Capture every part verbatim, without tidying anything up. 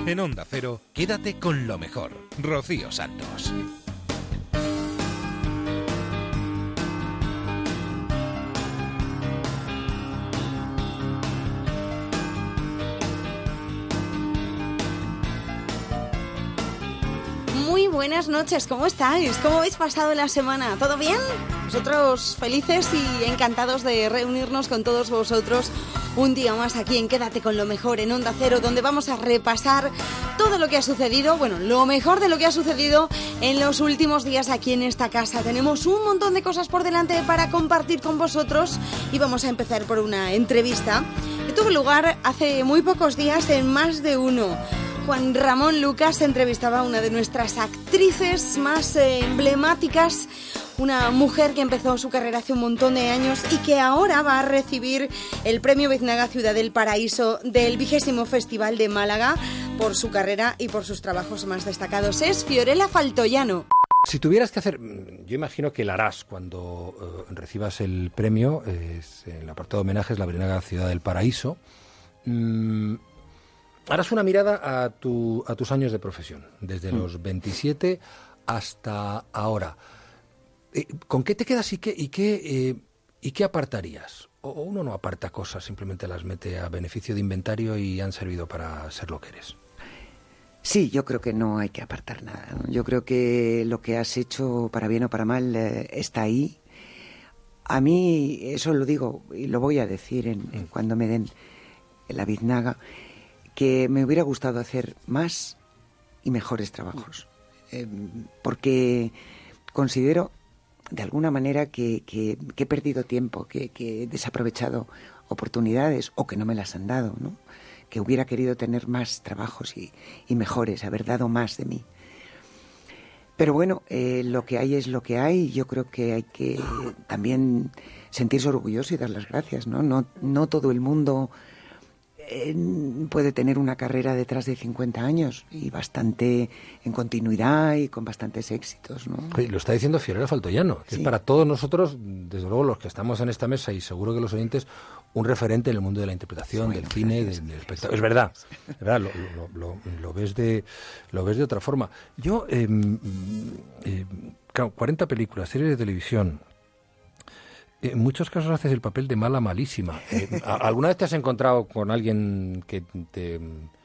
En Onda Cero, quédate con lo mejor. Rocío Santos. Muy buenas noches, ¿cómo estáis? ¿Cómo habéis pasado la semana? ¿Todo bien? Nosotros felices y encantados de reunirnos con todos vosotros un día más aquí en Quédate con lo mejor en Onda Cero, donde vamos a repasar todo lo que ha sucedido, bueno, lo mejor de lo que ha sucedido en los últimos días aquí en esta casa. Tenemos un montón de cosas por delante para compartir con vosotros y vamos a empezar por una entrevista que tuvo lugar hace muy pocos días en Más de Uno. Juan Ramón Lucas entrevistaba a una de nuestras actrices más eh, emblemáticas, una mujer que empezó su carrera hace un montón de años y que ahora va a recibir el premio Biznaga Ciudad del Paraíso del vigésimo Festival de Málaga por su carrera y por sus trabajos más destacados. Es Fiorella Faltoiano. Si tuvieras que hacer, yo imagino que la harás cuando uh, recibas el premio, es, el apartado de homenajes, la Biznaga Ciudad del Paraíso. Mm, harás una mirada a, tu, a tus años de profesión, desde mm. los veintisiete hasta ahora. ¿Con qué te quedas y qué, y qué, eh, y qué apartarías? ¿O uno no aparta cosas, simplemente las mete a beneficio de inventario y han servido para ser lo que eres? Sí, yo creo que no hay que apartar nada, ¿no? Yo creo que lo que has hecho, para bien o para mal, eh, está ahí. A mí, eso lo digo y lo voy a decir en, en cuando me den la biznaga, que me hubiera gustado hacer más y mejores trabajos. Eh, porque considero de alguna manera que, que, que he perdido tiempo, que, que he desaprovechado oportunidades o que no me las han dado, ¿no? Que hubiera querido tener más trabajos y, y mejores, haber dado más de mí. Pero bueno, eh, lo que hay es lo que hay. Yo creo que hay que también sentirse orgulloso y dar las gracias, ¿no? No, no todo el mundo puede tener una carrera detrás de cincuenta años y bastante en continuidad y con bastantes éxitos, ¿no? Oye, lo está diciendo Fiorella Faltoiano, que sí. Es para todos nosotros, desde luego los que estamos en esta mesa y seguro que los oyentes, un referente en el mundo de la interpretación, sí, del cine, del, del espectáculo. Es verdad, es verdad, lo, lo, lo, lo ves de lo ves de otra forma. Yo, eh, eh, cuarenta películas, series de televisión. En muchos casos haces el papel de mala malísima. Eh, ¿Alguna vez te has encontrado con alguien que te,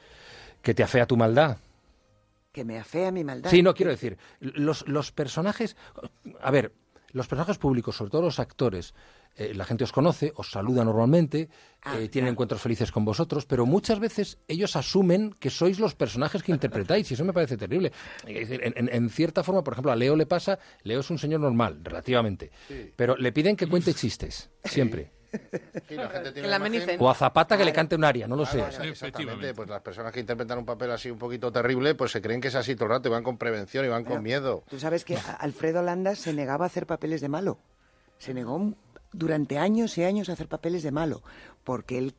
que te afea tu maldad? ¿Que me afea mi maldad? Sí, no, quiero decir, los, los personajes... A ver, los personajes públicos, sobre todo los actores, eh, la gente os conoce, os saluda normalmente, ah, eh, tienen claro. encuentros felices con vosotros, pero muchas veces ellos asumen que sois los personajes que interpretáis, y eso me parece terrible. Es decir, en, en, en cierta forma, por ejemplo, a Leo le pasa, Leo es un señor normal, relativamente, sí. pero le piden que cuente chistes, siempre. Sí, la gente tiene que la imagen... O a Zapata que le cante un aria, no lo claro, sé. Sí, exactamente, pues las personas que interpretan un papel así un poquito terrible, pues se creen que es así todo el rato y van con prevención y van pero, con miedo. Tú sabes que Alfredo Landa se negaba a hacer papeles de malo. Se negó durante años y años a hacer papeles de malo, porque él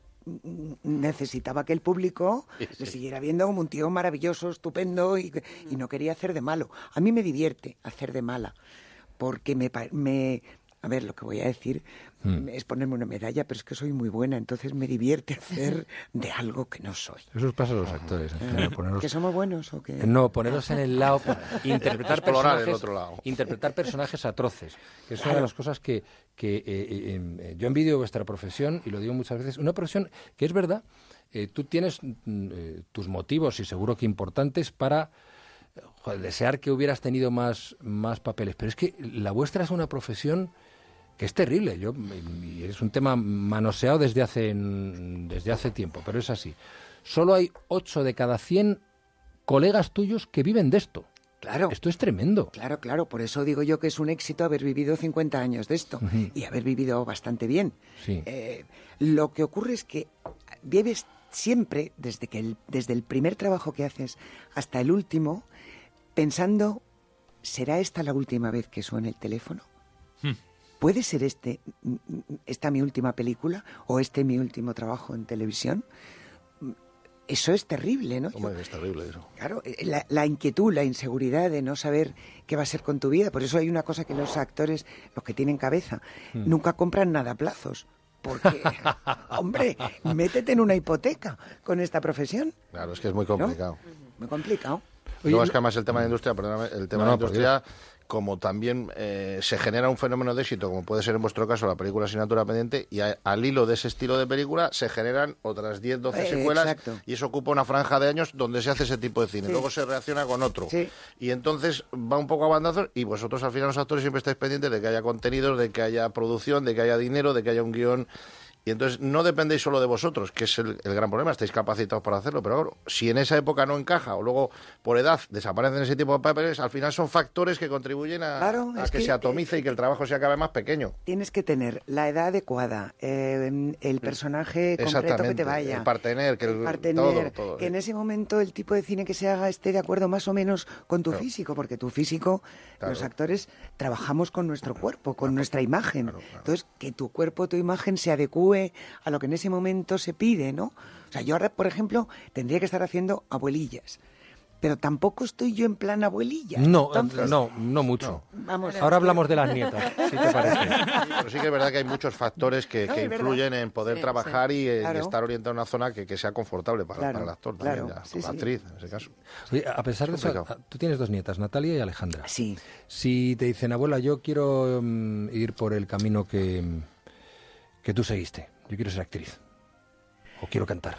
necesitaba que el público sí, sí. le siguiera viendo como un tío maravilloso, estupendo, y, y no quería hacer de malo. A mí me divierte hacer de mala, porque me... me A ver, lo que voy a decir mm. es ponerme una medalla, pero es que soy muy buena, entonces me divierte hacer de algo que no soy. Eso pasa a los actores. Eh, poneros... ¿Que somos buenos o qué? No, poneros en el lado, interpretar personajes, el otro lado. interpretar personajes atroces. Que es claro. una de las cosas que, que eh, eh, yo envidio vuestra profesión, y lo digo muchas veces, una profesión que es verdad, eh, tú tienes eh, tus motivos, y seguro que importantes, para... Joder, desear que hubieras tenido más, más papeles, pero es que la vuestra es una profesión que es terrible. Yo, y es un tema manoseado desde hace, desde hace tiempo, pero es así. Solo hay ocho de cada cien colegas tuyos que viven de esto. Claro. Esto es tremendo. Claro, claro. Por eso digo yo que es un éxito haber vivido cincuenta años de esto uh-huh. y haber vivido bastante bien. Sí. Eh, lo que ocurre es que vives siempre, desde, que el, desde el primer trabajo que haces hasta el último, pensando, ¿será esta la última vez que suene el teléfono? Hmm. ¿Puede ser este, esta mi última película o este mi último trabajo en televisión? Eso es terrible, ¿no? Hombre, es terrible eso. Claro, la, la inquietud, la inseguridad de no saber qué va a ser con tu vida. Por eso hay una cosa que los actores, los que tienen cabeza, hmm. nunca compran nada a plazos. porque, hombre, métete en una hipoteca con esta profesión. Claro, es que es muy complicado. ¿No? Muy complicado. Luego es que además el tema de la industria, perdóname, el tema No, no, de la industria, como también eh, se genera un fenómeno de éxito, como puede ser en vuestro caso la película Asignatura Pendiente, y a, al hilo de ese estilo de película se generan otras diez, doce Eh, secuelas, exacto. y eso ocupa una franja de años donde se hace ese tipo de cine. Sí. Luego se reacciona con otro. Sí. Y entonces va un poco a bandazos, y vosotros al final los actores siempre estáis pendientes de que haya contenidos, de que haya producción, de que haya dinero, de que haya un guión. Y entonces no dependéis solo de vosotros, que es el, el gran problema, estáis capacitados para hacerlo, pero claro, si en esa época no encaja o luego por edad desaparecen ese tipo de papeles, al final son factores que contribuyen a, Claro, a es que, que, se atomice eh, y que el trabajo se acabe más pequeño. Tienes que tener la edad adecuada, eh, el personaje concreto que Exactamente, te vaya. el partener, que el, el partener, todo, todo, que sí. en ese momento el tipo de cine que se haga esté de acuerdo más o menos con tu Claro. físico, porque tu físico, Claro. los actores trabajamos con nuestro cuerpo, con nuestra imagen. Claro, claro. Entonces, que tu cuerpo, tu imagen se adecúe a lo que en ese momento se pide, ¿no? O sea, yo ahora, por ejemplo, tendría que estar haciendo abuelillas, pero tampoco estoy yo en plan abuelilla. No, Entonces, no, no mucho. Vamos, Ahora hablamos de las nietas, si te parece. Pero sí que es verdad que hay muchos factores que, No, que es verdad. influyen en poder Sí, trabajar y, eh, y Claro. estar orientado a una zona que, que sea confortable para, Claro, para el actor claro, también, ya, sí, o la sí. actriz en ese caso. Oye, a pesar de eso, Complicado. tú tienes dos nietas, Natalia y Alejandra. Sí. Si te dicen, abuela, yo quiero mm, ir por el camino que, que tú seguiste, yo quiero ser actriz, o quiero cantar.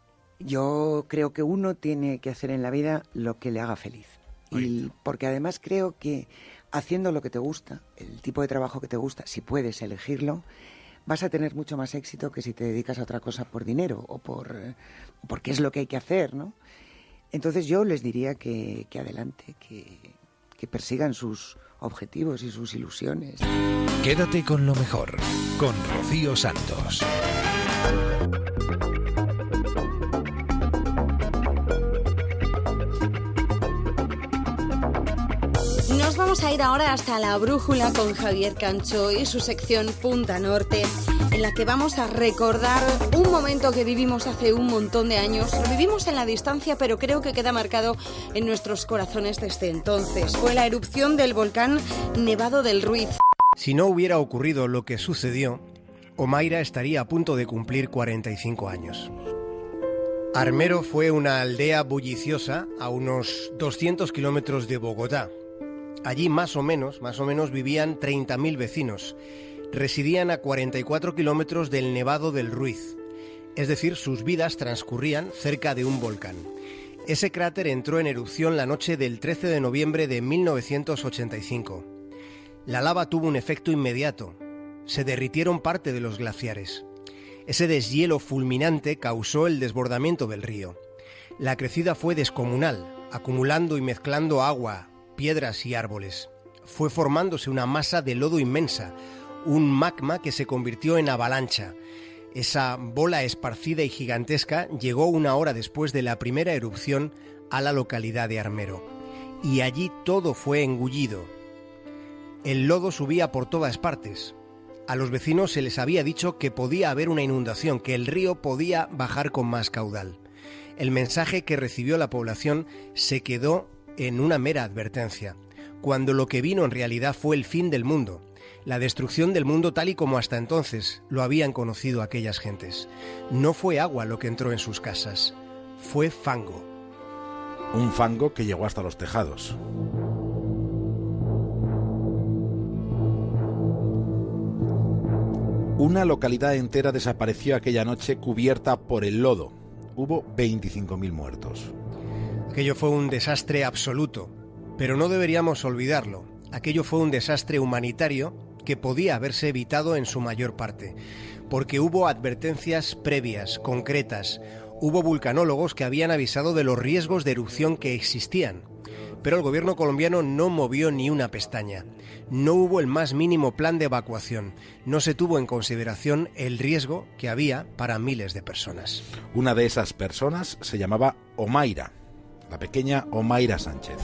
Yo creo que uno tiene que hacer en la vida lo que le haga feliz. Y porque además creo que haciendo lo que te gusta, el tipo de trabajo que te gusta, si puedes elegirlo, vas a tener mucho más éxito que si te dedicas a otra cosa por dinero o por eh, porque es lo que hay que hacer, ¿no? Entonces yo les diría que, que adelante, que, que persigan sus objetivos y sus ilusiones. Quédate con lo mejor, con Rocío Santos. Nos vamos a ir ahora hasta la brújula con Javier Cancho y su sección Punta Norte, en la que vamos a recordar un momento que vivimos hace un montón de años. Lo vivimos en la distancia, pero creo que queda marcado en nuestros corazones desde entonces. Fue la erupción del volcán Nevado del Ruiz. Si no hubiera ocurrido lo que sucedió, Omaira estaría a punto de cumplir cuarenta y cinco años. Armero fue una aldea bulliciosa a unos doscientos kilómetros de Bogotá. Allí más o menos, más o menos vivían treinta mil vecinos. Residían a cuarenta y cuatro kilómetros del Nevado del Ruiz. Es decir, sus vidas transcurrían cerca de un volcán. Ese cráter entró en erupción la noche del trece de noviembre de mil novecientos ochenta y cinco. La lava tuvo un efecto inmediato. Se derritieron parte de los glaciares. Ese deshielo fulminante causó el desbordamiento del río. La crecida fue descomunal, acumulando y mezclando agua, piedras y árboles. Fue formándose una masa de lodo inmensa, un magma que se convirtió en avalancha. Esa bola esparcida y gigantesca llegó una hora después de la primera erupción a la localidad de Armero. Y allí todo fue engullido. El lodo subía por todas partes. A los vecinos se les había dicho que podía haber una inundación, que el río podía bajar con más caudal. El mensaje que recibió la población se quedó en una mera advertencia, cuando lo que vino en realidad fue el fin del mundo, la destrucción del mundo tal y como hasta entonces lo habían conocido aquellas gentes. No fue agua lo que entró en sus casas, fue fango. Un fango que llegó hasta los tejados. Una localidad entera desapareció aquella noche cubierta por el lodo. Hubo veinticinco mil muertos. Aquello fue un desastre absoluto, pero no deberíamos olvidarlo. Aquello fue un desastre humanitario que podía haberse evitado en su mayor parte, porque hubo advertencias previas, concretas. Hubo vulcanólogos que habían avisado de los riesgos de erupción que existían, pero el gobierno colombiano no movió ni una pestaña. No hubo el más mínimo plan de evacuación. No se tuvo en consideración el riesgo que había para miles de personas. Una de esas personas se llamaba Omaira, la pequeña Omaira Sánchez.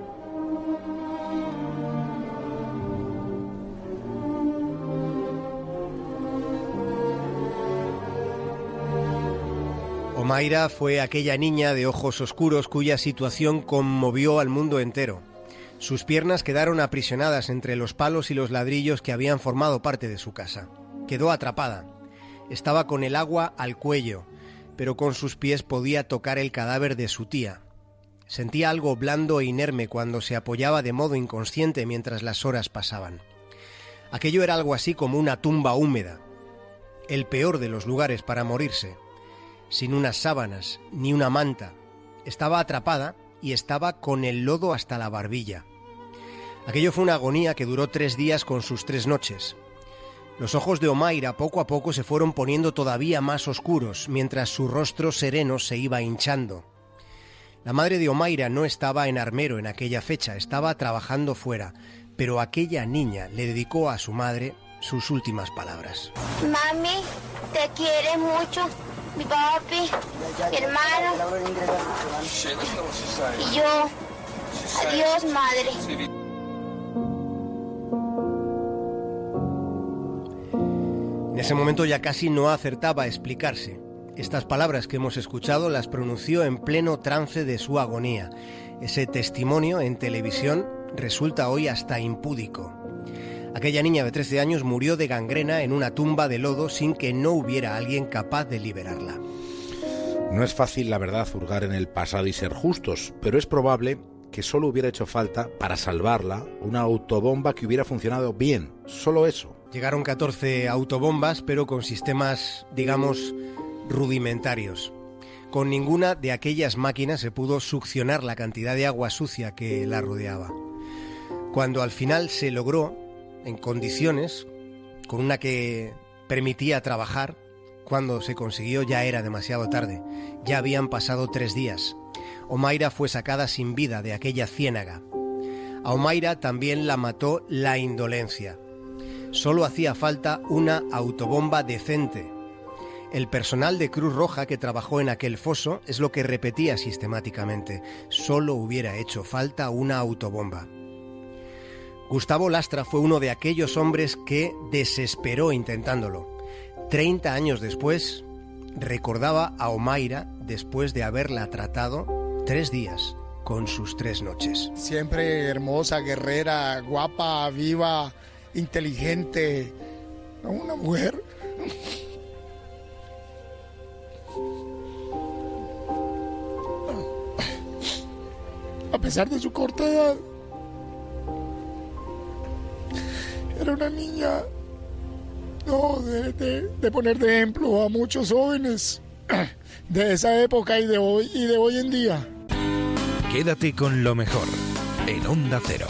Omaira fue aquella niña de ojos oscuros cuya situación conmovió al mundo entero. Sus piernas quedaron aprisionadas entre los palos y los ladrillos que habían formado parte de su casa. Quedó atrapada. Estaba con el agua al cuello, pero con sus pies podía tocar el cadáver de su tía. Sentía algo blando e inerme cuando se apoyaba de modo inconsciente mientras las horas pasaban. Aquello era algo así como una tumba húmeda, el peor de los lugares para morirse, sin unas sábanas ni una manta. Estaba atrapada y estaba con el lodo hasta la barbilla. Aquello fue una agonía que duró tres días con sus tres noches. Los ojos de Omaira poco a poco se fueron poniendo todavía más oscuros, mientras su rostro sereno se iba hinchando. La madre de Omaira no estaba en Armero en aquella fecha, estaba trabajando fuera, pero aquella niña le dedicó a su madre sus últimas palabras. Mami, te quiere mucho, mi papi, mi hermano y yo. Adiós, madre. En ese momento ya casi no acertaba a explicarse. Estas palabras que hemos escuchado las pronunció en pleno trance de su agonía. Ese testimonio en televisión resulta hoy hasta impúdico. Aquella niña de trece años murió de gangrena en una tumba de lodo sin que no hubiera alguien capaz de liberarla. No es fácil, la verdad, hurgar en el pasado y ser justos, pero es probable que solo hubiera hecho falta, para salvarla, una autobomba que hubiera funcionado bien. Solo eso. Llegaron catorce autobombas, pero con sistemas, digamos, rudimentarios. Con ninguna de aquellas máquinas se pudo succionar la cantidad de agua sucia que la rodeaba. Cuando al final se logró, en condiciones, con una que permitía trabajar, cuando se consiguió ya era demasiado tarde. Ya habían pasado tres días. Omaira fue sacada sin vida de aquella ciénaga. A Omaira también la mató la indolencia. Solo hacía falta una autobomba decente. El personal de Cruz Roja que trabajó en aquel foso es lo que repetía sistemáticamente. Solo hubiera hecho falta una autobomba. Gustavo Lastra fue uno de aquellos hombres que desesperó intentándolo. Treinta años después, recordaba a Omaira después de haberla tratado tres días con sus tres noches. Siempre hermosa, guerrera, guapa, viva, inteligente, una mujer. A pesar de su corta edad, era una niña, no, de, de, de poner de ejemplo a muchos jóvenes de esa época y de hoy y de hoy en día. Quédate con lo mejor en Onda Cero.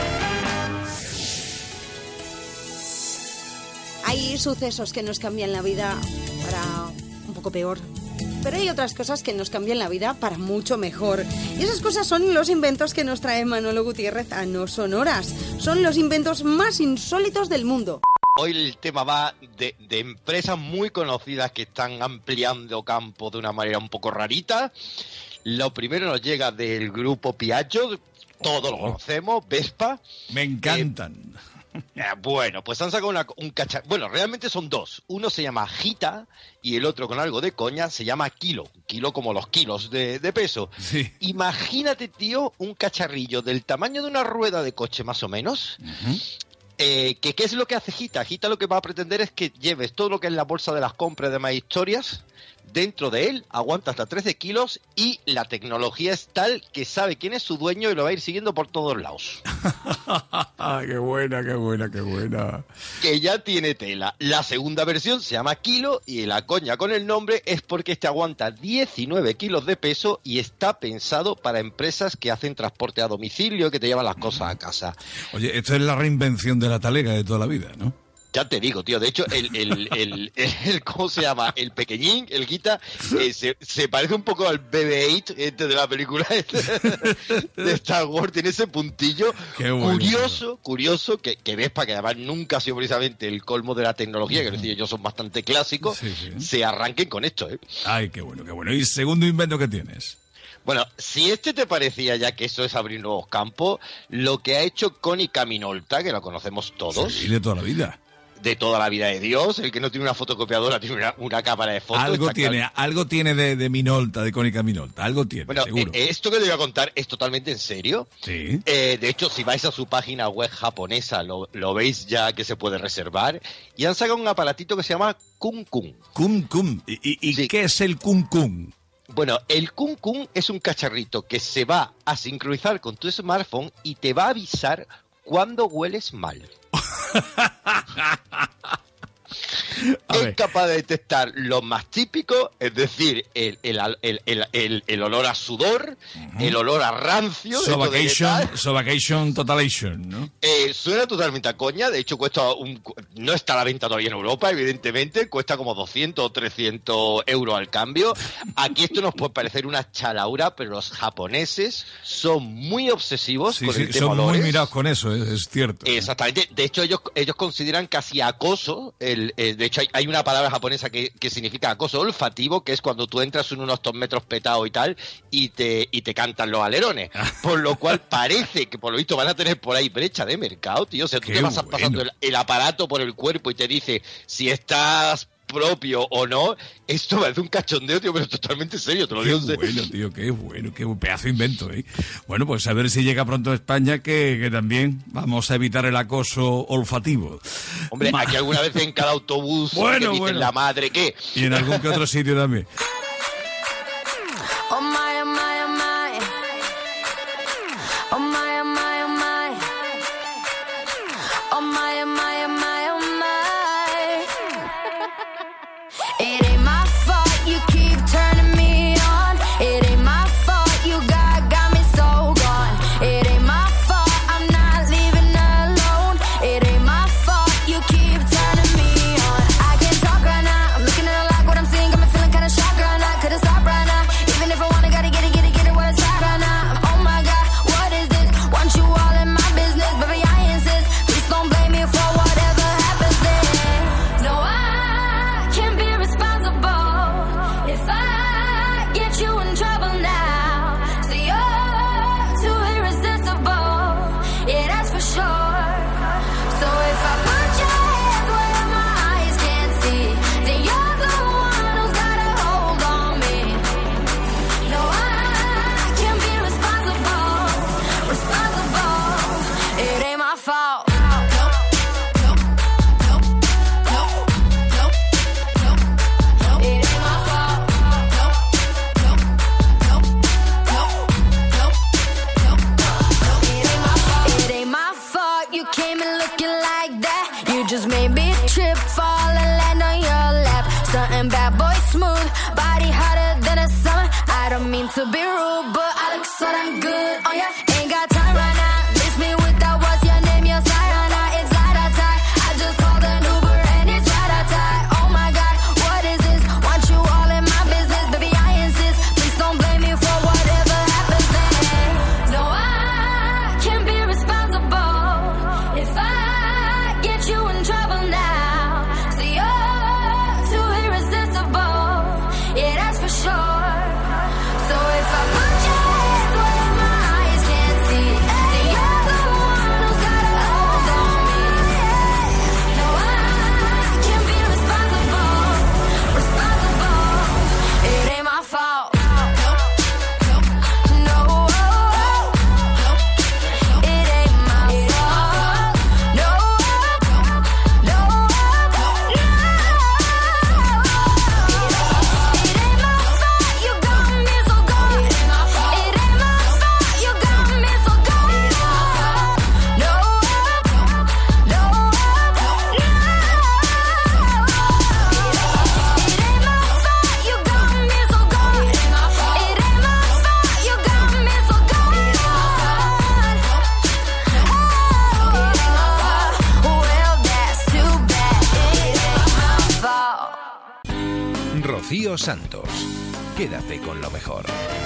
Hay sucesos que nos cambian la vida para un poco peor, pero hay otras cosas que nos cambian la vida para mucho mejor. Y esas cosas son los inventos que nos trae Manolo Gutiérrez a No Sonoras. Son los inventos más insólitos del mundo. Hoy el tema va de, de empresas muy conocidas que están ampliando campo de una manera un poco rarita. Lo primero nos llega del grupo Piaggio, todos lo conocemos, Vespa. Me encantan. Eh, bueno, pues han sacado una, un cacharro. Bueno, realmente son dos. Uno se llama Gita y el otro, con algo de coña, se llama Kilo. Kilo como los kilos de, de peso. Sí. Imagínate, tío, un cacharrillo del tamaño de una rueda de coche más o menos. Uh-huh. Eh, que, ¿Qué es lo que hace Gita? Gita lo que va a pretender es que lleves todo lo que es la bolsa de las compras de más historias. Dentro de él aguanta hasta trece kilos y la tecnología es tal que sabe quién es su dueño y lo va a ir siguiendo por todos lados. ¡Qué buena, qué buena, qué buena! Que ya tiene tela. La segunda versión se llama Kilo y la coña con el nombre es porque este aguanta diecinueve kilos de peso y está pensado para empresas que hacen transporte a domicilio, que te llevan las cosas a casa. Oye, esto es la reinvención de la talega de toda la vida, ¿no? Ya te digo, tío, de hecho, el, el, el, el, el ¿cómo se llama? El pequeñín, el Gita, eh, se, se parece un poco al B B ocho este de la película de Star Wars, tiene ese puntillo bueno, curioso, curioso, que, que Vespa, que además nunca ha sido precisamente el colmo de la tecnología, que decir, ellos son bastante clásicos, sí, sí. Se arranquen con esto, ¿eh? Ay, qué bueno, qué bueno. ¿Y segundo invento que tienes? Bueno, si este te parecía ya que eso es abrir nuevos campos, lo que ha hecho Konica Minolta, que lo conocemos todos. Sí, de toda la vida. de toda la vida de Dios. El que no tiene una fotocopiadora tiene una, una cámara de fotos. Algo está tiene, claro. algo tiene de, de Minolta, de Cónica Minolta. Algo tiene, Bueno, seguro. eh, esto que te voy a contar es totalmente en serio. Sí. Eh, de hecho, si vais a su página web japonesa, lo, lo veis ya que se puede reservar. Y han sacado un aparatito que se llama Kun Kun. Kun Kun. ¿Y, y, y Sí. qué es el Kun Kun? Bueno, el Kun Kun es un cacharrito que se va a sincronizar con tu smartphone y te va a avisar cuando hueles mal. A es ver. capaz de detectar lo más típico, es decir, el, el, el, el, el, el olor a sudor, uh-huh. el olor a rancio. Sovacation, Sovacation Totalation, ¿no? Eh, suena totalmente a coña, de hecho cuesta un, no está a la venta todavía en Europa, evidentemente, cuesta como doscientos o trescientos euros al cambio. Aquí esto nos puede parecer una chalaura, pero los japoneses son muy obsesivos sí, con sí, el tema son olores. muy mirados con eso, es, es cierto. Exactamente, de hecho ellos, ellos consideran casi acoso, el, el, de hecho hay, hay una palabra japonesa que, que significa acoso olfativo, que es cuando tú entras en unos dos metros petados y tal, y te, y te cantan los alerones, por lo cual parece que por lo visto van a tener por ahí brecha de mercado, tío, o sea, tú Qué te vas bueno. pasando el, el aparato por el cuerpo y te dice si estás propio o no. Esto parece un cachondeo, tío, pero totalmente serio, te lo Qué digo. bueno, tío, qué bueno, qué pedazo de invento, ¿eh? Bueno, pues a ver si llega pronto a España, que, que también vamos a evitar el acoso olfativo. Hombre, Ma- aquí alguna vez en cada autobús Bueno, que dicen bueno. la madre que... Y en algún que otro sitio también. Oh my, oh my, oh my. Oh my, oh my, oh my. Oh my, oh my, oh my, oh my. It ain't my fault you keep turning me on. It ain't my fault you got, got me so gone. It ain't my fault I'm not leaving alone. It ain't my fault you keep turning me on. I can't talk right now. I'm looking at a lot, what I'm seeing got me feeling kinda shocked right now. Couldn't stop right now. Even if I wanna, gotta get it, get it, get it where it's at right now. Oh my God, what is this? Want you all in my business, baby, I insist. Please don't blame me for whatever happens then. No, I can't be responsible if I get you in trouble now. So you're too irresistible, yeah, that's for sure. So if I put your hands where my eyes can't see, then you're the one who's got a hold on me. No, I can't be responsible, responsible. It ain't my fault. It ain't my fault. It ain't my fault. It ain't my fault you came in looking like that. You just made me trip, fall and land on your lap. Something bad boy smooth, body hotter than a summer. I don't mean to be rude, but I look so damn good on ya. Ain't got time right now. Miss me with that, what's your name? Your side or not? It's light outside. I just called an Uber and it's right outside. Oh my God, what is this? Want you all in my business, baby, I insist. Please don't blame me for whatever happens then. No, I can't be responsible if I get you in trouble now. So you're too irresistible, yeah, that's for sure. So if I put your hands where my eyes can't see, then you're the one who's got a hold on me. No, I can't be responsible, responsible. It ain't my fault. No, it ain't my fault. No, no, no. It ain't my fault you got me so gone. It ain't my fault. It ain't my fault you got me so gone. No, no, no. It ain't my fault you got me so gone. It ain't my fault. It ain't my fault you got me so gone. Oh, well, that's too bad. It ain't my fault. Rocío Santos. Quédate con lo mejor.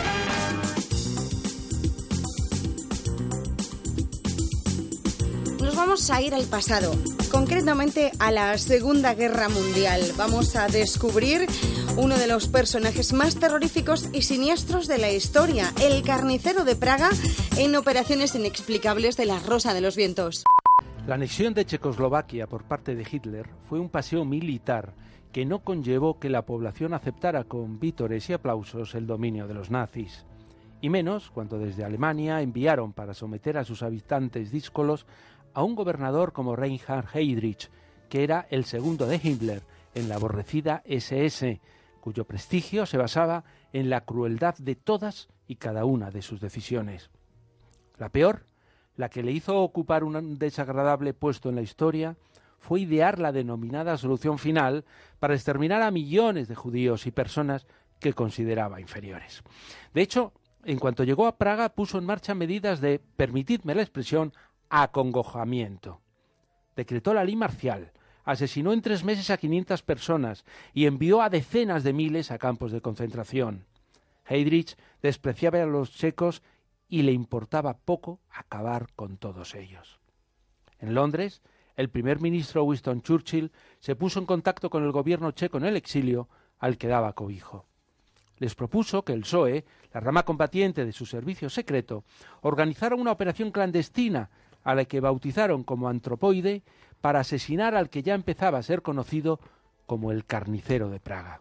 Nos vamos a ir al pasado, concretamente a la Segunda Guerra Mundial. Vamos a descubrir uno de los personajes más terroríficos y siniestros de la historia, el carnicero de Praga, en Operaciones Inexplicables de la Rosa de los Vientos. La anexión de Checoslovaquia por parte de Hitler fue un paseo militar que no conllevó que la población aceptara con vítores y aplausos el dominio de los nazis, y menos cuando desde Alemania enviaron para someter a sus habitantes díscolos a un gobernador como Reinhard Heydrich, que era el segundo de Hitler en la aborrecida ese ese, cuyo prestigio se basaba en la crueldad de todas y cada una de sus decisiones. La peor, la que le hizo ocupar un desagradable puesto en la historia, fue idear la denominada solución final para exterminar a millones de judíos y personas que consideraba inferiores. De hecho, en cuanto llegó a Praga, puso en marcha medidas de, permitidme la expresión, acongojamiento. Decretó la ley marcial, asesinó en tres meses a quinientas personas y envió a decenas de miles a campos de concentración. Heydrich despreciaba a los checos y le importaba poco acabar con todos ellos. En Londres, el primer ministro Winston Churchill se puso en contacto con el gobierno checo en el exilio, al que daba cobijo. Les propuso que el P S O E, la rama combatiente de su servicio secreto, organizara una operación clandestina a la que bautizaron como Antropoide para asesinar al que ya empezaba a ser conocido como el carnicero de Praga.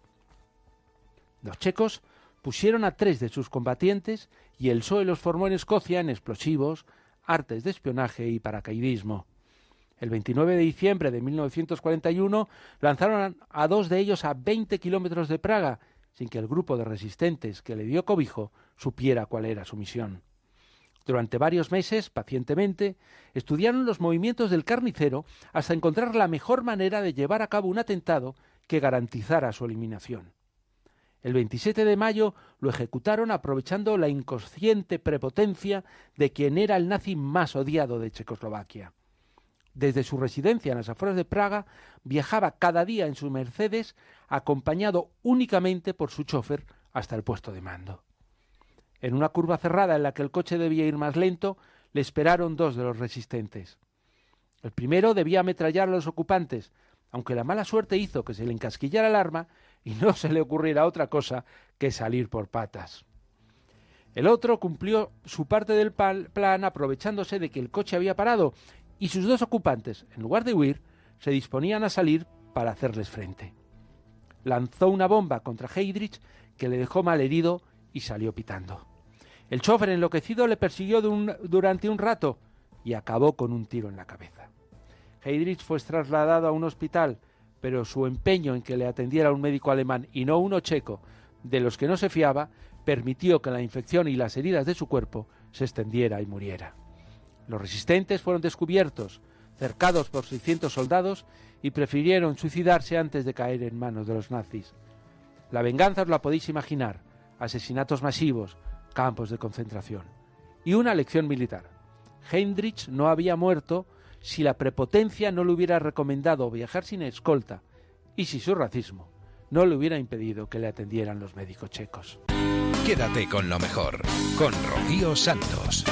Los checos pusieron a tres de sus combatientes y el P S O E los formó en Escocia en explosivos, artes de espionaje y paracaidismo. El veintinueve de diciembre de mil novecientos cuarenta y uno lanzaron a dos de ellos a veinte kilómetros de Praga, sin que el grupo de resistentes que le dio cobijo supiera cuál era su misión. Durante varios meses, pacientemente, estudiaron los movimientos del carnicero hasta encontrar la mejor manera de llevar a cabo un atentado que garantizara su eliminación. El veintisiete de mayo lo ejecutaron aprovechando la inconsciente prepotencia de quien era el nazi más odiado de Checoslovaquia. Desde su residencia en las afueras de Praga, viajaba cada día en su Mercedes, acompañado únicamente por su chofer hasta el puesto de mando. En una curva cerrada en la que el coche debía ir más lento, le esperaron dos de los resistentes. El primero debía ametrallar a los ocupantes, aunque la mala suerte hizo que se le encasquillara el arma y no se le ocurriera otra cosa que salir por patas. El otro cumplió su parte del plan aprovechándose de que el coche había parado y sus dos ocupantes, en lugar de huir, se disponían a salir para hacerles frente. Lanzó una bomba contra Heydrich que le dejó malherido y salió pitando. El chofer enloquecido le persiguió de un, durante un rato y acabó con un tiro en la cabeza. Heydrich fue trasladado a un hospital, pero su empeño en que le atendiera un médico alemán y no uno checo, de los que no se fiaba, permitió que la infección y las heridas de su cuerpo se extendiera y muriera. Los resistentes fueron descubiertos, cercados por seiscientos soldados y prefirieron suicidarse antes de caer en manos de los nazis. La venganza os la podéis imaginar: asesinatos masivos, campos de concentración. Y una lección militar: Heydrich no había muerto si la prepotencia no le hubiera recomendado viajar sin escolta y si su racismo no le hubiera impedido que le atendieran los médicos checos. Quédate con lo mejor, con Rocío Santos.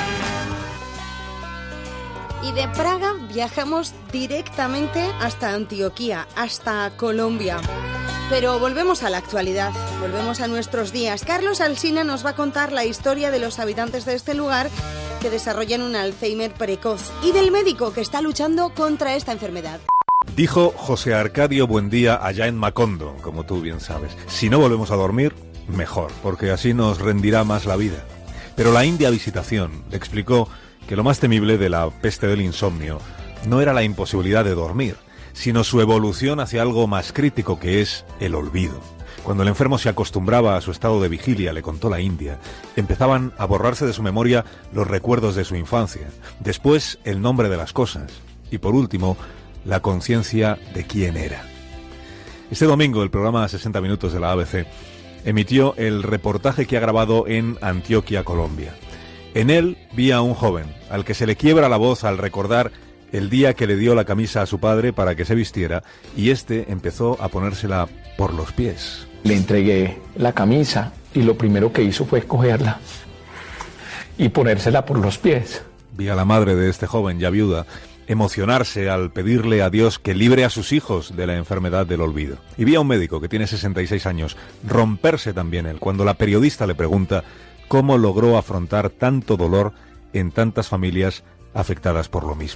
Y de Praga viajamos directamente hasta Antioquia, hasta Colombia. Pero volvemos a la actualidad, volvemos a nuestros días. Carlos Alsina nos va a contar la historia de los habitantes de este lugar que desarrollan un Alzheimer precoz y del médico que está luchando contra esta enfermedad. Dijo José Arcadio Buendía allá en Macondo, como tú bien sabes: si no volvemos a dormir, mejor, porque así nos rendirá más la vida. Pero la India Visitación le explicó que lo más temible de la peste del insomnio no era la imposibilidad de dormir, sino su evolución hacia algo más crítico, que es el olvido. Cuando el enfermo se acostumbraba a su estado de vigilia, le contó la India, empezaban a borrarse de su memoria los recuerdos de su infancia, después el nombre de las cosas y por último la conciencia de quién era. Este domingo el programa sesenta minutos de la A B C emitió el reportaje que ha grabado en Antioquia, Colombia. En él vi a un joven al que se le quiebra la voz al recordar el día que le dio la camisa a su padre para que se vistiera y éste empezó a ponérsela por los pies. Le entregué la camisa y lo primero que hizo fue escogerla y ponérsela por los pies. Vi a la madre de este joven, ya viuda, emocionarse al pedirle a Dios que libre a sus hijos de la enfermedad del olvido. Y vi a un médico que tiene sesenta y seis años romperse también él cuando la periodista le pregunta cómo logró afrontar tanto dolor en tantas familias afectadas por lo mismo.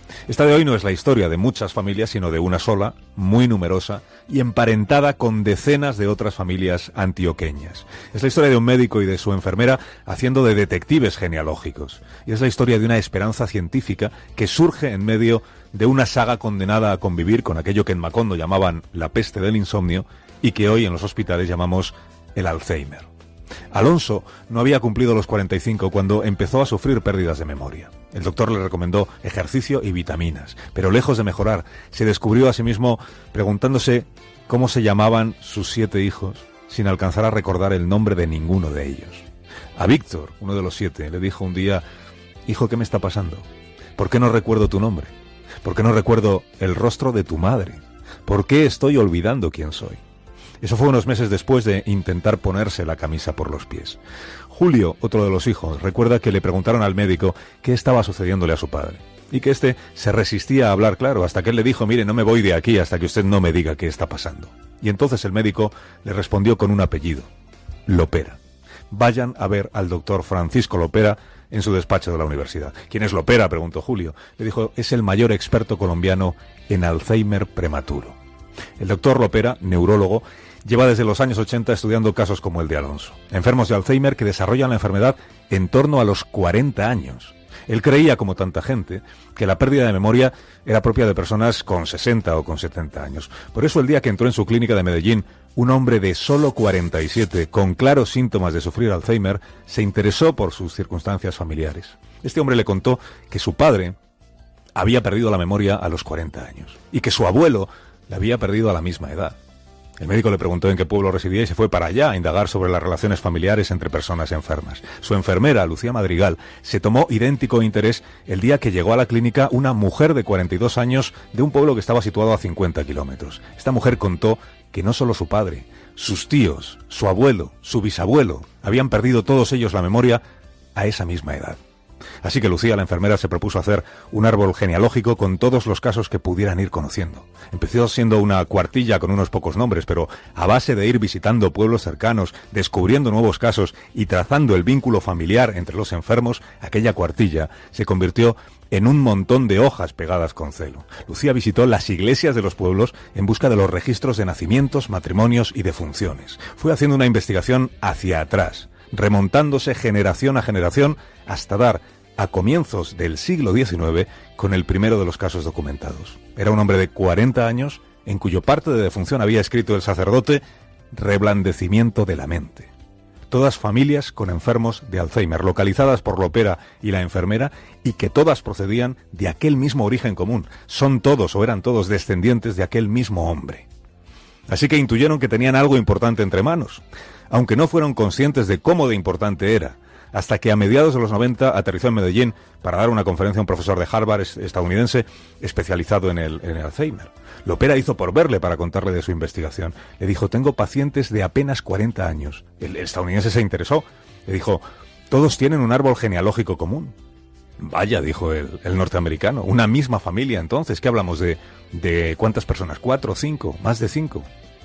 Esta de hoy no es la historia de muchas familias, sino de una sola, muy numerosa y emparentada con decenas de otras familias antioqueñas. Es la historia de un médico y de su enfermera haciendo de detectives genealógicos. Y es la historia de una esperanza científica que surge en medio de una saga condenada a convivir con aquello que en Macondo llamaban la peste del insomnio y que hoy en los hospitales llamamos el Alzheimer. Alonso no había cumplido los cuarenta y cinco cuando empezó a sufrir pérdidas de memoria. El doctor le recomendó ejercicio y vitaminas, pero lejos de mejorar, se descubrió a sí mismo preguntándose cómo se llamaban sus siete hijos, sin alcanzar a recordar el nombre de ninguno de ellos. A Víctor, uno de los siete, le dijo un día: «Hijo, ¿qué me está pasando? ¿Por qué no recuerdo tu nombre? ¿Por qué no recuerdo el rostro de tu madre? ¿Por qué estoy olvidando quién soy?». Eso fue unos meses después de intentar ponerse la camisa por los pies. Julio, otro de los hijos, recuerda que le preguntaron al médico qué estaba sucediéndole a su padre, y que éste se resistía a hablar claro, hasta que él le dijo: «Mire, no me voy de aquí hasta que usted no me diga qué está pasando». Y entonces el médico le respondió con un apellido: Lopera. Vayan a ver al doctor Francisco Lopera en su despacho de la universidad. «¿Quién es Lopera?», preguntó Julio. Le dijo: «Es el mayor experto colombiano en Alzheimer prematuro». El doctor Lopera, neurólogo, lleva desde los años ochenta estudiando casos como el de Alonso, enfermos de Alzheimer que desarrollan la enfermedad en torno a los cuarenta años. Él creía, como tanta gente, que la pérdida de memoria era propia de personas con sesenta o con setenta años. Por eso, el día que entró en su clínica de Medellín, un hombre de solo cuarenta y siete, con claros síntomas de sufrir Alzheimer, se interesó por sus circunstancias familiares. Este hombre le contó que su padre había perdido la memoria a los cuarenta años y que su abuelo la había perdido a la misma edad. El médico le preguntó en qué pueblo residía y se fue para allá a indagar sobre las relaciones familiares entre personas enfermas. Su enfermera, Lucía Madrigal, se tomó idéntico interés el día que llegó a la clínica una mujer de cuarenta y dos años de un pueblo que estaba situado a cincuenta kilómetros. Esta mujer contó que no solo su padre, sus tíos, su abuelo, su bisabuelo, habían perdido todos ellos la memoria a esa misma edad. Así que Lucía, la enfermera, se propuso hacer un árbol genealógico con todos los casos que pudieran ir conociendo. Empezó siendo una cuartilla con unos pocos nombres, pero a base de ir visitando pueblos cercanos, descubriendo nuevos casos y trazando el vínculo familiar entre los enfermos, aquella cuartilla se convirtió en un montón de hojas pegadas con celo. Lucía visitó las iglesias de los pueblos en busca de los registros de nacimientos, matrimonios y defunciones. Fue haciendo una investigación hacia atrás, remontándose generación a generación hasta dar a comienzos del siglo diecinueve con el primero de los casos documentados. Era un hombre de cuarenta años en cuyo parte de defunción había escrito el sacerdote: reblandecimiento de la mente. Todas familias con enfermos de Alzheimer, localizadas por Lopera y la enfermera, y que todas procedían de aquel mismo origen común. Son todos o eran todos descendientes de aquel mismo hombre. Así que intuyeron que tenían algo importante entre manos, aunque no fueron conscientes de cómo de importante era, hasta que a mediados de los noventa aterrizó en Medellín para dar una conferencia a un profesor de Harvard estadounidense especializado en el, en el Alzheimer. Lopera hizo por verle para contarle de su investigación. Le dijo: «Tengo pacientes de apenas cuarenta años». El estadounidense se interesó. Le dijo: «Todos tienen un árbol genealógico común». «Vaya», dijo el, el norteamericano, «una misma familia entonces. ¿Qué hablamos de, de cuántas personas? ¿Cuatro, cinco, más de cinco?»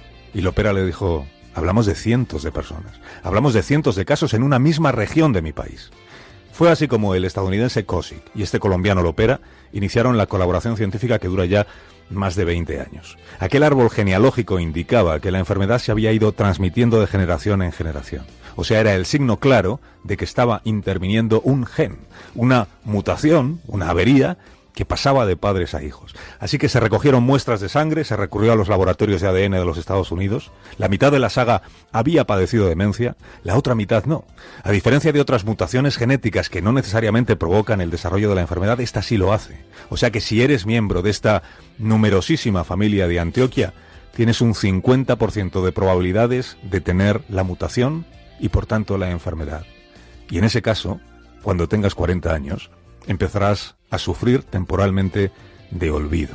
Y Lopera le dijo: «Hablamos de cientos de personas. Hablamos de cientos de casos en una misma región de mi país». Fue así como el estadounidense Kosick y este colombiano Lopera iniciaron la colaboración científica que dura ya más de veinte años. Aquel árbol genealógico indicaba que la enfermedad se había ido transmitiendo de generación en generación. O sea, era el signo claro de que estaba interviniendo un gen, una mutación, una avería, que pasaba de padres a hijos. Así que se recogieron muestras de sangre, se recurrió a los laboratorios de A D N de los Estados Unidos. La mitad de la saga había padecido demencia, la otra mitad no. A diferencia de otras mutaciones genéticas que no necesariamente provocan el desarrollo de la enfermedad, esta sí lo hace. O sea que si eres miembro de esta numerosísima familia de Antioquia, tienes un cincuenta por ciento de probabilidades de tener la mutación y por tanto la enfermedad. Y en ese caso, cuando tengas cuarenta años, empezarás a sufrir temporalmente de olvido.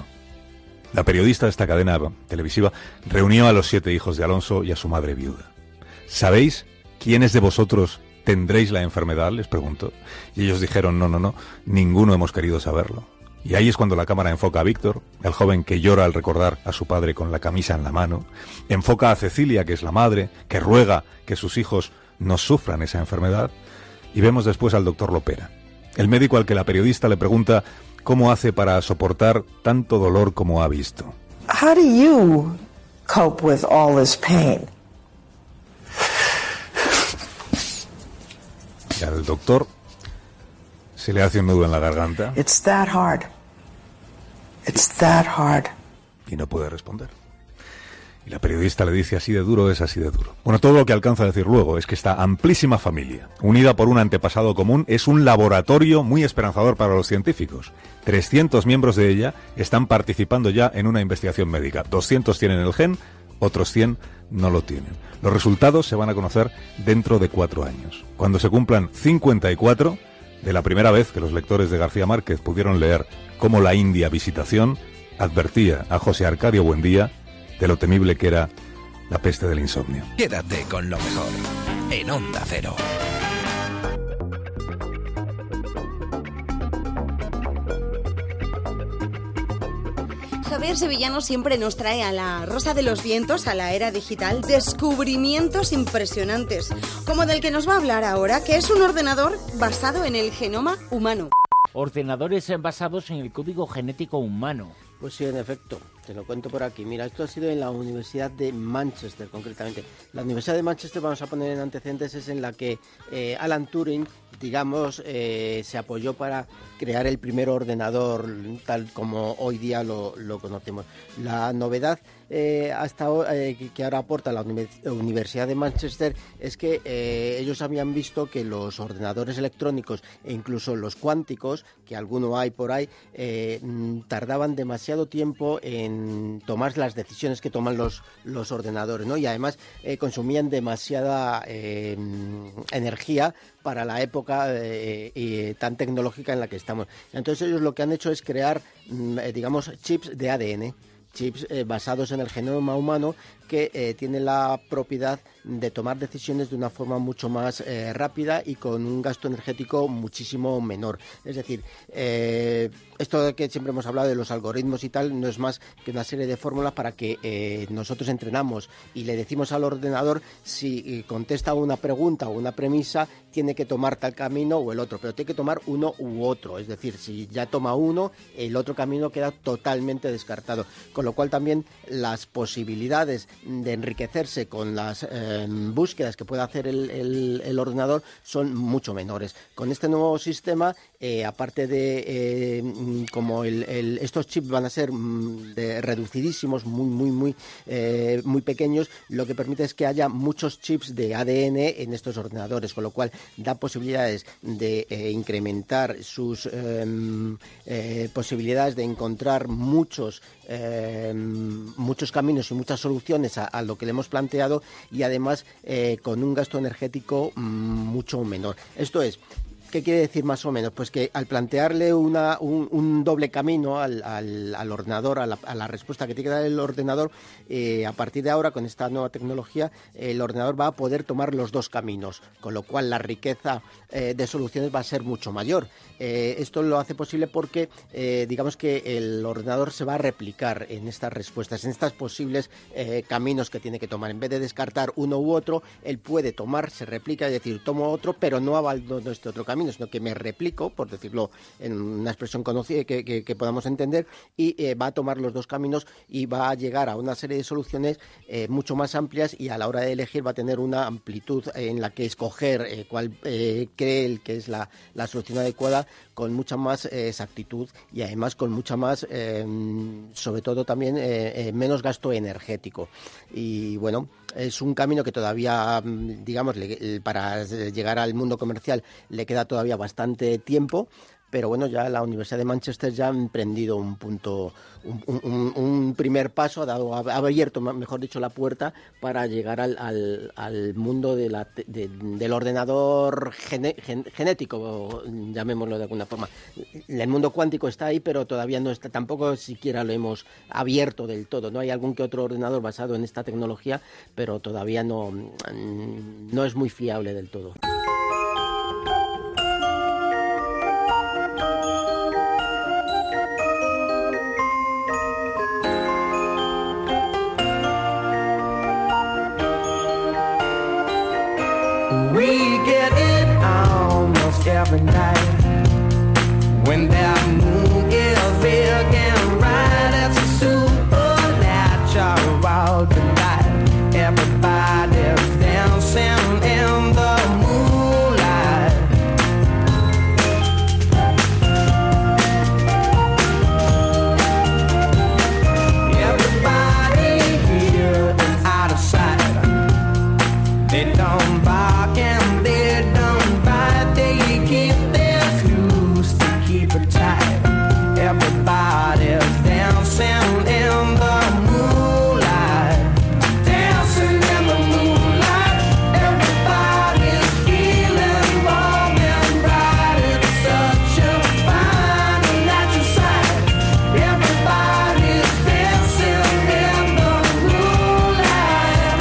La periodista de esta cadena televisiva reunió a los siete hijos de Alonso y a su madre viuda. ¿Sabéis quiénes de vosotros tendréis la enfermedad?, les preguntó. Y ellos dijeron: no, no, no, ninguno hemos querido saberlo. Y ahí es cuando la cámara enfoca a Víctor, el joven que llora al recordar a su padre con la camisa en la mano. Enfoca a Cecilia, que es la madre, que ruega que sus hijos no sufran esa enfermedad. Y vemos después al doctor Lopera, el médico al que la periodista le pregunta cómo hace para soportar tanto dolor como ha visto. How do you cope with all this pain? Y al doctor se le hace un nudo en la garganta. It's that hard. It's that hard. Y no puede responder. Y la periodista le dice: así de duro es así de duro. Bueno, todo lo que alcanza a decir luego es que esta amplísima familia, unida por un antepasado común, es un laboratorio muy esperanzador para los científicos. trescientos miembros de ella están participando ya en una investigación médica. doscientos tienen el gen, otros cien no lo tienen. Los resultados se van a conocer dentro de cuatro años. Cuando se cumplan cincuenta y cuatro, de la primera vez que los lectores de García Márquez pudieron leer cómo la India Visitación advertía a José Arcadio Buendía de lo temible que era la peste del insomnio. Quédate con lo mejor en Onda Cero. Javier Sevillano siempre nos trae a la Rosa de los Vientos, a la era digital, descubrimientos impresionantes, como del que nos va a hablar ahora, que es un ordenador basado en el genoma humano. Ordenadores basados en el código genético humano. Pues sí, en efecto, te lo cuento por aquí. Mira, esto ha sido en la Universidad de Manchester, concretamente. La Universidad de Manchester, vamos a poner en antecedentes, es en la que eh, Alan Turing, digamos, eh, se apoyó para crear el primer ordenador tal como hoy día lo, lo conocemos. La novedad eh, hasta eh, que ahora aporta la Universidad de Manchester es que eh, ellos habían visto que los ordenadores electrónicos e incluso los cuánticos, que alguno hay por ahí, eh, tardaban demasiado tiempo en tomar las decisiones que toman los, los ordenadores, ¿no? Y además eh, consumían demasiada eh, energía para la época eh, eh, tan tecnológica en la que estamos. Entonces ellos lo que han hecho es crear, eh, digamos, chips de A D N, chips eh, basados en el genoma humano que eh, tienen la propiedad de tomar decisiones de una forma mucho más eh, rápida y con un gasto energético muchísimo menor. Es decir, eh, esto de que siempre hemos hablado de los algoritmos y tal, no es más que una serie de fórmulas para que eh, nosotros entrenamos y le decimos al ordenador si contesta una pregunta o una premisa, tiene que tomar tal camino o el otro, pero tiene que tomar uno u otro. Es decir, si ya toma uno, el otro camino queda totalmente descartado. Con lo cual también las posibilidades de enriquecerse con las eh, búsquedas que puede hacer el, el, el ordenador son mucho menores. Con este nuevo sistema, eh, aparte de eh, como el, el, estos chips van a ser de reducidísimos, muy muy muy eh, muy pequeños, lo que permite es que haya muchos chips de A D N en estos ordenadores, con lo cual da posibilidades de eh, incrementar sus eh, eh, posibilidades de encontrar muchos eh, muchos caminos y muchas soluciones a, a lo que le hemos planteado y además eh, con un gasto energético mmm, mucho menor. Esto es, ¿qué quiere decir más o menos? Pues que al plantearle una, un, un doble camino al, al, al ordenador, a la, a la respuesta que tiene que dar el ordenador, eh, a partir de ahora, con esta nueva tecnología, el ordenador va a poder tomar los dos caminos, con lo cual la riqueza eh, de soluciones va a ser mucho mayor. Eh, esto lo hace posible porque, eh, digamos que el ordenador se va a replicar en estas respuestas, en estos posibles eh, caminos que tiene que tomar. En vez de descartar uno u otro, él puede tomar, se replica, es decir, tomo otro, pero no abandono este otro camino, sino que me replico, por decirlo en una expresión conocida que, que, que podamos entender, y eh, va a tomar los dos caminos y va a llegar a una serie de soluciones eh, mucho más amplias, y a la hora de elegir va a tener una amplitud en la que escoger eh, cuál eh, cree el que es la, la solución adecuada, con mucha más eh, exactitud y además con mucha más, eh, sobre todo también eh, eh, menos gasto energético. Y bueno, es un camino que todavía, digamos, le, para llegar al mundo comercial le queda todavía bastante tiempo, pero bueno, ya la Universidad de Manchester ya ha emprendido un punto, un, un, un primer paso, ha, dado, ha abierto, mejor dicho, la puerta para llegar al, al, al mundo de la, de, del ordenador gene, gen, genético, llamémoslo de alguna forma. El mundo cuántico está ahí, pero todavía no está, tampoco siquiera lo hemos abierto del todo, ¿no? Hay algún que otro ordenador basado en esta tecnología, pero todavía no, no es muy fiable del todo. We get it almost every night When that moon is big and bright, it's a supernatural delight. Everybody's dancing in the moonlight. Everybody here is out of sight. They don't bark and they don't bite. They keep their screws to keep it tight. Everybody's dancing in the moonlight. Dancing in the moonlight. Everybody's feeling warm and bright. It's such a fine and natural sight. Everybody's dancing in the moonlight.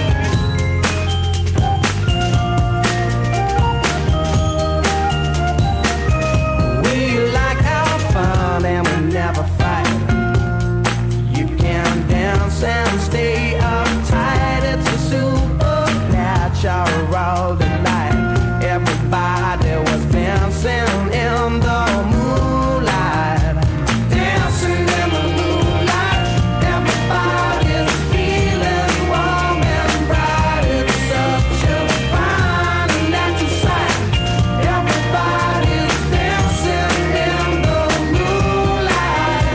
We like our fun and we never fight. You can dance and stay uptight. It's a supernatural delight. Everybody was dancing in the moonlight. Dancing in the moonlight. Everybody's feeling warm and bright. It's such a fine and natural sight. Everybody's dancing in the moonlight.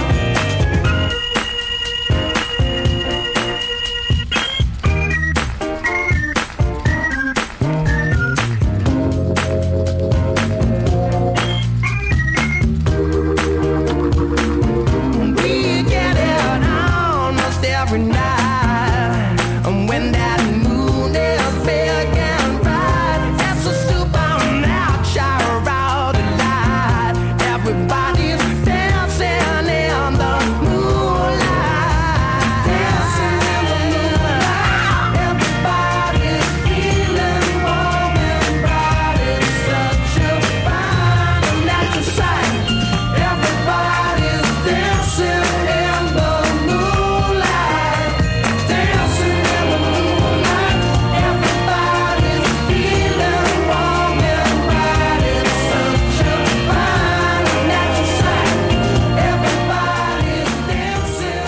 We get it almost every night. And when that moon is big and bright, it's a supernatural delight. Everybody's dancing in the moonlight. Dancing in the moonlight. Everybody's feeling warm and bright. It's such a fine and natural sight. Everybody's dancing in the moonlight. Dancing in the moonlight. Everybody's feeling warm and bright. It's such a fine and natural sight. Everybody's dancing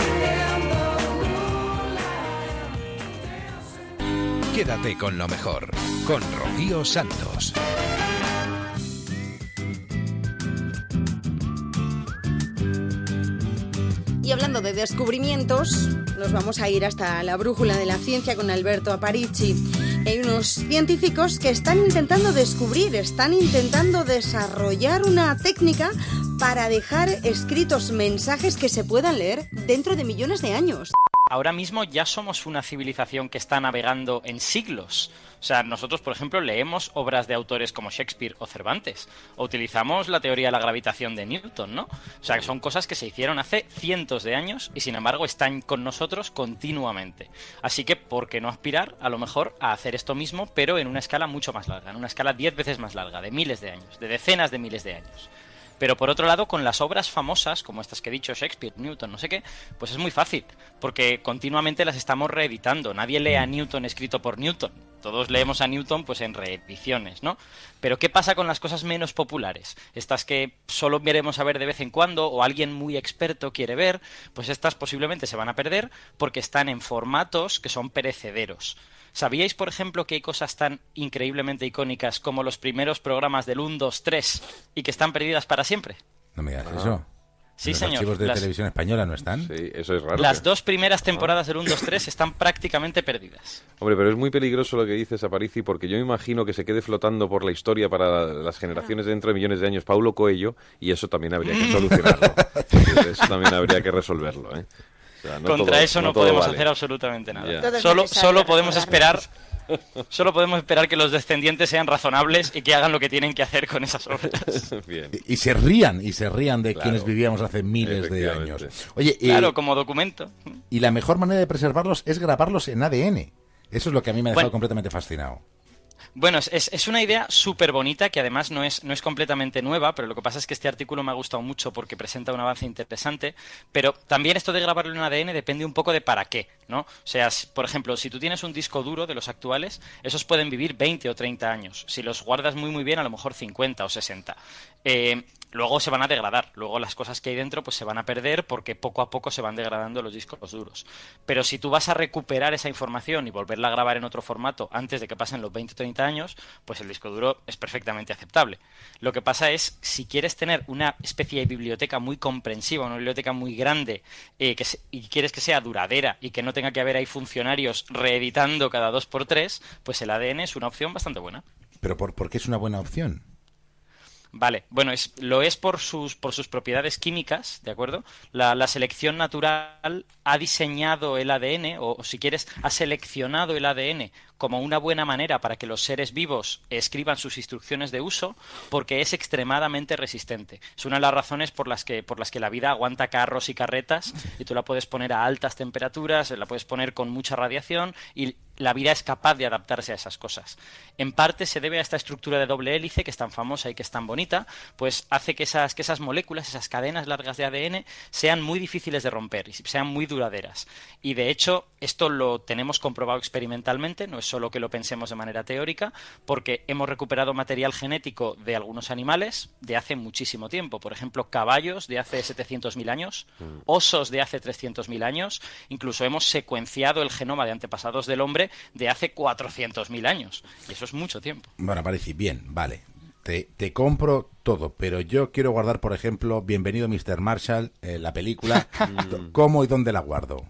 in the Quédate con lo mejor, con Rocío Santos. Y hablando de descubrimientos, nos vamos a ir hasta la brújula de la ciencia con Alberto Aparici. Hay unos científicos que están intentando descubrir, están intentando desarrollar una técnica para dejar escritos mensajes que se puedan leer dentro de millones de años. Ahora mismo ya somos una civilización que está navegando en siglos. O sea, nosotros, por ejemplo, leemos obras de autores como Shakespeare o Cervantes, o utilizamos la teoría de la gravitación de Newton, ¿no? O sea, que son cosas que se hicieron hace cientos de años y, sin embargo, están con nosotros continuamente. Así que, ¿por qué no aspirar, a lo mejor, a hacer esto mismo, pero en una escala mucho más larga, en una escala diez veces más larga, de miles de años, de decenas de miles de años? Pero por otro lado, con las obras famosas, como estas que he dicho, Shakespeare, Newton, no sé qué, pues es muy fácil, porque continuamente las estamos reeditando. Nadie lee a Newton escrito por Newton. Todos leemos a Newton pues en reediciones, ¿no? Pero ¿qué pasa con las cosas menos populares? Estas que solo veremos a ver de vez en cuando o alguien muy experto quiere ver, pues estas posiblemente se van a perder porque están en formatos que son perecederos. ¿Sabíais, por ejemplo, que hay cosas tan increíblemente icónicas como los primeros programas del uno, dos, tres y que están perdidas para siempre? No me digas eso. Sí, ¿Los señor. archivos de Las- televisión española no están? Sí, eso es raro. Las dos primeras temporadas del uno, dos, tres están prácticamente perdidas. Hombre, pero es muy peligroso lo que dices, Aparici, porque yo me imagino que se quede flotando por la historia para las generaciones dentro de millones de años Paulo Coelho, y eso también habría que solucionarlo. Eso también habría que resolverlo, ¿eh? O sea, no Contra todo- eso no, no todo podemos vale. hacer absolutamente nada. Ya. Todo es Solo, necesario solo podemos recordarlo. esperar Solo podemos esperar que los descendientes sean razonables y que hagan lo que tienen que hacer con esas obras. Bien. Y se rían, y se rían de Claro. quienes vivíamos hace miles de años. Oye, eh, Claro, como documento. y la mejor manera de preservarlos es grabarlos en A D N. Eso es lo que a mí me ha dejado Bueno. completamente fascinado. Bueno, es, es- es una idea súper bonita que además no es, no es completamente nueva, pero lo que pasa es que este artículo me ha gustado mucho porque presenta un avance interesante, pero también esto de grabarlo en A D N depende un poco de para qué, ¿no? O sea, si- por ejemplo, si tú tienes un disco duro de los actuales, esos pueden vivir veinte o treinta años. Si los guardas muy muy bien, a lo mejor cincuenta o sesenta. Eh, luego se van a degradar, luego las cosas que hay dentro pues se van a perder porque poco a poco se van degradando los discos duros. Pero si tú vas a recuperar esa información y volverla a grabar en otro formato antes de que pasen los veinte o treinta años, pues el disco duro es perfectamente aceptable. Lo que pasa es, si quieres tener una especie de biblioteca muy comprensiva, una biblioteca muy grande, eh, que se, y quieres que sea duradera y que no tenga que haber ahí funcionarios reeditando cada dos por tres, pues el A D N es una opción bastante buena. ¿Pero por, por qué es una buena opción? Vale, bueno, es, lo es por sus, por sus propiedades químicas, ¿de acuerdo? La, la selección natural ha diseñado el A D N, o, o si quieres, ha seleccionado el A D N como una buena manera para que los seres vivos escriban sus instrucciones de uso, porque es extremadamente resistente. Es una de las razones por las que, por las que la vida aguanta carros y carretas, y tú la puedes poner a altas temperaturas, la puedes poner con mucha radiación, y la vida es capaz de adaptarse a esas cosas. En parte se debe a esta estructura de doble hélice, que es tan famosa y que es tan bonita, pues hace que esas, que esas moléculas, esas cadenas largas de A D N, sean muy difíciles de romper y sean muy duraderas. Y de hecho, esto lo tenemos comprobado experimentalmente, no es solo que lo pensemos de manera teórica, porque hemos recuperado material genético de algunos animales de hace muchísimo tiempo. Por ejemplo, caballos de hace setecientos mil años, osos de hace trescientos mil años, incluso hemos secuenciado el genoma de antepasados del hombre de hace cuatrocientos mil años. Y eso es mucho tiempo. Bueno, Aparici, bien, vale. Te, te compro todo, pero yo quiero guardar, por ejemplo, Bienvenido mister Marshall, eh, la película. ¿Cómo y dónde la guardo?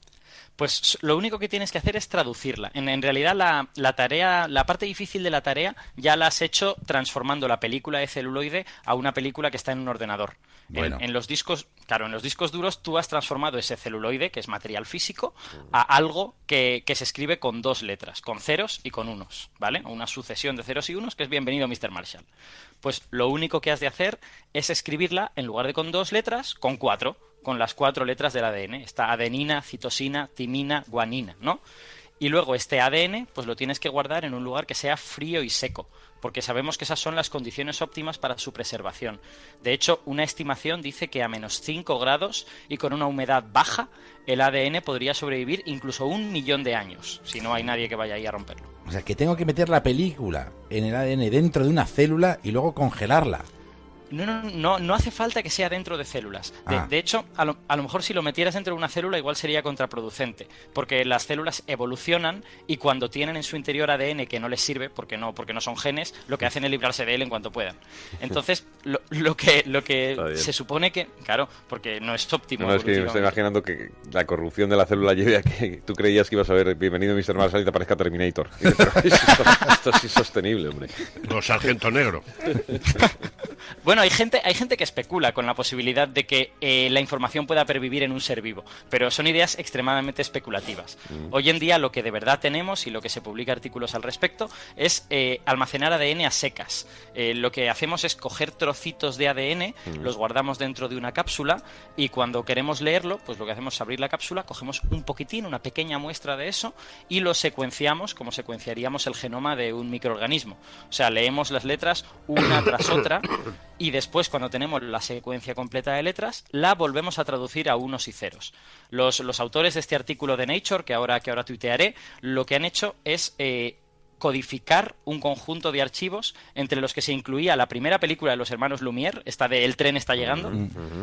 Pues lo único que tienes que hacer es traducirla. En, en realidad la, la tarea, la parte difícil de la tarea ya la has hecho transformando la película de celuloide a una película que está en un ordenador. Bueno. En, en los discos, claro, en los discos duros tú has transformado ese celuloide, que es material físico, a algo que, que se escribe con dos letras, con ceros y con unos, ¿vale? Una sucesión de ceros y unos que es Bienvenido mister Marshall. Pues lo único que has de hacer es escribirla, en lugar de con dos letras, con cuatro. Con las cuatro letras del A D N. Está adenina, citosina, timina, guanina, ¿no? Y luego este A D N, pues lo tienes que guardar en un lugar que sea frío y seco, porque sabemos que esas son las condiciones óptimas para su preservación. De hecho, una estimación dice que a menos cinco grados y con una humedad baja, el A D N podría sobrevivir incluso un millón de años, si no hay nadie que vaya ahí a romperlo. O sea, que tengo que meter la película en el A D N dentro de una célula y luego congelarla. No, no, no, no hace falta que sea dentro de células. De, Ah. de hecho, a lo, a lo mejor si lo metieras dentro de una célula igual sería contraproducente, porque las células evolucionan y cuando tienen en su interior A D N que no les sirve, porque no, porque no son genes, lo que hacen es librarse de él en cuanto puedan. Entonces, lo, lo que, lo que Está bien. se supone que, claro, porque no es óptimo. No, es que me estoy imaginando que la corrupción de la célula lleve a que tú creías que ibas a ver Bienvenido mister Marshall y te aparezca Terminator. Y dices, pero esto, esto es insostenible, hombre. O Sargento Negro. Bueno, hay gente, hay gente que especula con la posibilidad de que eh, la información pueda pervivir en un ser vivo, pero son ideas extremadamente especulativas. Mm. Hoy en día lo que de verdad tenemos, y lo que se publica artículos al respecto, es eh, almacenar A D N a secas. Eh, lo que hacemos es coger trocitos de A D N, Mm. los guardamos dentro de una cápsula, y cuando queremos leerlo, pues lo que hacemos es abrir la cápsula, cogemos un poquitín, una pequeña muestra de eso, y lo secuenciamos como secuenciaríamos el genoma de un microorganismo. O sea, leemos las letras una tras otra, y después, cuando tenemos la secuencia completa de letras, la volvemos a traducir a unos y ceros. Los, los autores de este artículo de Nature, que ahora, que ahora tuitearé, lo que han hecho es eh, codificar un conjunto de archivos entre los que se incluía la primera película de los hermanos Lumière, esta de El tren está llegando,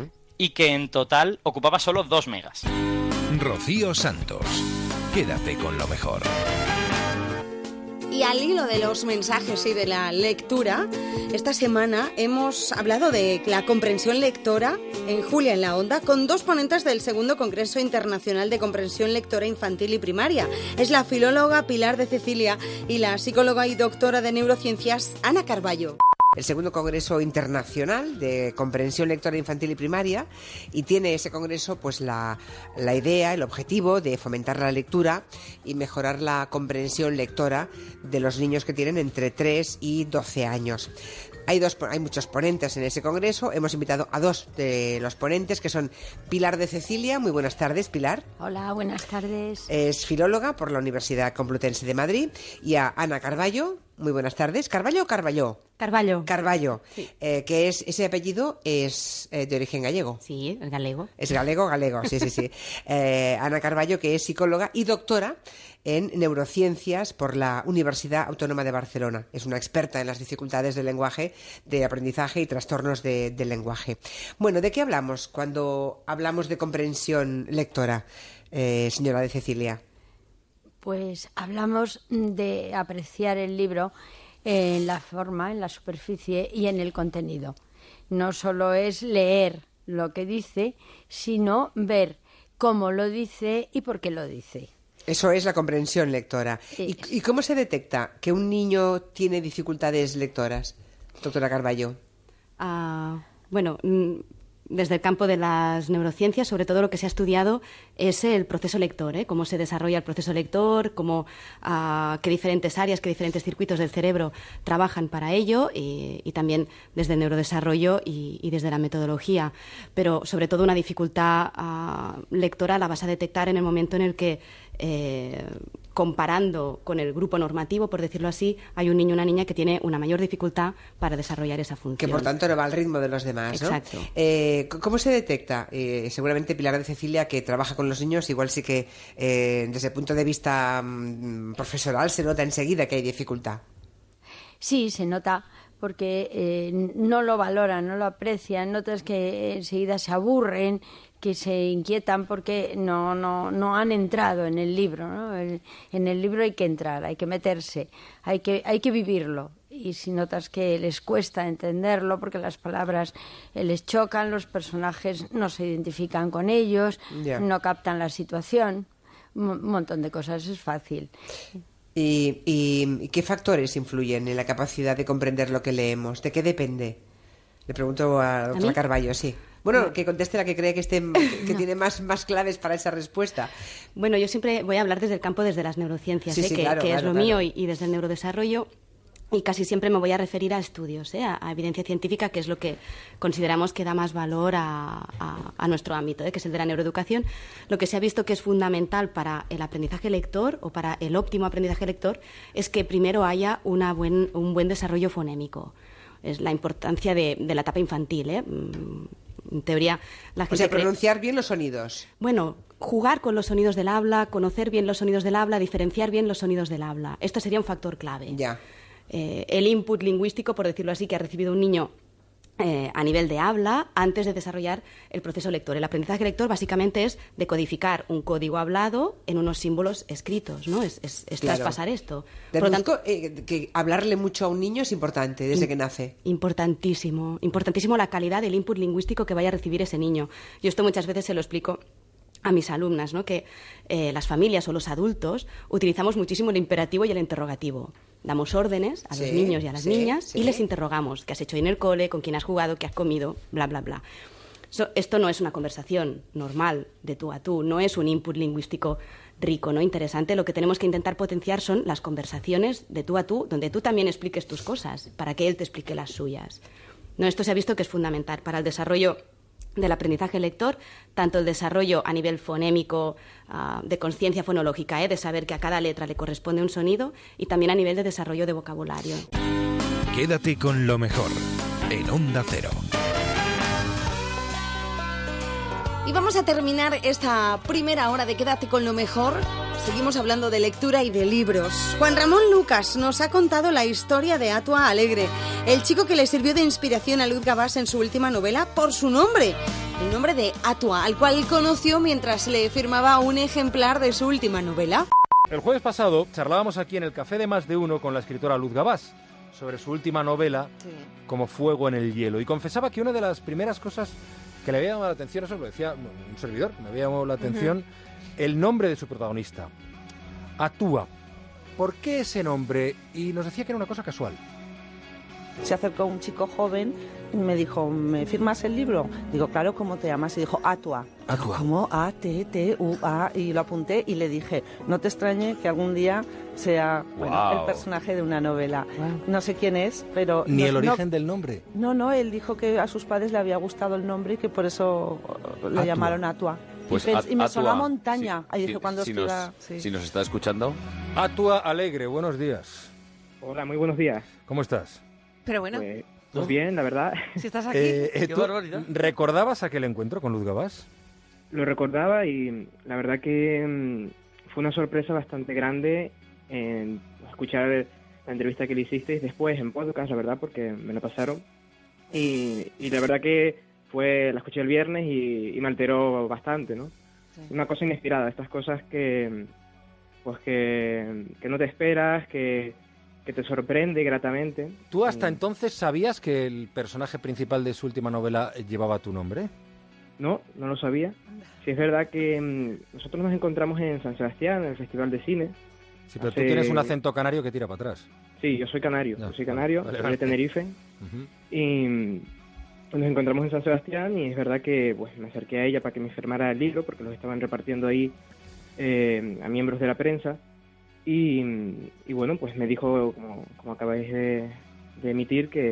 y que en total ocupaba solo dos megas. Rocío Santos. Quédate con lo mejor. Y al hilo de los mensajes y de la lectura, esta semana hemos hablado de la comprensión lectora en Julia en la Onda con dos ponentes del segundo Congreso Internacional de Comprensión Lectora Infantil y Primaria. Es la filóloga Pilar de Cecilia y la psicóloga y doctora de neurociencias Ana Carballo. El segundo Congreso Internacional de Comprensión Lectora Infantil y Primaria, y tiene ese congreso pues la, la idea, el objetivo de fomentar la lectura y mejorar la comprensión lectora de los niños que tienen entre tres y doce años. Hay, dos, hay muchos ponentes en ese congreso. Hemos invitado a dos de los ponentes, que son Pilar de Cecilia. Muy buenas tardes, Pilar. Hola, buenas tardes. Es filóloga por la Universidad Complutense de Madrid. Y a Ana Carballo. muy buenas tardes. ¿Carballo o Carballo? Carballo. Carballo, sí. eh, que es ese apellido es eh, de origen gallego. Sí, es galego. Es galego, galego, sí, sí, sí. Eh, Ana Carballo, que es psicóloga y doctora en neurociencias por la Universidad Autónoma de Barcelona. Es una experta en las dificultades del lenguaje, de aprendizaje y trastornos de, del lenguaje. Bueno, ¿de qué hablamos cuando hablamos de comprensión lectora, eh, señora de Cecilia? Pues hablamos de apreciar el libro en la forma, en la superficie y en el contenido. No solo es leer lo que dice, sino ver cómo lo dice y por qué lo dice. Eso es la comprensión lectora. Sí. ¿Y, ¿Y cómo se detecta que un niño tiene dificultades lectoras, doctora Carballo? Ah, bueno, desde el campo de las neurociencias, sobre todo lo que se ha estudiado es el proceso lector, ¿eh? Cómo se desarrolla el proceso lector, cómo, uh, qué diferentes áreas, qué diferentes circuitos del cerebro trabajan para ello y, y también desde el neurodesarrollo y, y desde la metodología. Pero sobre todo una dificultad uh, lectora la vas a detectar en el momento en el que, eh, comparando con el grupo normativo, por decirlo así, hay un niño o una niña que tiene una mayor dificultad para desarrollar esa función. Que por tanto no va al ritmo de los demás, ¿no? Exacto. Eh, ¿Cómo se detecta? Eh, seguramente Pilar de Cecilia, que trabaja con los niños, igual sí que eh, desde el punto de vista mmm, profesional se nota enseguida que hay dificultad. Sí, se nota porque eh, no lo valoran, no lo aprecian, notas que enseguida se aburren, que se inquietan porque no, no, no han entrado en el libro, ¿no? El, en el libro hay que entrar, hay que meterse, hay que, hay que vivirlo. Y si notas que les cuesta entenderlo porque las palabras eh, les chocan, los personajes no se identifican con ellos, yeah. no captan la situación, un montón de cosas, es fácil. ¿Y, y qué factores influyen en la capacidad de comprender lo que leemos? ¿De qué depende? Le pregunto a la doctora Carballo, sí. Bueno, que conteste la que cree que, esté, que tiene más, más claves para esa respuesta. Bueno, yo siempre voy a hablar desde el campo desde las neurociencias, sí, ¿eh? sí, que, claro, que claro, es lo claro. mío, y, y desde el neurodesarrollo. Y casi siempre me voy a referir a estudios, ¿eh? a, a evidencia científica, que es lo que consideramos que da más valor a, a, a nuestro ámbito, ¿eh? que es el de la neuroeducación. Lo que se ha visto que es fundamental para el aprendizaje lector o para el óptimo aprendizaje lector es que primero haya una buen, un buen desarrollo fonémico. Es la importancia de, de la etapa infantil, ¿eh? En teoría, la gente o sea, cree... pronunciar bien los sonidos. Bueno, jugar con los sonidos del habla, conocer bien los sonidos del habla, diferenciar bien los sonidos del habla. Esto sería un factor clave. Ya. Eh, el input lingüístico, por decirlo así, que ha recibido un niño eh, a nivel de habla antes de desarrollar el proceso lector. El aprendizaje lector básicamente es decodificar un código hablado en unos símbolos escritos, ¿no? Es, es, es claro. traspasar esto. Deduzco, por lo tanto, eh, que hablarle mucho a un niño es importante desde que nace. Importantísimo. Importantísimo la calidad del input lingüístico que vaya a recibir ese niño. Yo esto muchas veces se lo explico a mis alumnas, ¿no? Que eh, las familias o los adultos utilizamos muchísimo el imperativo y el interrogativo. Damos órdenes a sí, los niños y a las sí, niñas sí. y les interrogamos qué has hecho hoy en el cole, con quién has jugado, qué has comido, bla, bla, bla. So, esto no es una conversación normal de tú a tú, no es un input lingüístico rico, ¿no? Interesante. Lo que tenemos que intentar potenciar son las conversaciones de tú a tú, donde tú también expliques tus cosas, para que él te explique las suyas. No, esto se ha visto que es fundamental para el desarrollo del aprendizaje lector, tanto el desarrollo a nivel fonémico, uh, de conciencia fonológica, ¿eh? de saber que a cada letra le corresponde un sonido, y también a nivel de desarrollo de vocabulario. Quédate con lo mejor en Onda Cero. Y vamos a terminar esta primera hora de Quédate con lo mejor. Seguimos hablando de lectura y de libros. Juan Ramón Lucas nos ha contado la historia de Atua Alegre, el chico que le sirvió de inspiración a Luz Gabás en su última novela por su nombre, el nombre de Atua, al cual conoció mientras le firmaba un ejemplar de su última novela. El jueves pasado charlábamos aquí en el Café de Más de Uno con la escritora Luz Gabás sobre su última novela, sí. Como Fuego en el Hielo, y confesaba que una de las primeras cosas que le había llamado la atención, eso lo decía un servidor, me había llamado la atención, uh-huh. el nombre de su protagonista, Atua. ¿Por qué ese nombre? Y nos decía que era una cosa casual. Se acercó un chico joven y me dijo, ¿me firmas el libro? Digo, claro, ¿cómo te llamas? Y dijo, Atua. Atua. ¿Cómo? A, T, T, U, A. Y lo apunté y le dije, no te extrañe que algún día sea bueno, wow. el personaje de una novela. Wow. No sé quién es, pero... ¿Ni no, el origen no, del nombre? No, no, él dijo que a sus padres le había gustado el nombre y que por eso le Atua. llamaron Atua. Pues y, a, y me Atua, sonó a montaña. Sí, Ahí sí, dice cuando si, escriba, nos, sí. si nos está escuchando. Atua Alegre, buenos días. Hola, muy buenos días. ¿Cómo estás? Pero bueno. Pues, pues bien, la verdad. Si estás aquí. Eh, eh, Qué ¿tú barbaridad. ¿Recordabas aquel encuentro con Luz Gabás? Lo recordaba y la verdad que mm, fue una sorpresa bastante grande en escuchar la entrevista que le hicisteis después en podcast, la verdad, porque me la pasaron. Y, y la verdad que fue la escuché el viernes y, y me alteró bastante, ¿no? Sí. Una cosa inesperada, estas cosas que pues que, que no te esperas, que, que te sorprende gratamente. ¿Tú hasta entonces sabías que el personaje principal de su última novela llevaba tu nombre? No, no lo sabía. Sí, es verdad que mm, nosotros nos encontramos en San Sebastián, en el Festival de Cine. Sí, pero Hace- tú tienes un acento canario que tira para atrás. Sí, yo soy canario, Ya, yo soy vale, canario, vale, soy vale. de Tenerife. Ujú. Y mm, nos encontramos en San Sebastián y es verdad que pues me acerqué a ella para que me firmara el libro porque los estaban repartiendo ahí eh, a miembros de la prensa. Y, mm, y bueno, pues me dijo, como, como acabáis de, de emitir, que,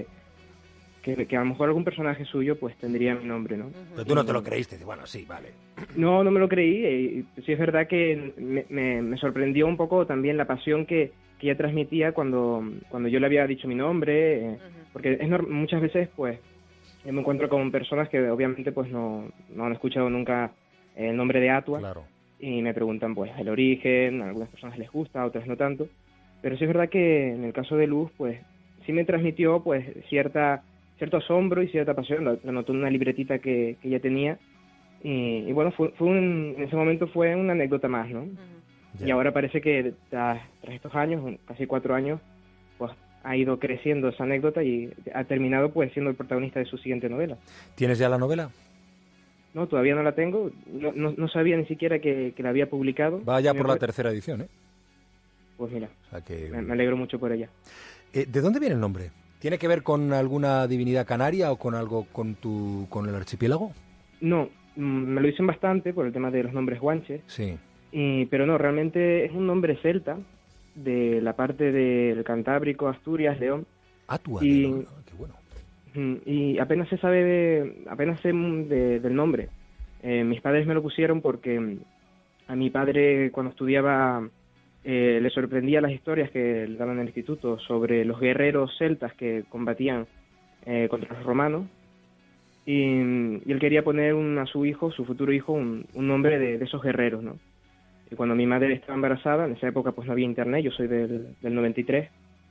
que, que a lo mejor algún personaje suyo pues tendría mi nombre, ¿no? Pero tú no te lo creíste. Bueno, sí, vale. No, no me lo creí. Y sí es verdad que me, me- me sorprendió un poco también la pasión que, que ella transmitía cuando, cuando yo le había dicho mi nombre. eh, Porque es norm- muchas veces, pues, yo me encuentro con personas que obviamente pues no, no han escuchado nunca el nombre de Atua. Claro. Y me preguntan, pues, el origen. A algunas personas les gusta, a otras no tanto. Pero sí es verdad que en el caso de Luz, pues, sí me transmitió, pues, cierta cierto asombro y cierta pasión. Lo, lo notó en una libretita que, que ella tenía. Y, y bueno, fue, fue un- en ese momento fue una anécdota más, ¿no? Y ahora parece que tras, tras estos años, casi cuatro años, pues ha ido creciendo esa anécdota y ha terminado pues siendo el protagonista de su siguiente novela. ¿Tienes ya la novela? No, todavía no la tengo, no, no, no sabía ni siquiera que, que la había publicado. Va ya Me por la fue- tercera edición, ¿eh? Pues mira, O sea que... me, me alegro mucho por ella. Eh, ¿De dónde viene el nombre? ¿Tiene que ver con alguna divinidad canaria o con algo con tu con el archipiélago? No, mm, me lo dicen bastante por el tema de los nombres guanches, Sí. y, pero no, realmente es un nombre celta de la parte del Cantábrico, Asturias, León. Atua, y, de León, qué bueno. Mm, y apenas se sabe de, apenas sé mm, de- del nombre. Eh, mis padres me lo pusieron porque mm, a mi padre cuando estudiaba eh, le sorprendía las historias que le daban en el instituto sobre los guerreros celtas que combatían eh, contra los romanos y, mm, y él quería poner un- a su hijo, su futuro hijo, un, un nombre de, de esos guerreros, ¿no? Y cuando mi madre estaba embarazada, en esa época pues no había internet, yo soy del, del noventa y tres,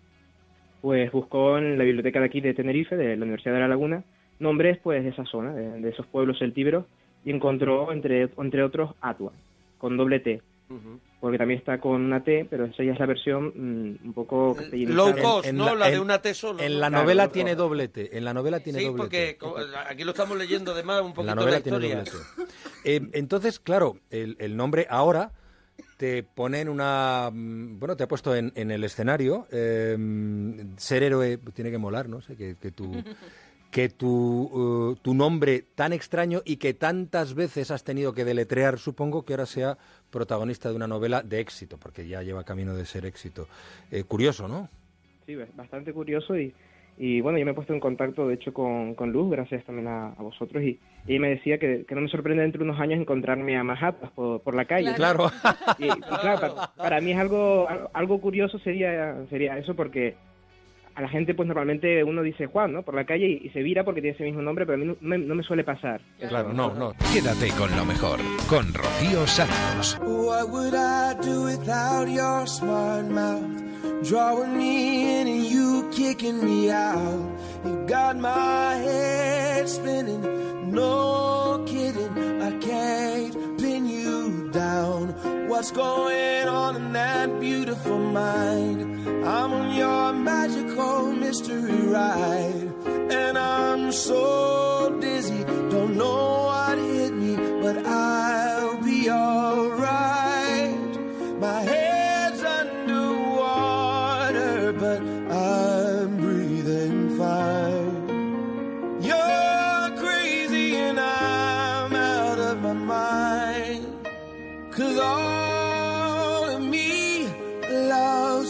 pues buscó en la biblioteca de aquí de Tenerife, de la Universidad de La Laguna, nombres pues de esa zona, de, de esos pueblos celtíberos, y encontró entre, entre otros Atua, con doble T, porque también está con una T, pero esa ya es la versión mm, un poco castellanizada. Low cost, ¿no? La de una T solo, En ¿no? la Claro, novela low tiene cost. doblete. En la novela tiene Sí, doblete. porque co- aquí lo estamos leyendo además un En poquito la la, novela tiene historia. doblete. Eh, entonces, claro, el, el nombre ahora te pone en una... mm, Bueno, te ha puesto en, en el escenario. eh, ser héroe tiene que molar, ¿no? Sé que, que tu, que tu, eh, tu nombre tan extraño y que tantas veces has tenido que deletrear, supongo que ahora sea protagonista de una novela de éxito, porque ya lleva camino de ser éxito. Eh, curioso, ¿no? Sí, bastante curioso y, y bueno, yo me he puesto en contacto de hecho con, con Luz, gracias también a, a vosotros, y, y ella me decía que, que no me sorprende dentro de unos años encontrarme a Mahatas por, por la calle. Claro. Y, y claro, para, para mí es algo algo curioso sería sería eso porque a la gente pues normalmente uno dice Juan, ¿no? Por la calle y, y se vira porque tiene ese mismo nombre, pero a mí no me, no me suele pasar. Claro, no, no. Quédate con lo mejor, con Rocío Santos. What would I do without your smart mouth? Drawing me in and you kicking me out. You got my head spinning, no kidding. I can't pin you down. What's going on in that beautiful mind? I'm on your magical mystery ride, and I'm so dizzy, don't know what hit me, but I'll be alright. My head's underwater, but I'm breathing fine. You're crazy and I'm out of my mind, 'cause all of me loves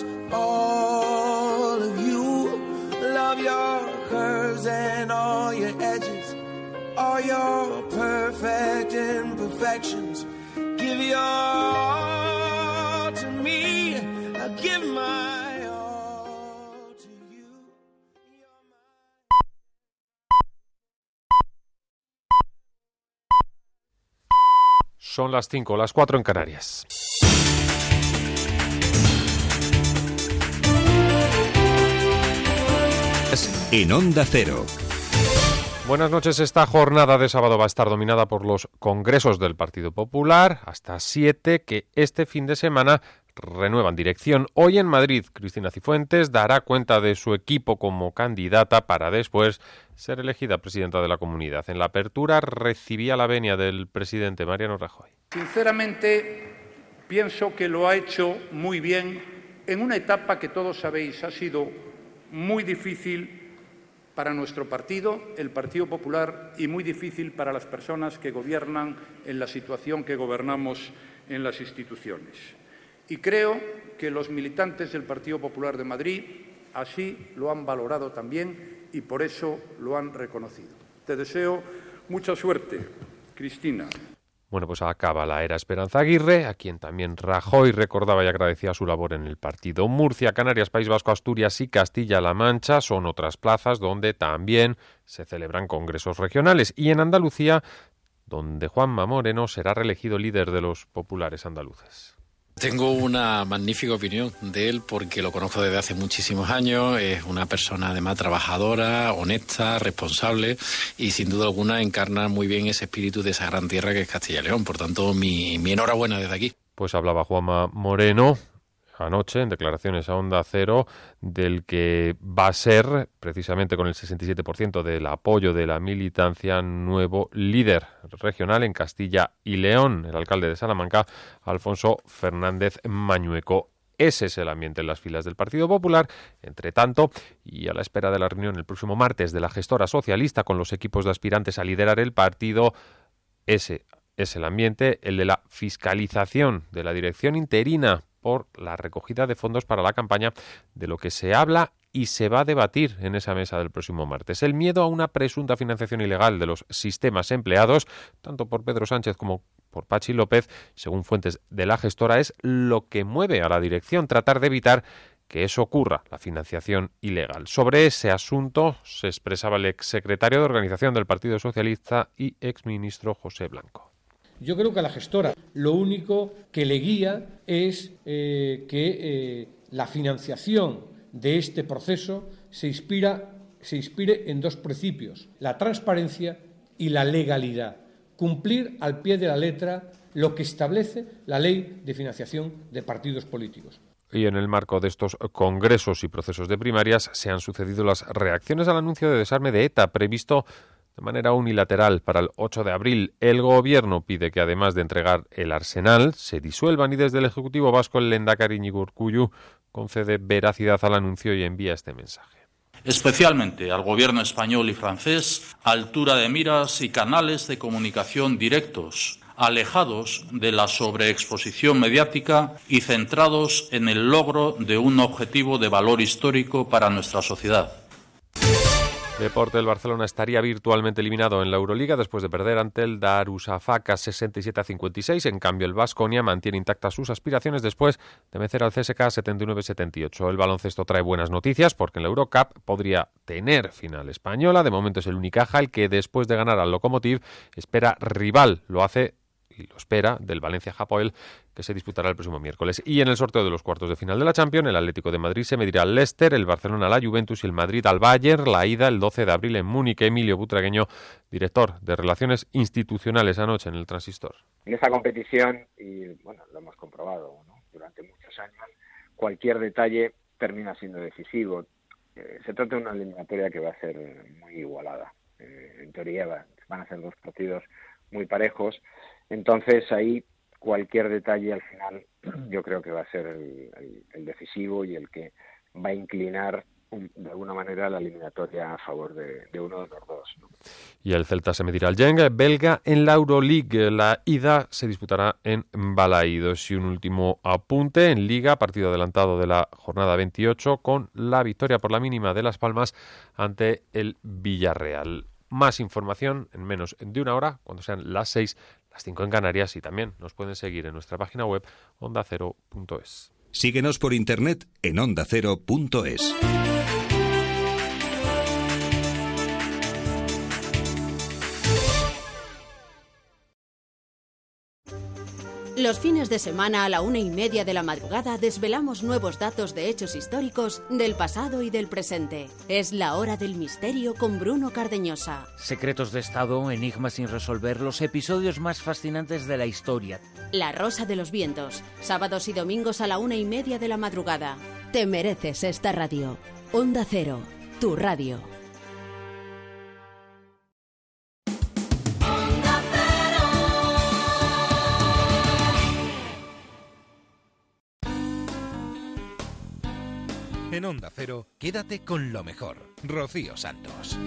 all of you. Love your curves and all your edges, all your perfect imperfections. Give your all to me, I give my all. Son las cinco, las cuatro en Canarias. En Onda Cero. Buenas noches. Esta jornada de sábado va a estar dominada por los congresos del Partido Popular, hasta siete, que este fin de semana renuevan dirección. Hoy en Madrid, Cristina Cifuentes dará cuenta de su equipo como candidata para después ser elegida presidenta de la comunidad. En la apertura recibía la venia del presidente Mariano Rajoy. Sinceramente, pienso que lo ha hecho muy bien en una etapa que todos sabéis ha sido muy difícil para nuestro partido, el Partido Popular, y muy difícil para las personas que gobiernan en la situación que gobernamos en las instituciones. Y creo que los militantes del Partido Popular de Madrid así lo han valorado también y por eso lo han reconocido. Te deseo mucha suerte, Cristina. Bueno, pues acaba la era Esperanza Aguirre, a quien también Rajoy recordaba y agradecía su labor en el partido. Murcia, Canarias, País Vasco, Asturias y Castilla-La Mancha son otras plazas donde también se celebran congresos regionales. Y en Andalucía, donde Juanma Moreno será reelegido líder de los populares andaluces. Tengo una magnífica opinión de él porque lo conozco desde hace muchísimos años, es una persona además trabajadora, honesta, responsable y sin duda alguna encarna muy bien ese espíritu de esa gran tierra que es Castilla y León. Por tanto, mi, mi enhorabuena desde aquí. Pues hablaba Juanma Moreno anoche en declaraciones a Onda Cero del que va a ser, precisamente con el sesenta y siete por ciento del apoyo de la militancia, nuevo líder regional en Castilla y León. El alcalde de Salamanca, Alfonso Fernández Mañueco. Ese es el ambiente en las filas del Partido Popular. Entre tanto, y a la espera de la reunión el próximo martes de la gestora socialista con los equipos de aspirantes a liderar el partido, ese es el ambiente, el de la fiscalización de la dirección interina por la recogida de fondos para la campaña, de lo que se habla y se va a debatir en esa mesa del próximo martes. El miedo a una presunta financiación ilegal de los sistemas empleados, tanto por Pedro Sánchez como por Pachi López, según fuentes de la gestora, es lo que mueve a la dirección tratar de evitar que eso ocurra, la financiación ilegal. Sobre ese asunto se expresaba el exsecretario de Organización del Partido Socialista y exministro José Blanco. Yo creo que a la gestora lo único que le guía es eh, que eh, la financiación de este proceso se inspira, se inspire en dos principios: la transparencia y la legalidad. Cumplir al pie de la letra lo que establece la Ley de Financiación de Partidos Políticos. Y en el marco de estos congresos y procesos de primarias se han sucedido las reacciones al anuncio de desarme de ETA previsto de manera unilateral para el ocho de abril. El Gobierno pide que, además de entregar el arsenal, se disuelvan, y desde el Ejecutivo vasco el lehendakari Iñigo Urkullu concede veracidad al anuncio y envía este mensaje. Especialmente al Gobierno español y francés, altura de miras y canales de comunicación directos, alejados de la sobreexposición mediática y centrados en el logro de un objetivo de valor histórico para nuestra sociedad. Deporte. El Barcelona estaría virtualmente eliminado en la Euroliga después de perder ante el Darussafaka sesenta y siete a cincuenta y seis. En cambio, el Baskonia mantiene intactas sus aspiraciones después de vencer al C S K setenta y nueve a setenta y ocho. El baloncesto trae buenas noticias porque en la Eurocup podría tener final española. De momento es el Unicaja el que, después de ganar al Lokomotiv, espera rival. Lo hace y lo espera del Valencia Hapoel, que se disputará el próximo miércoles. Y en el sorteo de los cuartos de final de la Champions, el Atlético de Madrid se medirá al Leicester, el Barcelona a la Juventus y el Madrid al Bayern. La ida el doce de abril en Múnich. Emilio Butragueño, director de Relaciones Institucionales, anoche en el Transistor. En esta competición, y bueno, lo hemos comprobado, ¿no?, durante muchos años, cualquier detalle termina siendo decisivo. Eh, se trata de una eliminatoria que va a ser muy igualada. Eh, en teoría va, van a ser dos partidos muy parejos. Entonces ahí cualquier detalle al final yo creo que va a ser el, el, el decisivo y el que va a inclinar un, de alguna manera la eliminatoria a favor de, de uno de los dos, ¿no? Y el Celta se medirá al Genk belga en la Euroleague. La ida se disputará en Balaídos. Y un último apunte en Liga, partido adelantado de la jornada veintiocho con la victoria por la mínima de Las Palmas ante el Villarreal. Más información en menos de una hora, cuando sean las seis, las cinco en Canarias, y también nos pueden seguir en nuestra página web onda cero punto es. Síguenos por internet en onda cero punto es. Los fines de semana a la una y media de la madrugada desvelamos nuevos datos de hechos históricos del pasado y del presente. Es la hora del misterio con Bruno Cardeñosa. Secretos de Estado, enigmas sin resolver, los episodios más fascinantes de la historia. La Rosa de los Vientos, sábados y domingos a la una y media de la madrugada. Te mereces esta radio. Onda Cero, tu radio. En Onda Cero, quédate con lo mejor. Rocío Santos.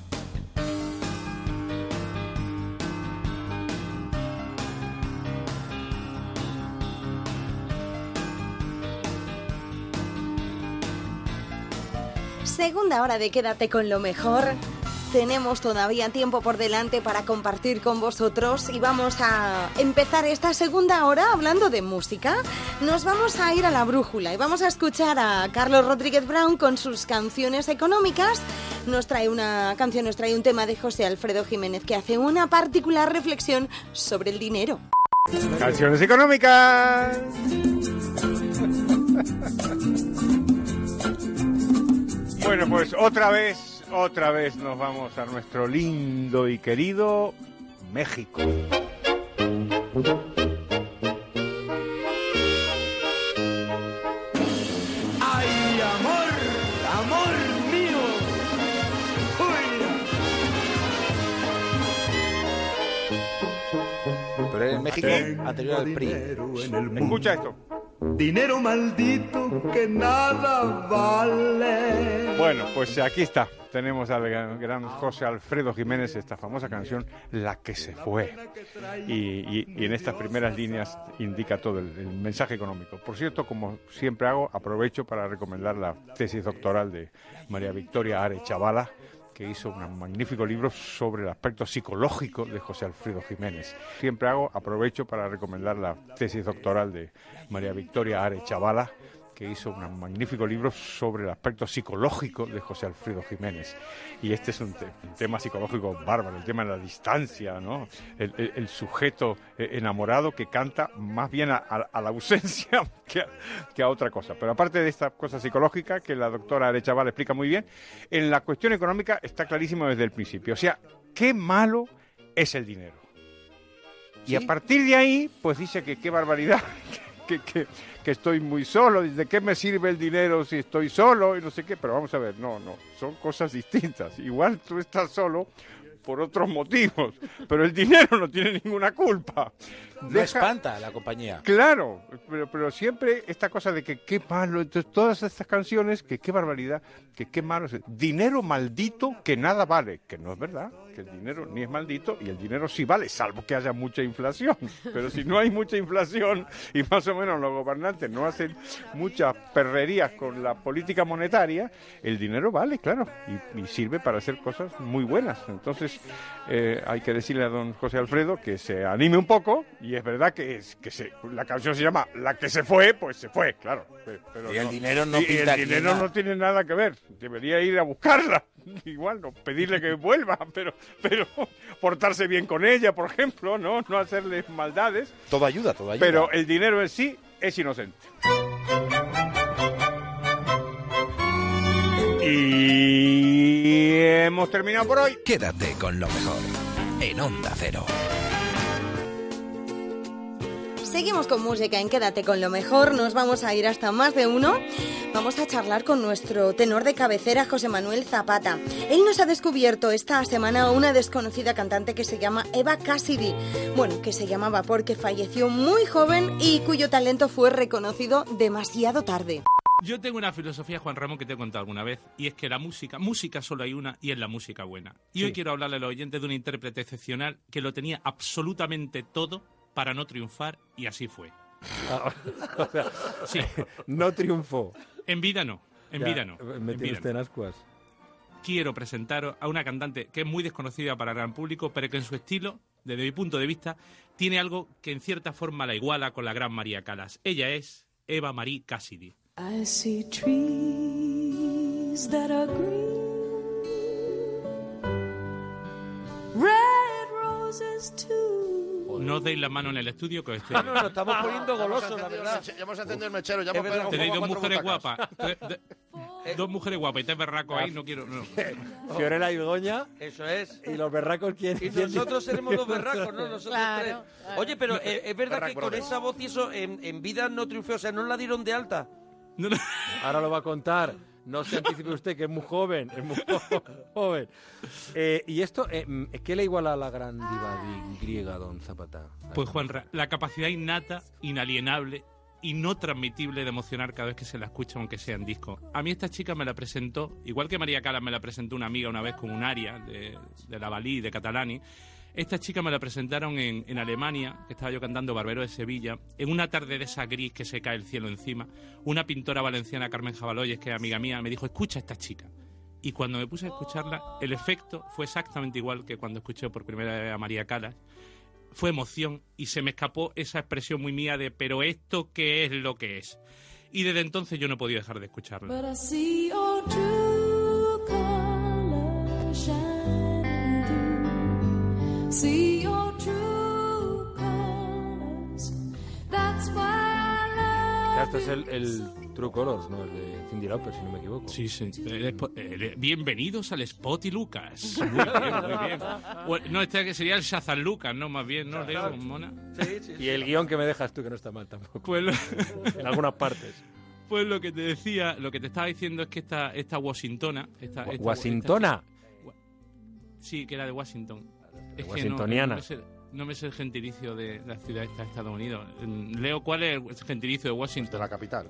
Segunda hora de Quédate con lo mejor. Tenemos todavía tiempo por delante para compartir con vosotros y vamos a empezar esta segunda hora hablando de música. Nos vamos a ir a la brújula y vamos a escuchar a Carlos Rodríguez Brown con sus canciones económicas. Nos trae una canción, nos trae un tema de José Alfredo Jiménez que hace una particular reflexión sobre el dinero. Canciones económicas. Bueno, pues otra vez... Otra vez nos vamos a nuestro lindo y querido México. ¡Ay, amor! ¡Amor mío! ¡Uy! Pero en México, anterior al P R I. Escucha esto. Dinero maldito que nada vale. Bueno, pues aquí está. Tenemos al gran, gran José Alfredo Jiménez, esta famosa canción, La que se fue. Y, y, y en estas primeras líneas indica todo el, el mensaje económico. Por cierto, como siempre hago, aprovecho para recomendar la tesis doctoral de María Victoria Arechavala, que hizo un magnífico libro sobre el aspecto psicológico de José Alfredo Jiménez. Siempre hago, aprovecho para recomendar la tesis doctoral de María Victoria Arechavala, que hizo un magnífico libro sobre el aspecto psicológico de José Alfredo Jiménez. Y este es un, te un tema psicológico bárbaro, el tema de la distancia, ¿no? El, el, el sujeto enamorado que canta más bien a, a, a la ausencia que a, que a otra cosa. Pero aparte de esta cosa psicológica, que la doctora Arechavala explica muy bien, en la cuestión económica está clarísimo desde el principio. O sea, qué malo es el dinero. ¿Sí? Y a partir de ahí, pues dice que qué barbaridad, que... que que estoy muy solo, ¿de qué me sirve el dinero si estoy solo? Y no sé qué, pero vamos a ver, no, no, son cosas distintas. Igual tú estás solo por otros motivos, pero el dinero no tiene ninguna culpa. No Deja... espanta a la compañía. Claro, pero, pero siempre esta cosa de que qué malo, entonces todas estas canciones, que qué barbaridad, que qué malo es. Dinero maldito que nada vale, que no es verdad, que el dinero ni es maldito y el dinero sí vale, salvo que haya mucha inflación. Pero si no hay mucha inflación y más o menos los gobernantes no hacen muchas perrerías con la política monetaria, el dinero vale, claro, y, y sirve para hacer cosas muy buenas. Entonces eh, hay que decirle a don José Alfredo que se anime un poco. Y es verdad que, es, que se, la canción se llama La que se fue, pues se fue, claro. Pero y el no, dinero no y pinta el dinero nada. no tiene nada que ver. Debería ir a buscarla. Igual, no pedirle que vuelva, pero, pero portarse bien con ella, por ejemplo, no, no hacerle maldades. Todo ayuda, todo ayuda. Pero el dinero en sí es inocente. Y hemos terminado por hoy. Quédate con lo mejor en Onda Cero. Seguimos con música en Quédate con lo mejor, nos vamos a ir hasta más de uno. Vamos a charlar con nuestro tenor de cabecera, José Manuel Zapata. Él nos ha descubierto esta semana una desconocida cantante que se llama Eva Cassidy. Bueno, que se llamaba porque falleció muy joven y cuyo talento fue reconocido demasiado tarde. Yo tengo una filosofía, Juan Ramón, que te he contado alguna vez, y es que la música, música solo hay una, y es la música buena. Y sí. Hoy quiero hablarle a los oyentes de un intérprete excepcional que lo tenía absolutamente todo para no triunfar, y así fue. Ah, o sea, sí. No triunfó. En vida no, en ya, vida no. Me tiene usted en ascuas. Quiero presentaros a una cantante que es muy desconocida para el gran público, pero que en su estilo, desde mi punto de vista, tiene algo que en cierta forma la iguala con la gran María Callas. Ella es Eva Marie Cassidy. I see trees that are green, red roses too. No os deis la mano en el estudio que os estoy... No, no, nos estamos poniendo golosos, la verdad. Ya hemos encendido el mechero, ya hemos pegado Tenéis fuego dos a cuatro mujeres butacas. guapas. Tres- de- Dos mujeres guapas y tres berracos ahí, no quiero... No. Fiorella y Begoña. Eso es. Y los berracos, ¿quién? Y quién- nosotros seremos los berracos, ¿no? Nosotros Claro, tres. claro. Oye, pero eh, es verdad Berrac que con Brothers. esa voz y eso en, en vida no triunfé, o sea, no la dieron de alta. Ahora lo va a contar. No se anticipe usted, que es muy joven. Es muy joven. Eh, y esto, eh, ¿qué le iguala a la gran diva di- griega, don Zapata? Pues Juanra, la capacidad innata, inalienable y no transmitible de emocionar cada vez que se la escucha, aunque sea en disco. A mí esta chica me la presentó, igual que María Calas me la presentó una amiga una vez con un aria de, de la Valí, de Catalani. Esta chica me la presentaron en, en Alemania, que estaba yo cantando Barbero de Sevilla, en una tarde de esa gris que se cae el cielo encima. Una pintora valenciana, Carmen Jabaloyes, que es amiga mía, me dijo, escucha a esta chica. Y cuando me puse a escucharla, el efecto fue exactamente igual que cuando escuché por primera vez a María Calas. Fue emoción y se me escapó esa expresión muy mía de ¿pero esto qué es lo que es? Y desde entonces yo no he podido dejar de escucharla. But I see your true colors shining through. See your true colors. That's why I love Ya, este es el, el True Colors, ¿no? El de Cyndi Lauper, si no me equivoco. Sí, sí. El espo- el- bienvenidos al Spot y Lucas. Muy bien, muy bien. O- no, este que sería el Shazam Lucas, ¿no? Más bien, ¿no, Leo? Mona. Y el guión que me dejas tú, que no está mal tampoco. Pues lo- en algunas partes. Pues lo que te decía, lo que te estaba diciendo es que esta, esta Washingtona... Esta, esta- ¿Washingtona? esta- sí, que era de Washington. Es que no- washingtoniana. No, me sé, no me sé el gentilicio de la ciudad esta de Estados Unidos. Mm, Leo, ¿cuál es el gentilicio de Washington? De la capital.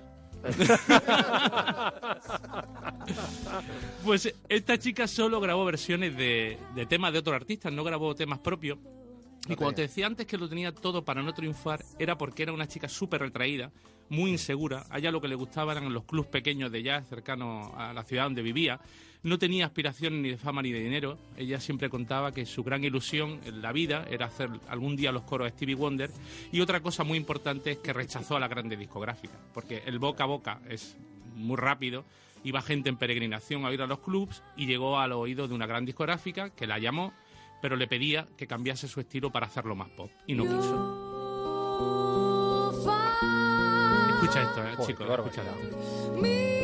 Pues esta chica solo grabó versiones de, de temas de otros artistas, no grabó temas propios. Y cuando te decía antes que lo tenía todo para no triunfar, era porque era una chica súper retraída, muy insegura. A ella lo que le gustaba eran los clubs pequeños de jazz cercanos a la ciudad donde vivía. No tenía aspiración ni de fama ni de dinero. Ella siempre contaba que su gran ilusión en la vida era hacer algún día los coros de Stevie Wonder. Y otra cosa muy importante es que rechazó a las grandes discográficas, porque el boca a boca es muy rápido. Iba gente en peregrinación a ir a los clubs y llegó al oído de una gran discográfica que la llamó, pero le pedía que cambiase su estilo para hacerlo más pop. Y no quiso. Escucha esto, eh, Joder, chicos. qué Escucha barbaridad. esto.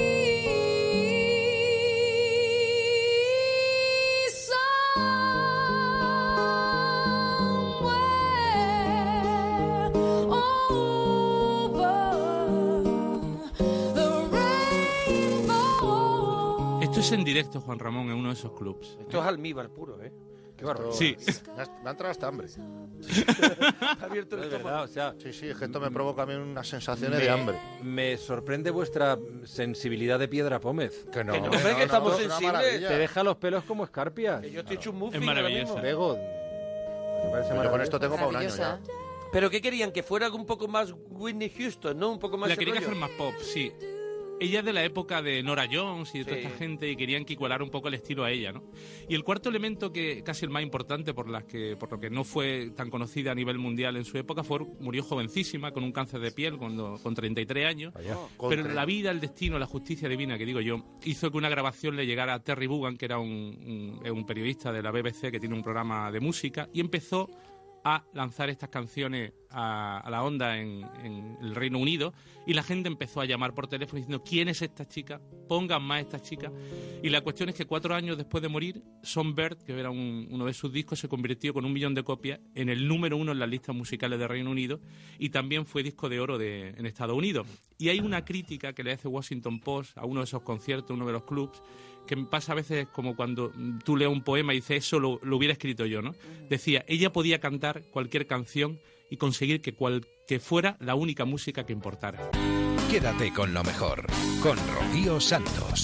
Esto es en directo, Juan Ramón, en uno de esos clubs. Esto es almíbar puro, ¿eh? Qué bárbaro. Sí. Me ha, me ha entrado hasta hambre. Ha abierto el Es estómago. verdad, o sea... Sí, sí, es que esto me provoca a mí unas sensaciones me, de hambre. me sorprende vuestra sensibilidad de piedra pómez. Que no, Que no, que hombre, no, que estamos no, una sensibles. maravilla. Te deja los pelos como escarpias. Que yo estoy hecho un muffin Es ahora maravilloso. mismo. Bego, me parece Yo con maravilloso. esto tengo para un año ya. ¿Pero qué querían? Que fuera un poco más Whitney Houston, ¿no? Un poco más La ese quería rollo. hacer más pop, sí. Ella es de la época de Nora Jones y de toda Sí. esta gente y querían que igualara un poco el estilo a ella, ¿no? Y el cuarto elemento, que casi el más importante por las que por lo que no fue tan conocida a nivel mundial en su época, fue murió jovencísima con un cáncer de piel cuando, con treinta y tres años. Vaya. Con Pero tre- la vida, el destino, la justicia divina, que digo yo, hizo que una grabación le llegara a Terry Bugan, que era un, un- un periodista de la B B C que tiene un programa de música, y empezó a lanzar estas canciones a, a la onda en, en el Reino Unido, y la gente empezó a llamar por teléfono diciendo ¿quién es esta chica? Pongan más a esta chica. Y la cuestión es que cuatro años después de morir, Songbird, que era un- uno de sus discos, se convirtió con un millón de copias en el número uno en las listas musicales de Reino Unido, y también fue disco de oro de, en Estados Unidos. Y hay una crítica que le hace Washington Post a uno de esos conciertos, uno de los clubs, que me pasa a veces como cuando tú lees un poema y dices, eso lo, lo hubiera escrito yo, ¿no? Decía, ella podía cantar cualquier canción y conseguir que, cual, que fuera la única música que importara. Quédate con lo mejor, con Rocío Santos.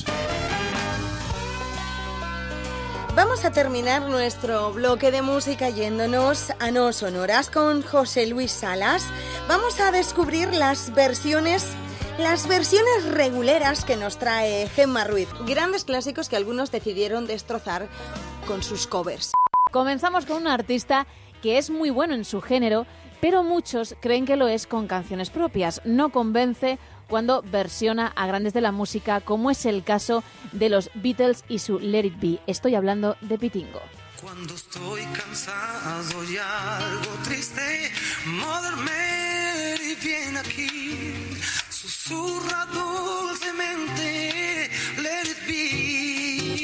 Vamos a terminar nuestro bloque de música yéndonos a No Sonoras con José Luis Salas. Vamos a descubrir las versiones, las versiones reguleras que nos trae Gemma Ruiz. Grandes clásicos que algunos decidieron destrozar con sus covers. Comenzamos con un artista que es muy bueno en su género, pero muchos creen que lo es con canciones propias. No convence cuando versiona a grandes de la música, como es el caso de los Beatles y su Let It Be. Estoy hablando de Pitingo. Cuando estoy cansado y algo triste, Mother Mary viene aquí, susurra dulcemente, let it be.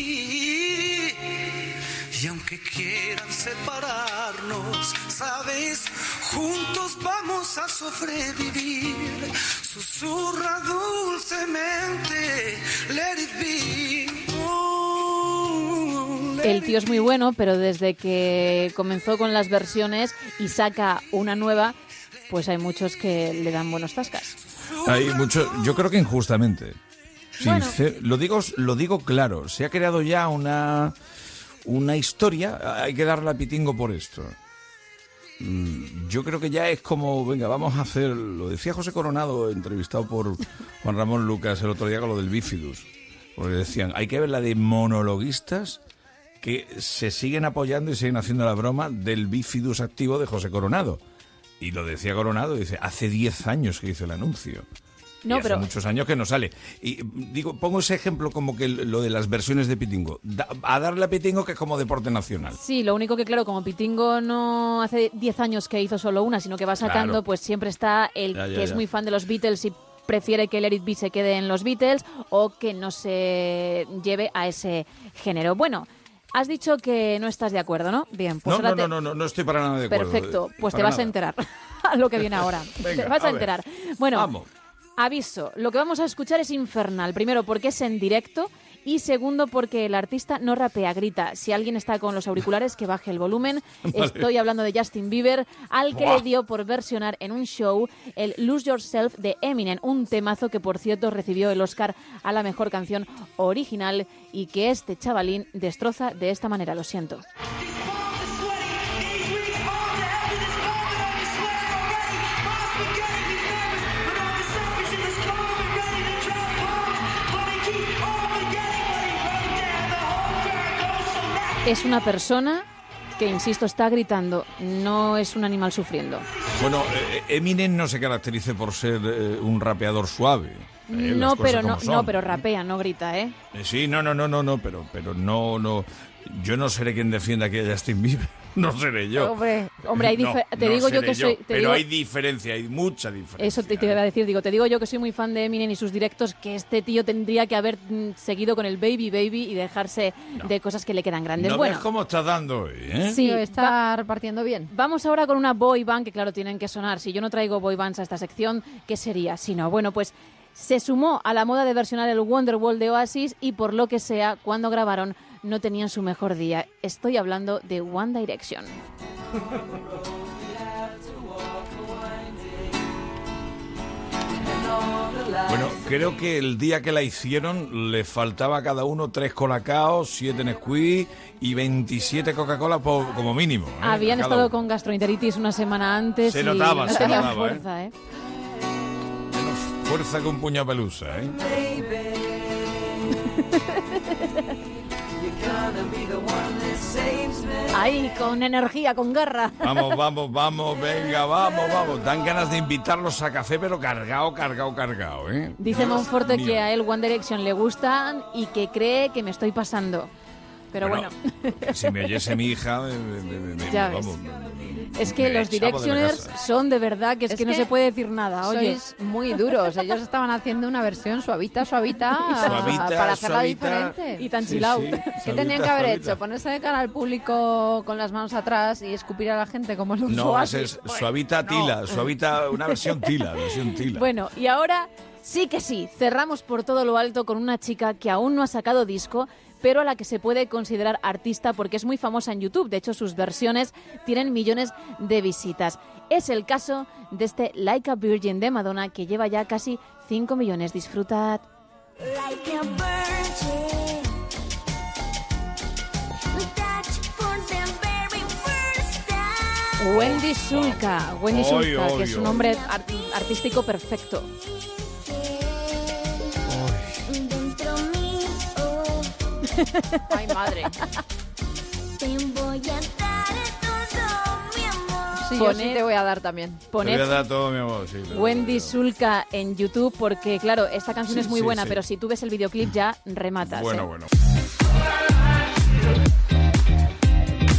Y aunque quieran separarnos, sabes, juntos vamos a sobrevivir. Susurra dulcemente, let it be. Oh, let El tío es muy bueno, pero desde que comenzó con las versiones y saca una nueva, pues hay muchos que le dan buenos tascas. Hay mucho, yo creo que injustamente. Bueno. Sincer- lo digo, lo digo claro. Se ha creado ya una una historia. Hay que darle a Pitingo por esto. Mm, Yo creo que ya es como, venga, vamos a hacer. Lo decía José Coronado, entrevistado por Juan Ramón Lucas el otro día con lo del bífidus. Porque decían, hay que ver la de monologuistas que se siguen apoyando y siguen haciendo la broma del bífidus activo de José Coronado. Y lo decía Coronado, dice, hace diez años que hizo el anuncio. No, y hace pero muchos años que no sale. Y digo, pongo ese ejemplo como que lo de las versiones de Pitingo. Da- a darle a Pitingo que es como deporte nacional. sí, lo único que claro, como Pitingo no hace diez años que hizo solo una, sino que va sacando, Claro. pues siempre está el Ya, ya, que es ya. muy fan de los Beatles y prefiere que el Let It Be se quede en los Beatles o que no se lleve a ese género. Bueno, has dicho que no estás de acuerdo, ¿no? Bien, pues No, ahora no, te- no, no, no, no estoy para nada de acuerdo. Perfecto, pues te Para vas a nada. enterar a lo que viene ahora. Venga, te vas a, a ver. enterar. Bueno, Vamos. aviso, lo que vamos a escuchar es infernal. Primero, porque es en directo. Y segundo, porque el artista no rapea, grita. Si alguien está con los auriculares, que baje el volumen. Vale. Estoy hablando de Justin Bieber, al que Buah. le dio por versionar en un show el Lose Yourself de Eminem, un temazo que, por cierto, recibió el Oscar a la mejor canción original y que este chavalín destroza de esta manera. Lo siento. Es una persona que, insisto, está gritando, no es un animal sufriendo. Bueno, eh, Eminem no se caracteriza por ser eh, un rapeador suave. eh, las No, cosas pero no, como son. no, pero rapea, no grita, ¿eh? Eh, Sí, no, no, no, no, no, pero, pero no, no. Yo no seré quien defienda aquí a Justin Bieber. No seré yo. Hombre, hombre, hay No, difer- te no digo yo seré que soy- te pero digo- hay diferencia, hay mucha diferencia. Eso te, te iba a decir, digo, te digo yo que soy muy fan de Eminem y sus directos, que este tío tendría que haber mm, seguido con el Baby Baby y dejarse de cosas que le quedan grandes. No bueno, ves cómo estás dando hoy, ¿eh? sí, está repartiendo bien. Vamos ahora con una boy band que, claro, tienen que sonar. Si yo no traigo boy bands a esta sección, ¿qué sería? Si no, bueno, pues se sumó a la moda de versionar el Wonderwall de Oasis y, por lo que sea, cuando grabaron no tenían su mejor día. Estoy hablando de One Direction. Bueno, creo que el día que la hicieron le faltaba a cada uno tres Colacao, siete Nesquik y veintisiete Coca-Cola po- como mínimo. ¿eh? Habían A cada estado uno. con gastroenteritis una semana antes Se y notaba, no se tenían notaba, ¿eh? fuerza, ¿eh? Fuerza que un puño pelusa, ¿eh? Ahí, con energía, con garra. Vamos, vamos, vamos, venga, vamos, vamos. Dan ganas de invitarlos a café, pero cargado, cargado, cargado, ¿eh? Dice Monforte mío. que a él One Direction le gustan y que cree que me estoy pasando. Pero bueno, Si me oyese mi hija, me, me- me- me- Ya ves. vamos, me- es que me los echaba de la Directioners casa. son de verdad que es, Es que, no que se puede decir nada. Oye, Sois muy duros. Ellos estaban haciendo una versión suavita, suavita, Suavita, para hacerla suavita. diferente. Y tan Sí, chill out. sí, ¿Qué suavita, tenían que haber suavita. hecho? ¿Ponerse de cara al público con las manos atrás y escupir a la gente como los No, Oasis? ese es suavita tila, suavita, una versión tila, versión tila. Bueno, y ahora sí que sí, cerramos por todo lo alto con una chica que aún no ha sacado disco, pero a la que se puede considerar artista porque es muy famosa en YouTube. De hecho, sus versiones tienen millones de visitas. Es el caso de este Like a Virgin de Madonna, que lleva ya casi cinco millones. Disfrutad. Like a virgin, that for the very first time. Wendy Sulca, Wendy Oy, Sulca, oy, que es un oy. nombre ar- artístico perfecto. Dentro mío, Ay, madre. te voy a dar todo mi amor. Sí, yo sí Poned- te voy a dar también. Te Poned voy a dar todo mi amor, sí. pero- Wendy Sulca en YouTube porque, claro, esta canción Sí, es muy sí, buena, sí. pero si tú ves el videoclip ya rematas. Bueno, ¿eh? bueno.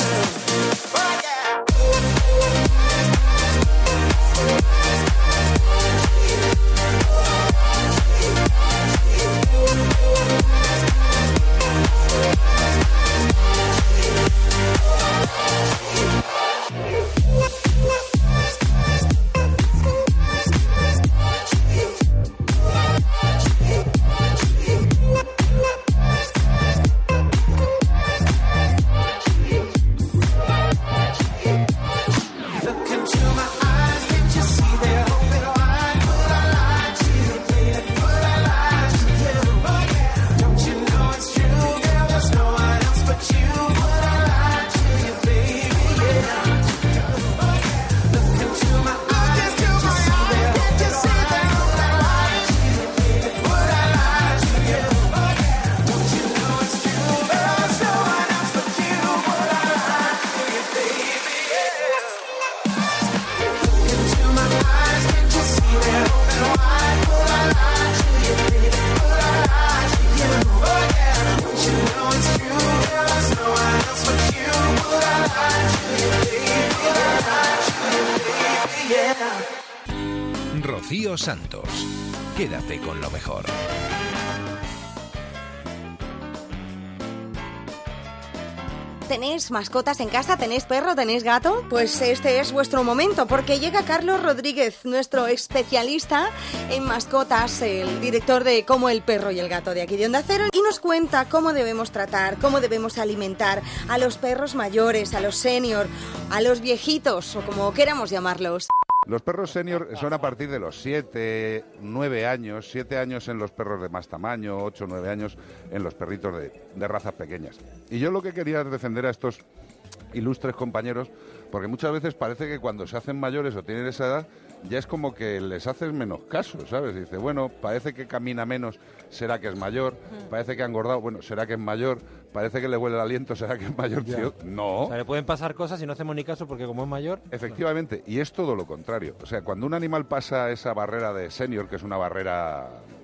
Rocío Santos. Quédate con lo mejor. ¿Tenéis mascotas en casa? ¿Tenéis perro? ¿Tenéis gato? Pues este es vuestro momento, porque llega Carlos Rodríguez, nuestro especialista en mascotas, el director de Como el perro y el gato de aquí de Onda Cero, y nos cuenta cómo debemos tratar, cómo debemos alimentar a los perros mayores, a los senior, a los viejitos, o como queramos llamarlos. Los perros senior son a partir de los siete, nueve años, siete años en los perros de más tamaño, ocho, nueve años en los perritos de, de razas pequeñas. Y yo lo que quería es defender a estos ilustres compañeros, porque muchas veces parece que cuando se hacen mayores o tienen esa edad, ya es como que les haces menos caso, ¿sabes? Dice, bueno, parece que camina menos, será que es mayor, parece que ha engordado, bueno, será que es mayor, parece que le huele el aliento, será que es mayor, tío. No. O sea, le pueden pasar cosas y no hacemos ni caso porque como es mayor... Efectivamente, y es todo lo contrario. O sea, cuando un animal pasa esa barrera de senior, que es una barrera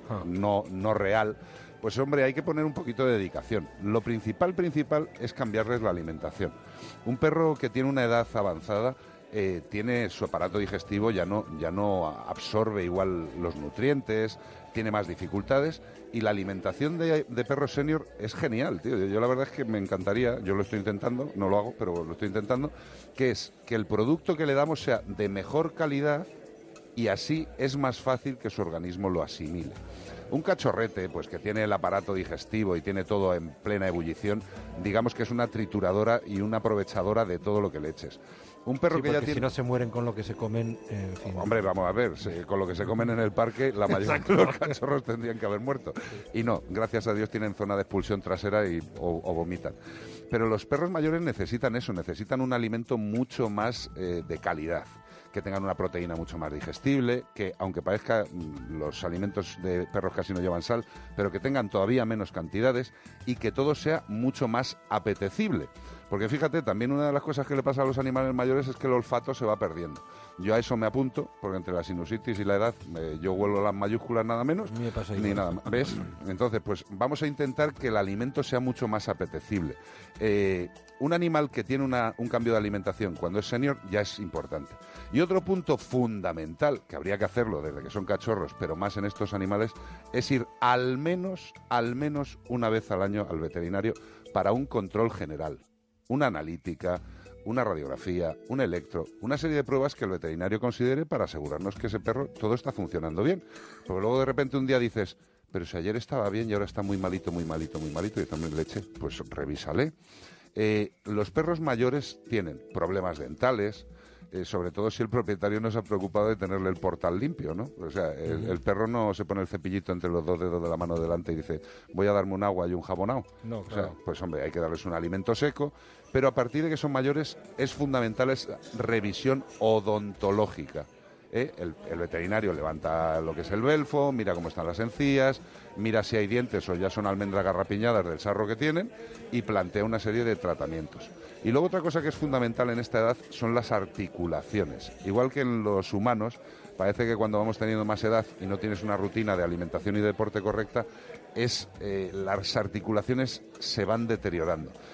no, no real, pues hombre, hay que poner un poquito de dedicación. Lo principal, principal es cambiarles la alimentación. Un perro que tiene una edad avanzada eh, tiene su aparato digestivo, ya no, ya no absorbe igual los nutrientes, tiene más dificultades, y la alimentación de, de perros senior es genial, tío. Yo, yo la verdad es que me encantaría, yo lo estoy intentando, no lo hago, pero lo estoy intentando, que es que el producto que le damos sea de mejor calidad y así es más fácil que su organismo lo asimile. Un cachorrete, pues que tiene el aparato digestivo y tiene todo en plena ebullición, digamos que es una trituradora y una aprovechadora de todo lo que le eches. Un perro sí, que ya tiene... tiene... si no se mueren con lo que se comen, eh, en fin. Hombre, vamos a ver, se, con lo que se comen en el parque, la mayoría de los cachorros tendrían que haber muerto. Y no, gracias a Dios tienen zona de expulsión trasera y, o, o vomitan. Pero los perros mayores necesitan eso, necesitan un alimento mucho más eh, de calidad, que tengan una proteína mucho más digestible, que aunque parezca los alimentos de perros casi no llevan sal, pero que tengan todavía menos cantidades y que todo sea mucho más apetecible. Porque fíjate, también una de las cosas que le pasa a los animales mayores es que el olfato se va perdiendo. Yo a eso me apunto, porque entre la sinusitis y la edad eh, yo huelo las mayúsculas nada menos, me pasa ni igual. nada más. ¿Ves? Entonces, pues vamos a intentar que el alimento sea mucho más apetecible. Eh, un animal que tiene una, un cambio de alimentación cuando es senior ya es importante. Y otro punto fundamental, que habría que hacerlo desde que son cachorros, pero más en estos animales, es ir al menos, al menos una vez al año al veterinario para un control general. Una analítica, una radiografía, un electro, una serie de pruebas que el veterinario considere para asegurarnos que ese perro todo está funcionando bien. Porque luego de repente un día dices, pero si ayer estaba bien y ahora está muy malito, muy malito, muy malito, y también leche, pues revísale. Eh, los perros mayores tienen problemas dentales, eh, sobre todo si el propietario no se ha preocupado de tenerle el portal limpio, ¿no? O sea, el, Uh-huh. el perro no se pone el cepillito entre los dos dedos de la mano delante y dice, voy a darme un agua y un jabonao. No, O sea, claro. pues hombre, hay que darles un alimento seco, pero a partir de que son mayores es fundamental esa revisión odontológica. ¿eh? El, el veterinario levanta lo que es el belfo, mira cómo están las encías, mira si hay dientes o ya son almendras garrapiñadas del sarro que tienen y plantea una serie de tratamientos. Y luego otra cosa que es fundamental en esta edad son las articulaciones. Igual que en los humanos, parece que cuando vamos teniendo más edad y no tienes una rutina de alimentación y deporte correcta, es eh, las articulaciones se van deteriorando.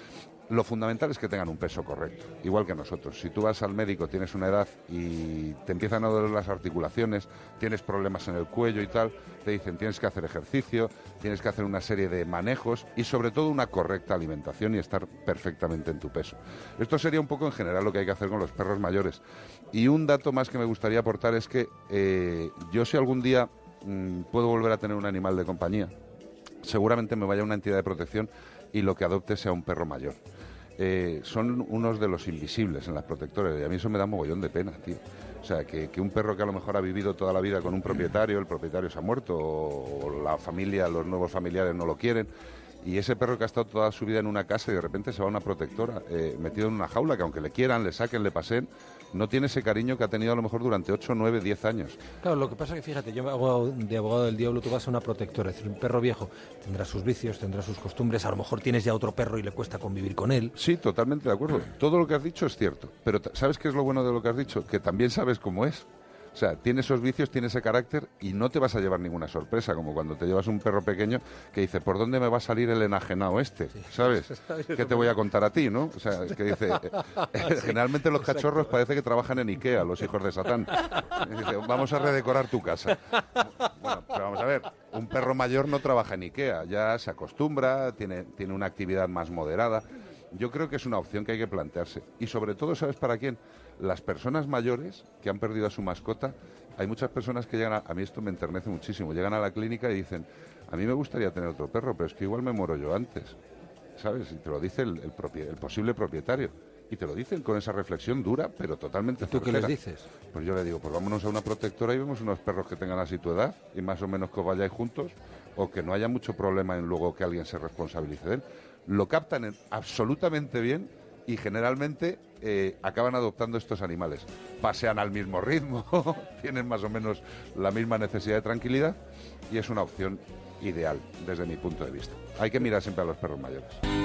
Lo fundamental es que tengan un peso correcto, igual que nosotros. Si tú vas al médico, tienes una edad y te empiezan a doler las articulaciones, tienes problemas en el cuello y tal, te dicen tienes que hacer ejercicio, tienes que hacer una serie de manejos y sobre todo una correcta alimentación y estar perfectamente en tu peso. Esto sería un poco en general lo que hay que hacer con los perros mayores. Y un dato más que me gustaría aportar es que eh, yo si algún día mmm, puedo volver a tener un animal de compañía, seguramente me vaya a una entidad de protección y lo que adopte sea un perro mayor. Eh, son unos de los invisibles en las protectoras y a mí eso me da mogollón de pena, tío. O sea, que, que un perro que a lo mejor ha vivido toda la vida con un propietario, el propietario se ha muerto o, o la familia, los nuevos familiares no lo quieren y ese perro que ha estado toda su vida en una casa y de repente se va a una protectora eh, metido en una jaula que aunque le quieran, le saquen, le pasen, no tiene ese cariño que ha tenido a lo mejor durante ocho, nueve, diez años. Claro, lo que pasa es que fíjate, yo hago de abogado del diablo, tú vas a una protectora, es decir, un perro viejo tendrá sus vicios, tendrá sus costumbres, a lo mejor tienes ya otro perro y le cuesta convivir con él. Sí, totalmente de acuerdo. Todo lo que has dicho es cierto, pero ¿sabes qué es lo bueno de lo que has dicho? Que también sabes cómo es. O sea, tiene esos vicios, tiene ese carácter y no te vas a llevar ninguna sorpresa, como cuando te llevas un perro pequeño que dice, ¿por dónde me va a salir el enajenado este? ¿Sabes? ¿Qué te voy a contar a ti, no? O sea, que dice, generalmente los cachorros parece que trabajan en Ikea, los hijos de Satán. Y dice, vamos a redecorar tu casa. Bueno, pero vamos a ver, un perro mayor no trabaja en Ikea, ya se acostumbra, tiene, tiene una actividad más moderada. Yo creo que es una opción que hay que plantearse. Y sobre todo, ¿sabes para quién? Las personas mayores que han perdido a su mascota. Hay muchas personas que llegan a... A mí esto me enternece muchísimo. Llegan a la clínica y dicen, a mí me gustaría tener otro perro, pero es que igual me muero yo antes. ¿Sabes? Y te lo dice el, el, propie, el posible propietario. Y te lo dicen con esa reflexión dura, pero totalmente ¿Tú qué les dices? Pues yo le digo, pues vámonos a una protectora y vemos unos perros que tengan así tu edad y más o menos que os vayáis juntos o que no haya mucho problema en luego que alguien se responsabilice de él. Lo captan en, absolutamente bien y generalmente eh, acaban adoptando estos animales. Pasean al mismo ritmo, tienen más o menos la misma necesidad de tranquilidad y es una opción ideal desde mi punto de vista. Hay que mirar siempre a los perros mayores.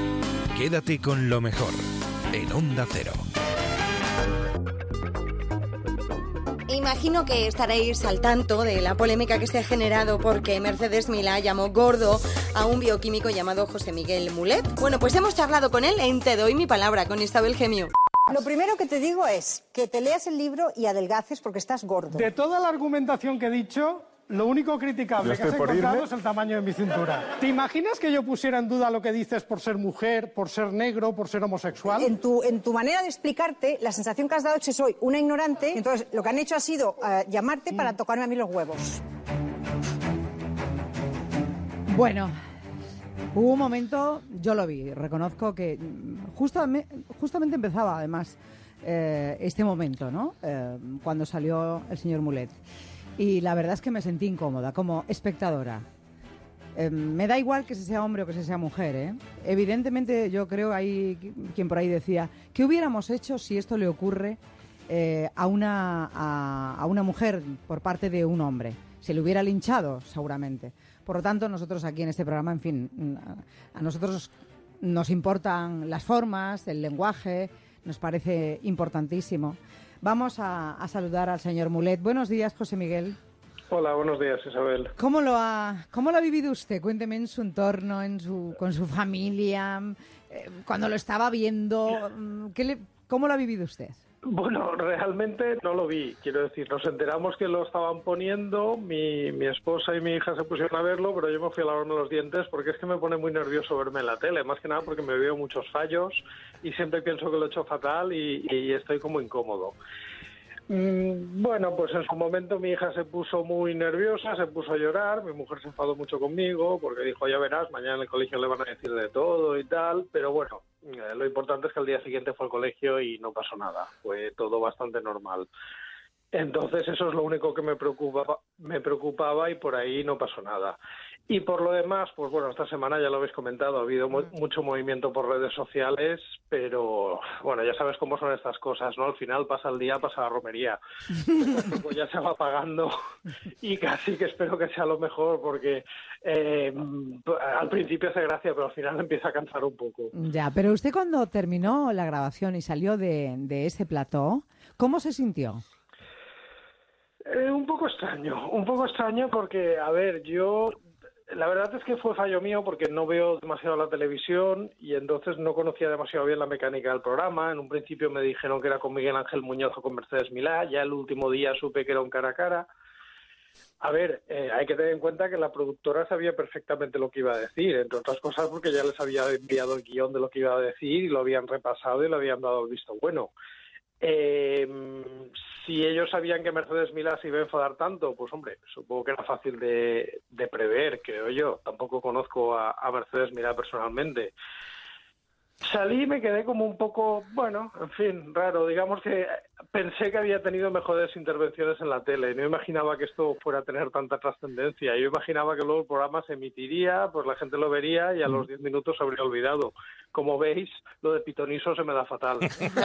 Quédate con lo mejor en Onda Cero. Imagino que estaréis al tanto de la polémica que se ha generado porque Mercedes Milá llamó gordo a un bioquímico llamado José Miguel Mulet. Bueno, pues hemos charlado con él en Te doy mi palabra, con Isabel Gemio. Lo primero que te digo es que te leas el libro y adelgaces porque estás gordo. De toda la argumentación que he dicho, lo único criticable Yo que has estoy por encontrado irme. es el tamaño de mi cintura. ¿Te imaginas que yo pusiera en duda lo que dices por ser mujer, por ser negro, por ser homosexual? En tu, en tu manera de explicarte, la sensación que has dado es que soy una ignorante. Entonces, lo que han hecho ha sido eh, llamarte para tocarme a mí los huevos. Bueno, hubo un momento, yo lo vi, reconozco que justamente, justamente empezaba además eh, este momento, ¿no? Eh, cuando salió el señor Mulet. Y la verdad es que me sentí incómoda como espectadora. Eh, me da igual que se sea hombre o que se sea mujer, ¿eh? Evidentemente yo creo, hay quien por ahí decía, ¿qué hubiéramos hecho si esto le ocurre eh, a, una, a, a una mujer por parte de un hombre? Se le hubiera linchado, seguramente. Por lo tanto, nosotros aquí en este programa, en fin, a nosotros nos importan las formas, el lenguaje, nos parece importantísimo. Vamos a, a saludar al señor Mulet. Buenos días, José Miguel. Hola, buenos días, Isabel. ¿Cómo lo ha, cómo lo ha vivido usted? Cuénteme en su entorno, en su, con su familia, eh, cuando lo estaba viendo. ¿Qué le, ¿Cómo lo ha vivido usted? Bueno, realmente no lo vi. Quiero decir, nos enteramos que lo estaban poniendo, mi, mi esposa y mi hija se pusieron a verlo, pero yo me fui a lavarme los dientes porque es que me pone muy nervioso verme en la tele, más que nada porque me veo muchos fallos y siempre pienso que lo he hecho fatal y, y estoy como incómodo. Mm, Bueno, pues en su momento mi hija se puso muy nerviosa, se puso a llorar, mi mujer se enfadó mucho conmigo porque dijo, ya verás, mañana en el colegio le van a decir de todo y tal, pero bueno, eh, lo importante es que al día siguiente fue al colegio y no pasó nada, fue todo bastante normal. Entonces eso es lo único que me preocupaba, me preocupaba y por ahí no pasó nada. Y por lo demás, pues bueno, esta semana ya lo habéis comentado, ha habido mu- mucho movimiento por redes sociales, pero bueno, ya sabes cómo son estas cosas, ¿no? Al final pasa el día, pasa la romería. Pues ya se va apagando y casi que espero que sea lo mejor porque eh, al principio hace gracia, pero al final empieza a cansar un poco. Ya, pero usted cuando terminó la grabación y salió de, de ese plató, ¿cómo se sintió? Eh, un poco extraño, un poco extraño porque, a ver, yo la verdad es que fue fallo mío porque no veo demasiado la televisión y entonces no conocía demasiado bien la mecánica del programa. En un principio me dijeron que era con Miguel Ángel Muñoz o con Mercedes Milá, ya el último día supe que era un cara a cara. A ver, eh, hay que tener en cuenta que la productora sabía perfectamente lo que iba a decir, entre otras cosas porque ya les había enviado el guión de lo que iba a decir y lo habían repasado y le habían dado el visto bueno. Eh, si ellos sabían que Mercedes Milá se iba a enfadar tanto, pues hombre, supongo que era fácil de, de prever, creo yo. Tampoco conozco a, a Mercedes Milá personalmente. Salí y me quedé como un poco, bueno, en fin, raro. Digamos que pensé que había tenido mejores intervenciones en la tele. No imaginaba que esto fuera a tener tanta trascendencia. Yo imaginaba que luego el programa se emitiría, pues la gente lo vería y a los diez minutos se habría olvidado. Como veis, lo de Pitoniso se me da fatal.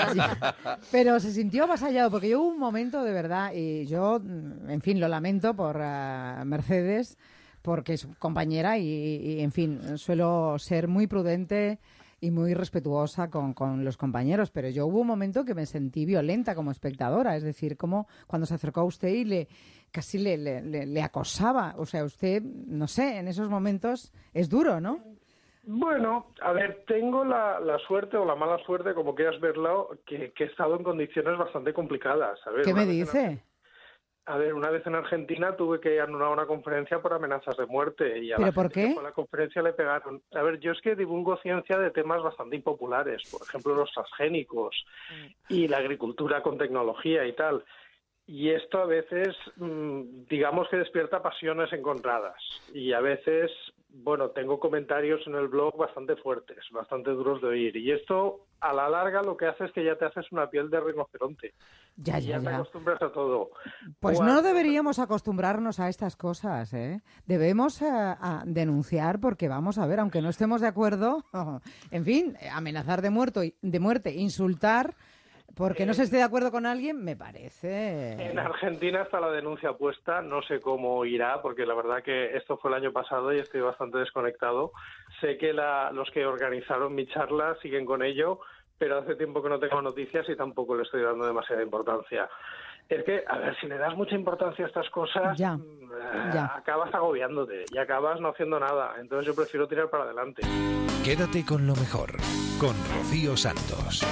Pero se sintió avasallado, porque yo hubo un momento de verdad, y yo, en fin, lo lamento por uh, Mercedes, porque es compañera y, y, en fin, suelo ser muy prudente y muy respetuosa con, con los compañeros, pero yo hubo un momento que me sentí violenta como espectadora, es decir, como cuando se acercó a usted y le casi le, le, le, le acosaba, o sea, usted, no sé, en esos momentos es duro, ¿no? Bueno, a ver, tengo la, la suerte o la mala suerte, como quieras verlo, que, que he estado en condiciones bastante complicadas. A ver, ¿qué me una vez en dice? A ver, una vez en Argentina tuve que anular una conferencia por amenazas de muerte. Y a ¿Pero la por gente que qué? fue a la conferencia le pegaron. A ver, yo es que divulgo ciencia de temas bastante impopulares, por ejemplo, los transgénicos y la agricultura con tecnología y tal. Y esto a veces, mmm, digamos que despierta pasiones encontradas. Y a veces, bueno, tengo comentarios en el blog bastante fuertes, bastante duros de oír. Y esto, a la larga, lo que hace es que ya te haces una piel de rinoceronte. Ya, y ya, ya te ya. acostumbras a todo. Pues Cuando- no deberíamos acostumbrarnos a estas cosas, ¿eh? Debemos eh, a denunciar porque, vamos a ver, aunque no estemos de acuerdo, en fin, amenazar de, muerto, y- de muerte, insultar, porque no se esté de acuerdo con alguien, me parece... En Argentina está la denuncia puesta, no sé cómo irá, porque la verdad que esto fue el año pasado y estoy bastante desconectado. Sé que la, los que organizaron mi charla siguen con ello, pero hace tiempo que no tengo noticias y tampoco le estoy dando demasiada importancia. Es que, a ver, si le das mucha importancia a estas cosas, Ya, eh, ya. acabas agobiándote y acabas no haciendo nada. Entonces yo prefiero tirar para adelante. Quédate con lo mejor, con Rocío Santos.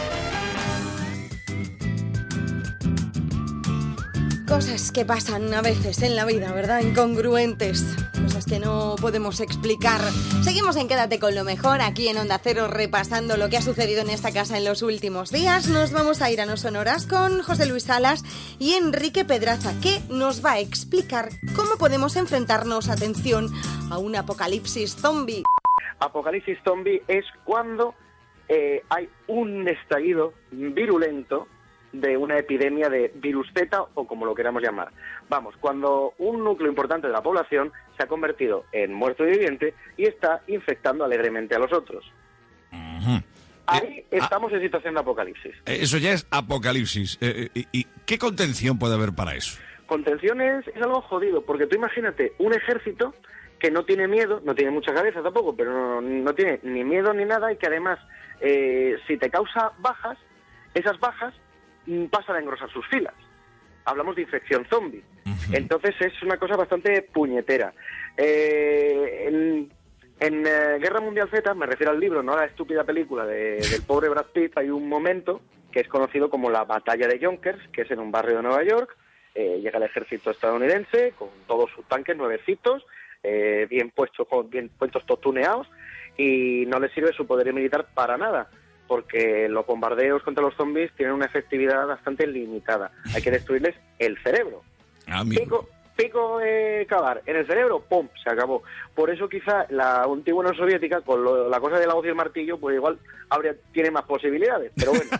Cosas que pasan a veces en la vida, ¿verdad? Incongruentes. Cosas que no podemos explicar. Seguimos en Quédate con lo mejor, aquí en Onda Cero, repasando lo que ha sucedido en esta casa en los últimos días. Nos vamos a ir a No Sonoras con José Luis Salas y Enrique Pedraza, que nos va a explicar cómo podemos enfrentarnos, atención, a un apocalipsis zombie. Apocalipsis zombie es cuando eh, hay un estallido virulento de una epidemia de virus Z o como lo queramos llamar. Vamos, cuando un núcleo importante de la población se ha convertido en muerto viviente y está infectando alegremente a los otros. Ahí estamos en situación de apocalipsis. Eh, Eso ya es apocalipsis. Eh, eh, ¿Y qué contención puede haber para eso? Contención es, es algo jodido, porque tú imagínate un ejército que no tiene miedo, no tiene mucha cabeza tampoco, pero no, no tiene ni miedo ni nada y que además, eh, si te causa bajas, esas bajas mm, pasan a engrosar sus filas. Hablamos de infección zombie. Entonces es una cosa bastante puñetera. Eh, en en eh, Guerra Mundial Z, me refiero al libro, no a la estúpida película de, del pobre Brad Pitt, hay un momento que es conocido como la Batalla de Yonkers, que es en un barrio de Nueva York. Eh, llega el ejército estadounidense con todos sus tanques nuevecitos, eh, bien puestos, con- bien puestos todos tuneados, y no les sirve su poder militar para nada, porque los bombardeos contra los zombies tienen una efectividad bastante limitada. Hay que destruirles el cerebro. Pico, pico de cavar en el cerebro, ¡pum!, se acabó. Por eso quizá la antigua Unión Soviética, con lo- la cosa de la hoz y el martillo, pues igual habría, tiene más posibilidades, pero bueno.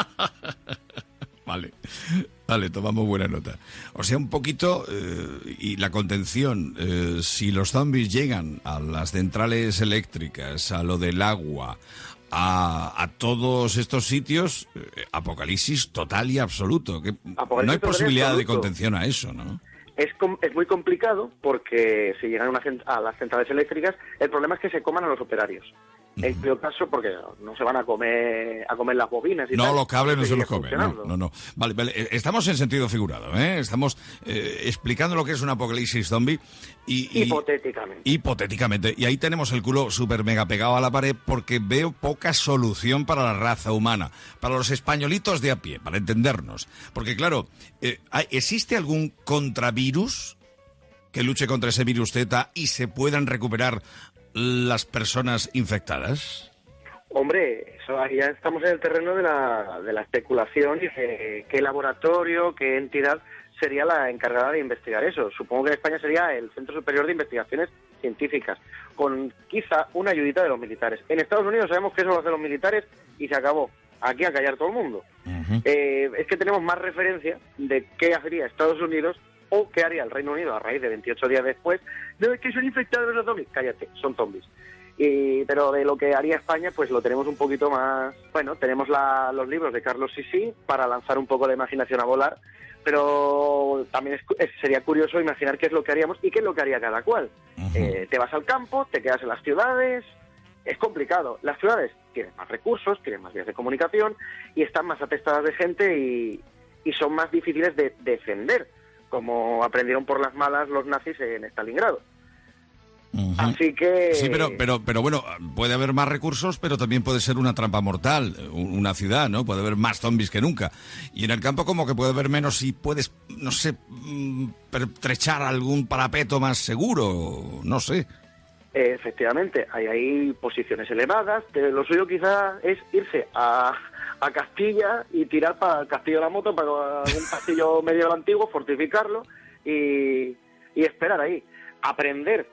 Vale, vale, tomamos buena nota. O sea, un poquito, eh, y la contención, eh, si los zombies llegan a las centrales eléctricas, a lo del agua, a, a todos estos sitios, eh, apocalipsis total y absoluto. Que no hay total y posibilidad de absoluto. contención a eso, ¿no? Es, com- es muy complicado porque si llegan a, una cent- a las centrales eléctricas, el problema es que se coman a los operarios. En peor caso, porque no se van a comer a comer las bobinas y No, tal, los cables no se sigue los comen. No, funcionando. no, no. Vale, vale. eh, Estamos en sentido figurado, ¿eh? Estamos eh, explicando lo que es un apocalipsis zombie y, y- Hipotéticamente. hipotéticamente. Y ahí tenemos el culo súper mega pegado a la pared porque veo poca solución para la raza humana, para los españolitos de a pie, para entendernos. Porque claro, eh, ¿hay- ¿existe algún contravirus que luche contra ese virus Z y se puedan recuperar las personas infectadas? Hombre, eso ahí ya estamos en el terreno de la, de la especulación y de qué laboratorio, qué entidad sería la encargada de investigar eso. Supongo que en España sería el Centro Superior de Investigaciones Científicas, con quizá una ayudita de los militares. En Estados Unidos sabemos que eso lo hacen los militares y se acabó. Aquí a callar todo el mundo. Eh, es que tenemos más referencia de qué haría Estados Unidos o qué haría el Reino Unido a raíz de veintiocho días después. No, es que son infectados los zombies. Cállate, son zombies. Y, pero de lo que haría España, pues lo tenemos un poquito más... Bueno, tenemos la, los libros de Carlos Sisi para lanzar un poco la imaginación a volar, pero también es, es- sería curioso imaginar qué es lo que haríamos y qué es lo que haría cada cual. Eh, te vas al campo, te quedas en las ciudades... Es complicado. Las ciudades tienen más recursos, tienen más vías de comunicación y están más atestadas de gente y, y son más difíciles de defender, como aprendieron por las malas los nazis en Stalingrado. Así que... Sí, pero, pero, pero bueno, puede haber más recursos, pero también puede ser una trampa mortal, un- una ciudad, ¿no? Puede haber más zombies que nunca. Y en el campo como que puede haber menos y puedes, no sé, mm, pertrechar algún parapeto más seguro, no sé. Eh, efectivamente, hay ahí posiciones elevadas. Que lo suyo quizá es irse a, a Castilla y tirar para el Castillo de la Moto, para un castillo medieval antiguo, fortificarlo y, y esperar ahí. Aprender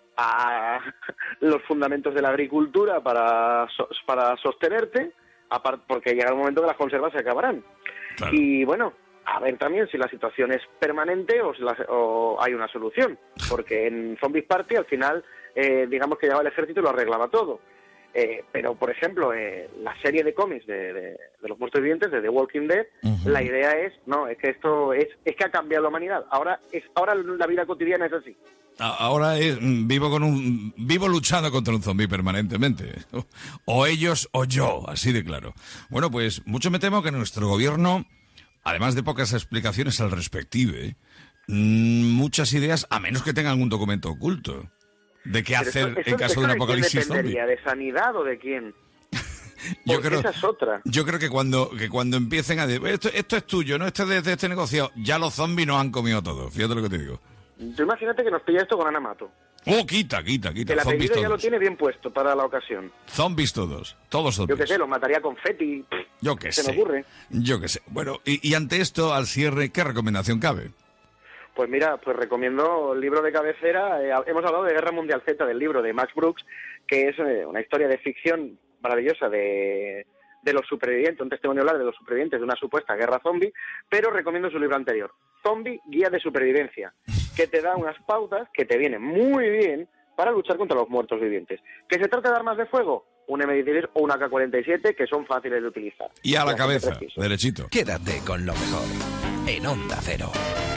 a los fundamentos de la agricultura para, so- para sostenerte, apar- porque llega un momento que las conservas se acabarán. Y bueno, a ver también si la situación es permanente o, si la- o hay una solución, porque en Zombies Party al final, eh, digamos que llegaba el ejército y lo arreglaba todo. Eh, pero, por ejemplo, eh, la serie de cómics de, de- de los muertos vivientes, de The Walking Dead, la idea es, no, es que esto es, es que ha cambiado la humanidad. Ahora es ahora la vida cotidiana es así. A- Ahora es, mm, vivo con un vivo luchando contra un zombie permanentemente. O ellos o yo, así de claro. Bueno, pues mucho me temo que nuestro gobierno, además de pocas explicaciones al respectivo, ¿eh? Mm, muchas ideas, a menos que tenga algún documento oculto de qué Pero hacer eso- en eso- caso eso de un de quién apocalipsis zombie. dependería, ¿de sanidad o de quién? Yo Porque creo, esa es otra. yo creo que cuando que cuando empiecen a decir, esto, esto es tuyo, no este es de, de este negocio, ya los zombies nos han comido todo. Fíjate lo que te digo. Tú imagínate que nos pilla esto con Ana Mato. Oh, quita, quita, quita. El Zombies apellido ya lo todos. tiene bien puesto para la ocasión. Zombies todos. Todos Yo zombies. qué sé, los mataría con confeti. Yo qué Se sé. me ocurre. Yo qué sé. Bueno, y, y ante esto, al cierre, ¿qué recomendación cabe? Pues mira, pues recomiendo el libro de cabecera. Eh, hemos hablado de Guerra Mundial Z, del libro de Max Brooks, que es eh, una historia de ficción maravillosa de, de los supervivientes, un testimonio oral de los supervivientes de una supuesta guerra zombie, pero recomiendo su libro anterior, Zombie, Guía de Supervivencia, que te da unas pautas que te vienen muy bien para luchar contra los muertos vivientes. ¿Que se trata de armas de fuego? Un eme dieciséis o una ka cuarenta y siete, que son fáciles de utilizar. Y a la Bastante cabeza, preciso. derechito. Quédate con lo mejor en Onda Cero.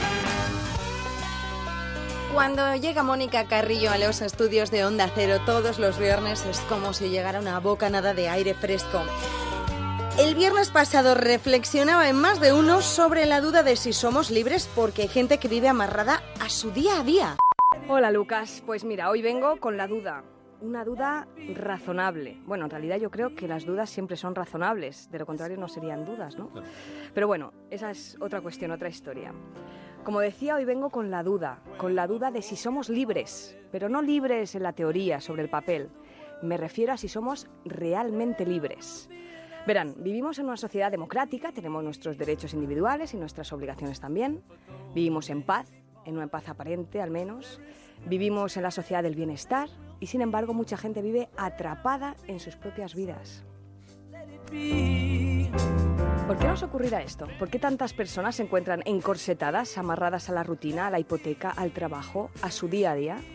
Cuando llega Mónica Carrillo a los estudios de Onda Cero todos los viernes es como si llegara una bocanada de aire fresco. El viernes pasado reflexionaba en más de uno sobre la duda de si somos libres porque hay gente que vive amarrada a su día a día. Hola Lucas, pues mira, hoy vengo con la duda. Una duda razonable. Bueno, en realidad yo creo que las dudas siempre son razonables, de lo contrario no serían dudas, ¿no? Pero bueno, esa es otra cuestión, otra historia. Como decía, hoy vengo con la duda, con la duda de si somos libres, pero no libres en la teoría, sobre el papel. Me refiero a si somos realmente libres. Verán, vivimos en una sociedad democrática, tenemos nuestros derechos individuales y nuestras obligaciones también. Vivimos en paz, en una paz aparente al menos. Vivimos en la sociedad del bienestar y sin embargo mucha gente vive atrapada en sus propias vidas. ¿Por qué nos ocurrirá esto? ¿Por qué tantas personas se encuentran encorsetadas, amarradas a la rutina, a la hipoteca, al trabajo, a su día a día?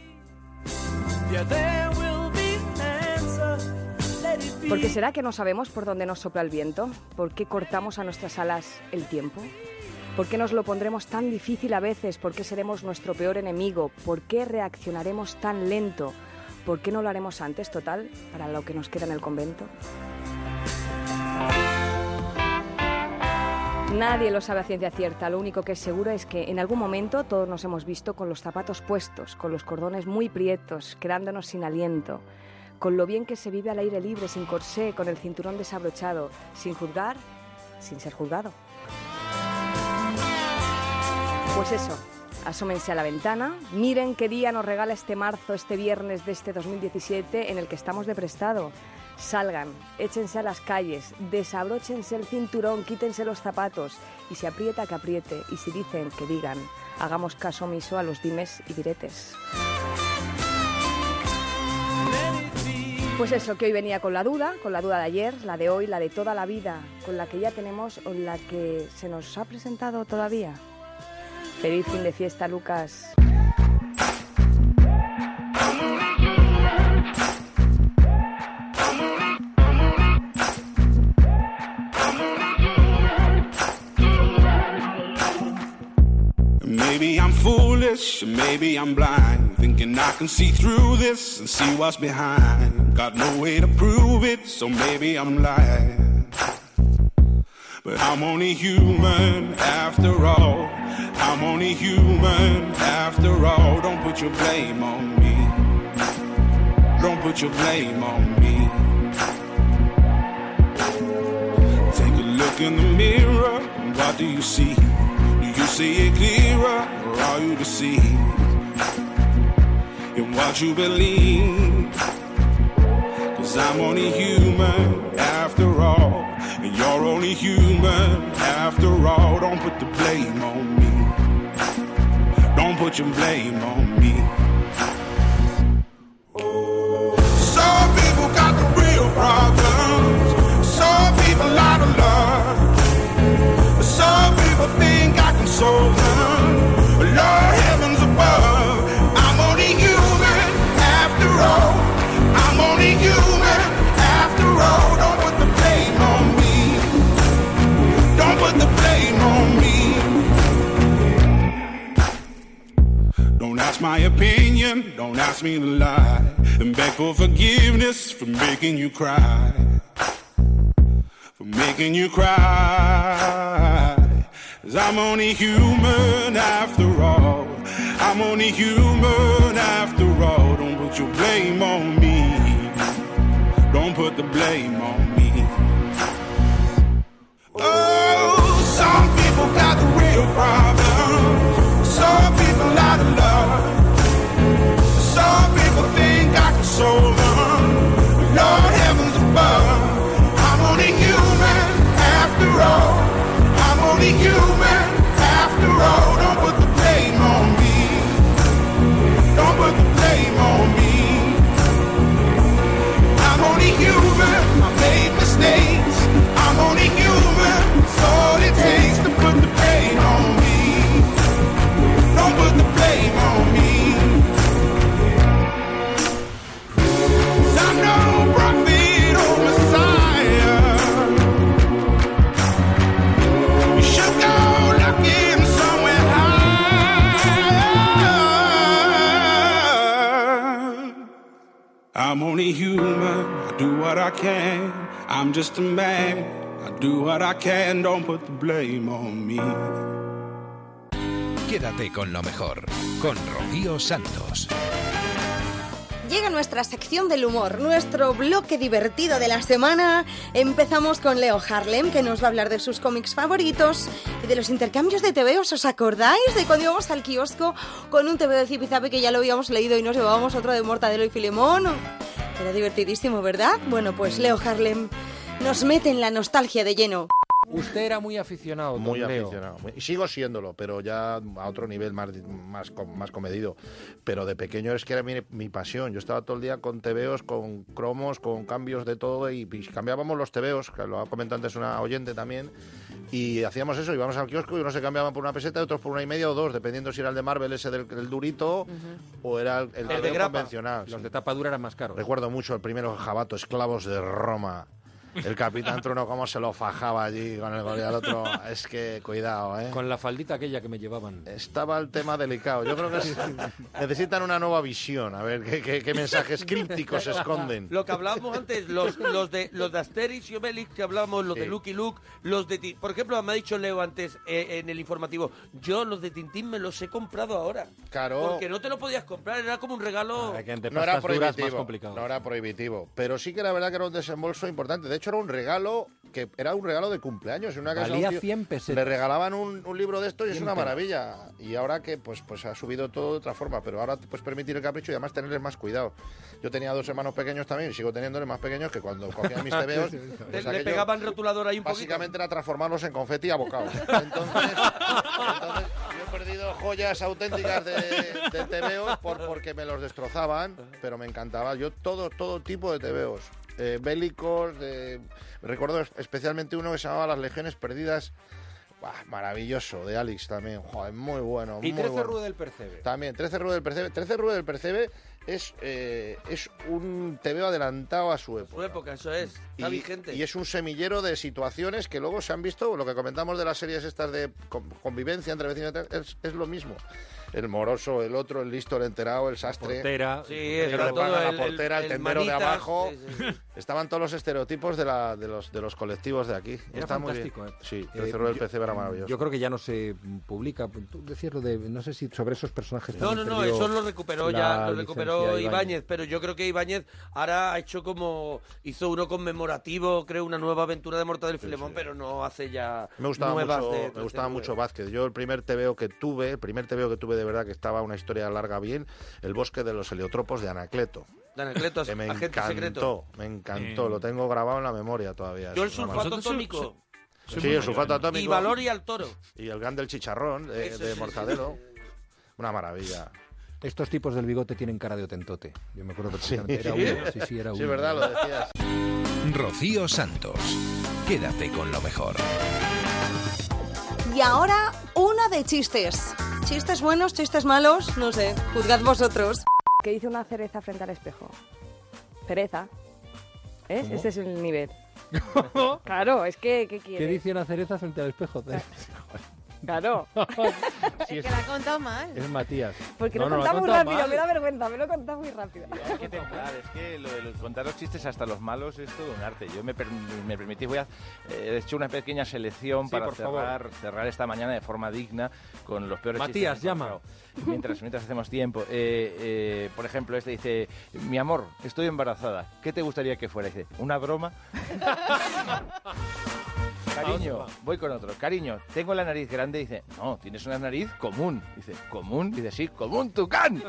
¿Por qué será que no sabemos por dónde nos sopla el viento? ¿Por qué cortamos a nuestras alas el tiempo? ¿Por qué nos lo pondremos tan difícil a veces? ¿Por qué seremos nuestro peor enemigo? ¿Por qué reaccionaremos tan lento? ¿Por qué no lo haremos antes, total, para lo que nos queda en el convento? Nadie lo sabe a ciencia cierta, lo único que es seguro es que en algún momento todos nos hemos visto con los zapatos puestos, con los cordones muy prietos, quedándonos sin aliento, con lo bien que se vive al aire libre, sin corsé, con el cinturón desabrochado, sin juzgar, sin ser juzgado. Pues eso, asómense a la ventana, miren qué día nos regala este marzo, este viernes de este dos mil diecisiete en el que estamos de prestado. Salgan, échense a las calles, desabróchense el cinturón, quítense los zapatos y si aprieta que apriete y si dicen que digan, hagamos caso omiso a los dimes y diretes. Pues eso, que hoy venía con la duda, con la duda de ayer, la de hoy, la de toda la vida, con la que ya tenemos o la que se nos ha presentado todavía. Feliz fin de fiesta, Lucas. Maybe I'm foolish, maybe I'm blind, thinking I can see through this and see what's behind. Got no way to prove it, so maybe I'm lying. But I'm only human after all. I'm only human after all. Don't put your blame on me. Don't put your blame on me. Take a look in the mirror, what do you see? You see it clearer, or are you deceived in what you believe? Cause I'm only human after all, and you're only human after all. Don't put the blame on me. Don't put your blame on me. Some people got the real problems. Some people out of love. Some people think I can solve them. Lord heavens above, I'm only human after all. I'm only human after all. Don't put the blame on me. Don't put the blame on me. Don't ask my opinion, don't ask me to lie, and beg for forgiveness for making you cry. For making you cry. Cause I'm only human after all. I'm only human after all. Don't put your blame on me. Don't put the blame on me. Oh, some people got the real problem. Some people out of love. Some people think I can solve them. Lord heavens above, I'm only human after all. I'm only human after all. Don't put the blame on me. Don't put the blame on me. I'm only human. I made mistakes. I'm only human. It's all it takes to put the blame on me. Don't put the blame on me. 'Cause I'm no prophet or Messiah. You should go looking somewhere higher. I'm only human, I do what I can. I'm just a man, I do what I can. Don't put the blame on me. Quédate con lo mejor, con Rocío Santos. Llega nuestra sección del humor, nuestro bloque divertido de la semana. Empezamos con Leo Harlem, que nos va a hablar de sus cómics favoritos y de los intercambios de tebeos. ¿Os acordáis de cuando íbamos al kiosco con un tebeo de Zipizape que ya lo habíamos leído y nos llevábamos otro de Mortadelo y Filemón? Era divertidísimo, ¿verdad? Bueno, pues Leo Harlem nos mete en la nostalgia de lleno. Usted era muy aficionado, don Muy Leo. aficionado. Y sigo siéndolo, pero ya a otro nivel más, más, com- más comedido. Pero de pequeño es que era mi, mi pasión. Yo estaba todo el día con tebeos, con cromos, con cambios de todo. Y, y cambiábamos los tebeos, que lo ha comentado antes una oyente también. Y hacíamos eso, íbamos al kiosco y unos se cambiaban por una peseta y otros por una y media o dos, dependiendo si era el de Marvel, ese del el durito, uh-huh. o era el, el, El tebeo de grapa. convencional. Los sí. de tapa dura eran más caros. Recuerdo mucho el primero Jabato, Esclavos de Roma. El Capitán Trueno cómo se lo fajaba allí con el gol y al otro. Es que, cuidado, ¿eh? Con la faldita aquella que me llevaban. Estaba el tema delicado. Yo creo que es- necesitan una nueva visión. A ver qué, qué- qué mensajes crípticos se esconden. Lo que hablábamos antes, los, los de los de Asterix y Obelix que hablábamos, los Sí. de Lucky Luke, los de Ti- por ejemplo, me ha dicho Leo antes eh, en el informativo, yo los de Tintín me los he comprado ahora. Claro. Porque no te lo podías comprar, era como un regalo. No era prohibitivo, no era prohibitivo, pero sí que la verdad que era un desembolso importante. De hecho, era un regalo que era un regalo de cumpleaños. En una casa Valía un tío- cien pesetas. Le regalaban un, un libro de estos y es cien una pelas. maravilla. Y ahora que pues pues ha subido todo de otra forma, pero ahora te puedes permitir el capricho y además tenerles más cuidado. Yo tenía dos hermanos pequeños también y sigo teniéndole más pequeños que cuando cogían mis tebeos. Le, pues le aquello pegaban rotulador ahí un poquito. básicamente era transformarlos en confeti abocados. Entonces, entonces yo he perdido joyas auténticas de, de tebeos por, porque me los destrozaban, pero me encantaba. Yo todo, todo tipo de tebeos. Eh, bélicos, de... recuerdo especialmente uno que se llamaba Las Legiones Perdidas. Buah, maravilloso, de Alex también. Joder, muy bueno. Y muy trece bueno. Rue del Percebe. También, trece Rue del Percebe. trece Rue del Percebe es, eh, es un tebeo adelantado a su época. Su época, eso es. Está Y, vigente. y es un semillero de situaciones que luego se han visto, lo que comentamos de las series estas de con- convivencia entre vecinos, es, es lo mismo. El moroso, el otro, el listo, el enterado, el sastre. Portera. Sí, el está que todo paga el- la portera, el, el- el tendero de manitas, abajo. sí, sí, sí. Estaban todos los estereotipos de, la, de, los, de los colectivos de aquí. Era Está muy bien. fantástico, ¿eh? Sí, Eh, el cerro del yo- P C era maravilloso. Yo creo que ya no se publica. Tú decías lo de, no sé si sobre esos personajes. No, no, también no, perdió eso lo recuperó la ya, lo licencia recuperó Ibáñez, pero yo creo que Ibáñez ahora ha hecho como, hizo uno conmemorativo, creo, una nueva aventura de Mortadelo y Filemón, pero no hace ya Me gustaba nuevas mucho, de me gustaba trece mucho Vázquez. Yo el primer tebeo que tuve, el primer tebeo que tuve de verdad que estaba una historia larga bien, El bosque de los heliotropos de Anacleto. De Anacleto, que me agente encantó, secreto. me encantó, Eh. lo tengo grabado en la memoria todavía. Yo el Es una sulfato maravilla. atómico. Sí, el sulfato atómico. Y Valor y al toro. Y el gan del chicharrón de, Eso, de sí, Mortadelo. Una maravilla. Estos tipos del bigote tienen cara de otentote. Yo me acuerdo Sí. perfectamente. Era uno. Sí, sí, era Sí, uno. verdad, lo decías. Rocío Santos. Quédate con lo mejor. Y ahora, una de chistes. Chistes buenos, chistes malos, no sé, juzgad vosotros. ¿Qué dice una cereza frente al espejo? Cereza. ¿Ves? ¿Cómo? Este es el nivel. Claro, es que, ¿qué ¿Qué quieres? dice una cereza frente al espejo? Claro. Sí, es, Que la ha contado mal. es Matías. Porque No, lo he no, lo ha contado muy contado rápido, mal. me da vergüenza, me lo he contado muy rápido. Hay que templar, es que lo de los- contar los chistes hasta los malos es todo un arte. Yo me, per- me permitís, voy a eh, he hecho una pequeña selección Sí, para por favor. cerrar, cerrar esta mañana de forma digna con los peores Matías, chistes que he encontrado. Mientras, mientras hacemos tiempo. Eh, eh, por ejemplo, este dice, mi amor, estoy embarazada. ¿Qué te gustaría que fuera? Dice, ¿una broma? Cariño, voy con otro. Cariño, tengo la nariz grande. Dice, no, tienes una nariz común. Dice, ¿común? Dice, sí, común tucán.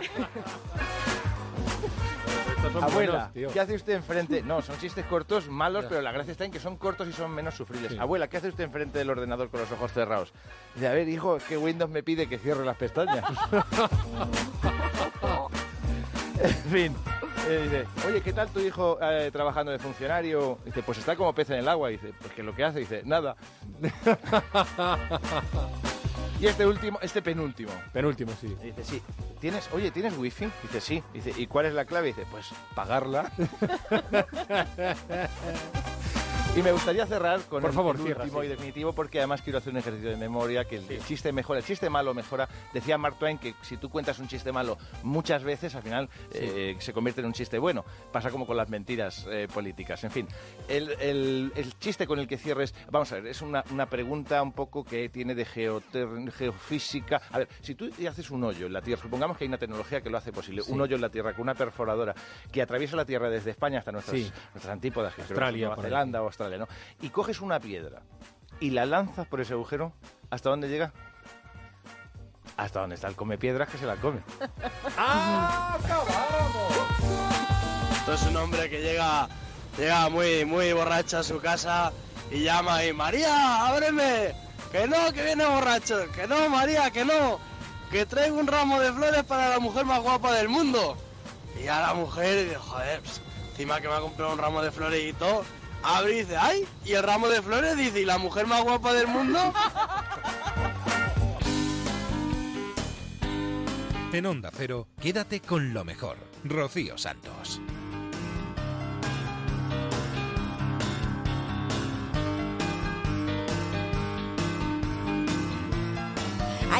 son Abuela, buenos, tío. ¿qué hace usted enfrente? No, son chistes cortos, malos, pero la gracia está en que son cortos y son menos sufribles. Abuela, ¿qué hace usted enfrente del ordenador con los ojos cerrados? Dice, a ver, hijo, es que Windows me pide que cierre las pestañas. En fin. Eh, dice, oye, ¿qué tal tu hijo eh, trabajando de funcionario? Dice, pues está como pez en el agua. Dice, pues que lo que hace, dice, nada. Y este último, este penúltimo. Penúltimo, sí. Dice, sí. ¿Tienes, oye, ¿tienes wifi? Dice, sí. Dice, ¿y cuál es la clave? Dice, pues, pagarla. Y me gustaría cerrar con Por el, favor, el cierra, último sí. y definitivo, porque además quiero hacer un ejercicio de memoria, que el, el chiste mejora, el chiste malo mejora. Decía Mark Twain que si tú cuentas un chiste malo muchas veces, al final eh, se convierte en un chiste bueno. Pasa como con las mentiras eh, políticas. En fin, el, el- el chiste con el que cierres, vamos a ver, es una, una pregunta un poco que tiene de geoter- geofísica. A ver, si tú haces un hoyo en la Tierra, supongamos que hay una tecnología que lo hace posible, Sí. un hoyo en la Tierra con una perforadora que atraviesa la Tierra desde España hasta nuestras, Sí. nuestras antípodas, que creo que son Australia, Nueva por ahí. Zelanda o Australia, ¿no? Y coges una piedra y la lanzas por ese agujero, ¿hasta dónde llega? Hasta donde está el come piedras, que se la come. ¡Ah, Esto es un hombre que llega, llega muy, muy borracho a su casa y llama y María, ábreme, que no, que viene borracho, que no, María, que no, que traigo un ramo de flores para la mujer más guapa del mundo. Y a la mujer dice, joder, pues, encima que me ha comprado un ramo de flores y todo, abre y dice, ay, y el ramo de flores dice, ¿y la mujer más guapa del mundo? En Onda Cero, quédate con lo mejor. Rocío Santos.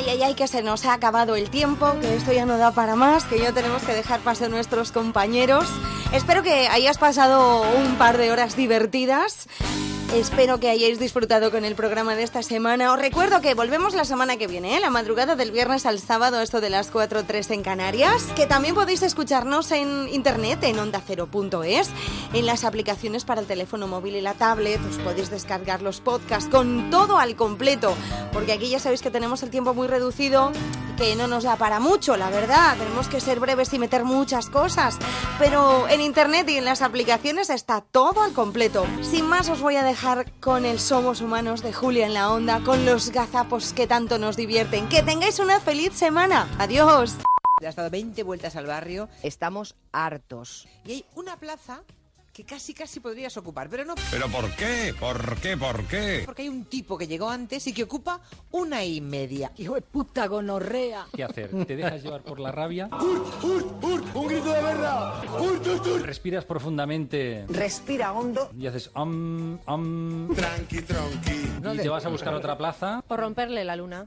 Ay, ay, ay, que se nos ha acabado el tiempo, que esto ya no da para más, que ya tenemos que dejar paso a nuestros compañeros. Espero que hayas pasado un par de horas divertidas. Espero que hayáis disfrutado con el programa de esta semana. Os recuerdo que volvemos la semana que viene, ¿eh? La madrugada del viernes al sábado, esto de las cuatro tres en Canarias. Que también podéis escucharnos en internet, en onda cero punto es, en las aplicaciones para el teléfono móvil y la tablet. Os podéis descargar los podcasts con todo al completo, porque aquí ya sabéis que tenemos el tiempo muy reducido, que no nos da para mucho, la verdad. Tenemos que ser breves y meter muchas cosas, pero en internet y en las aplicaciones está todo al completo. Sin más, os voy a dejar con el Somos Humanos de Julia en la Onda, con los gazapos que tanto nos divierten. Que tengáis una feliz semana. Adiós. Has dado veinte vueltas al barrio, estamos hartos. Y hay una plaza que casi casi podrías ocupar, pero no. ¿Pero por qué? ¿Por qué? ¿Por qué? Porque hay un tipo que llegó antes y que ocupa una y media. Hijo de puta gonorrea. ¿Qué hacer? ¿Te dejas llevar por la rabia? ¡Urt, urt, urt! ¡Un grito de guerra! ¡Urt, urt, urt! Respiras profundamente. Respira hondo. Y haces um, um. Tranqui, tranqui. Y te vas a buscar otra plaza. Por romperle la luna.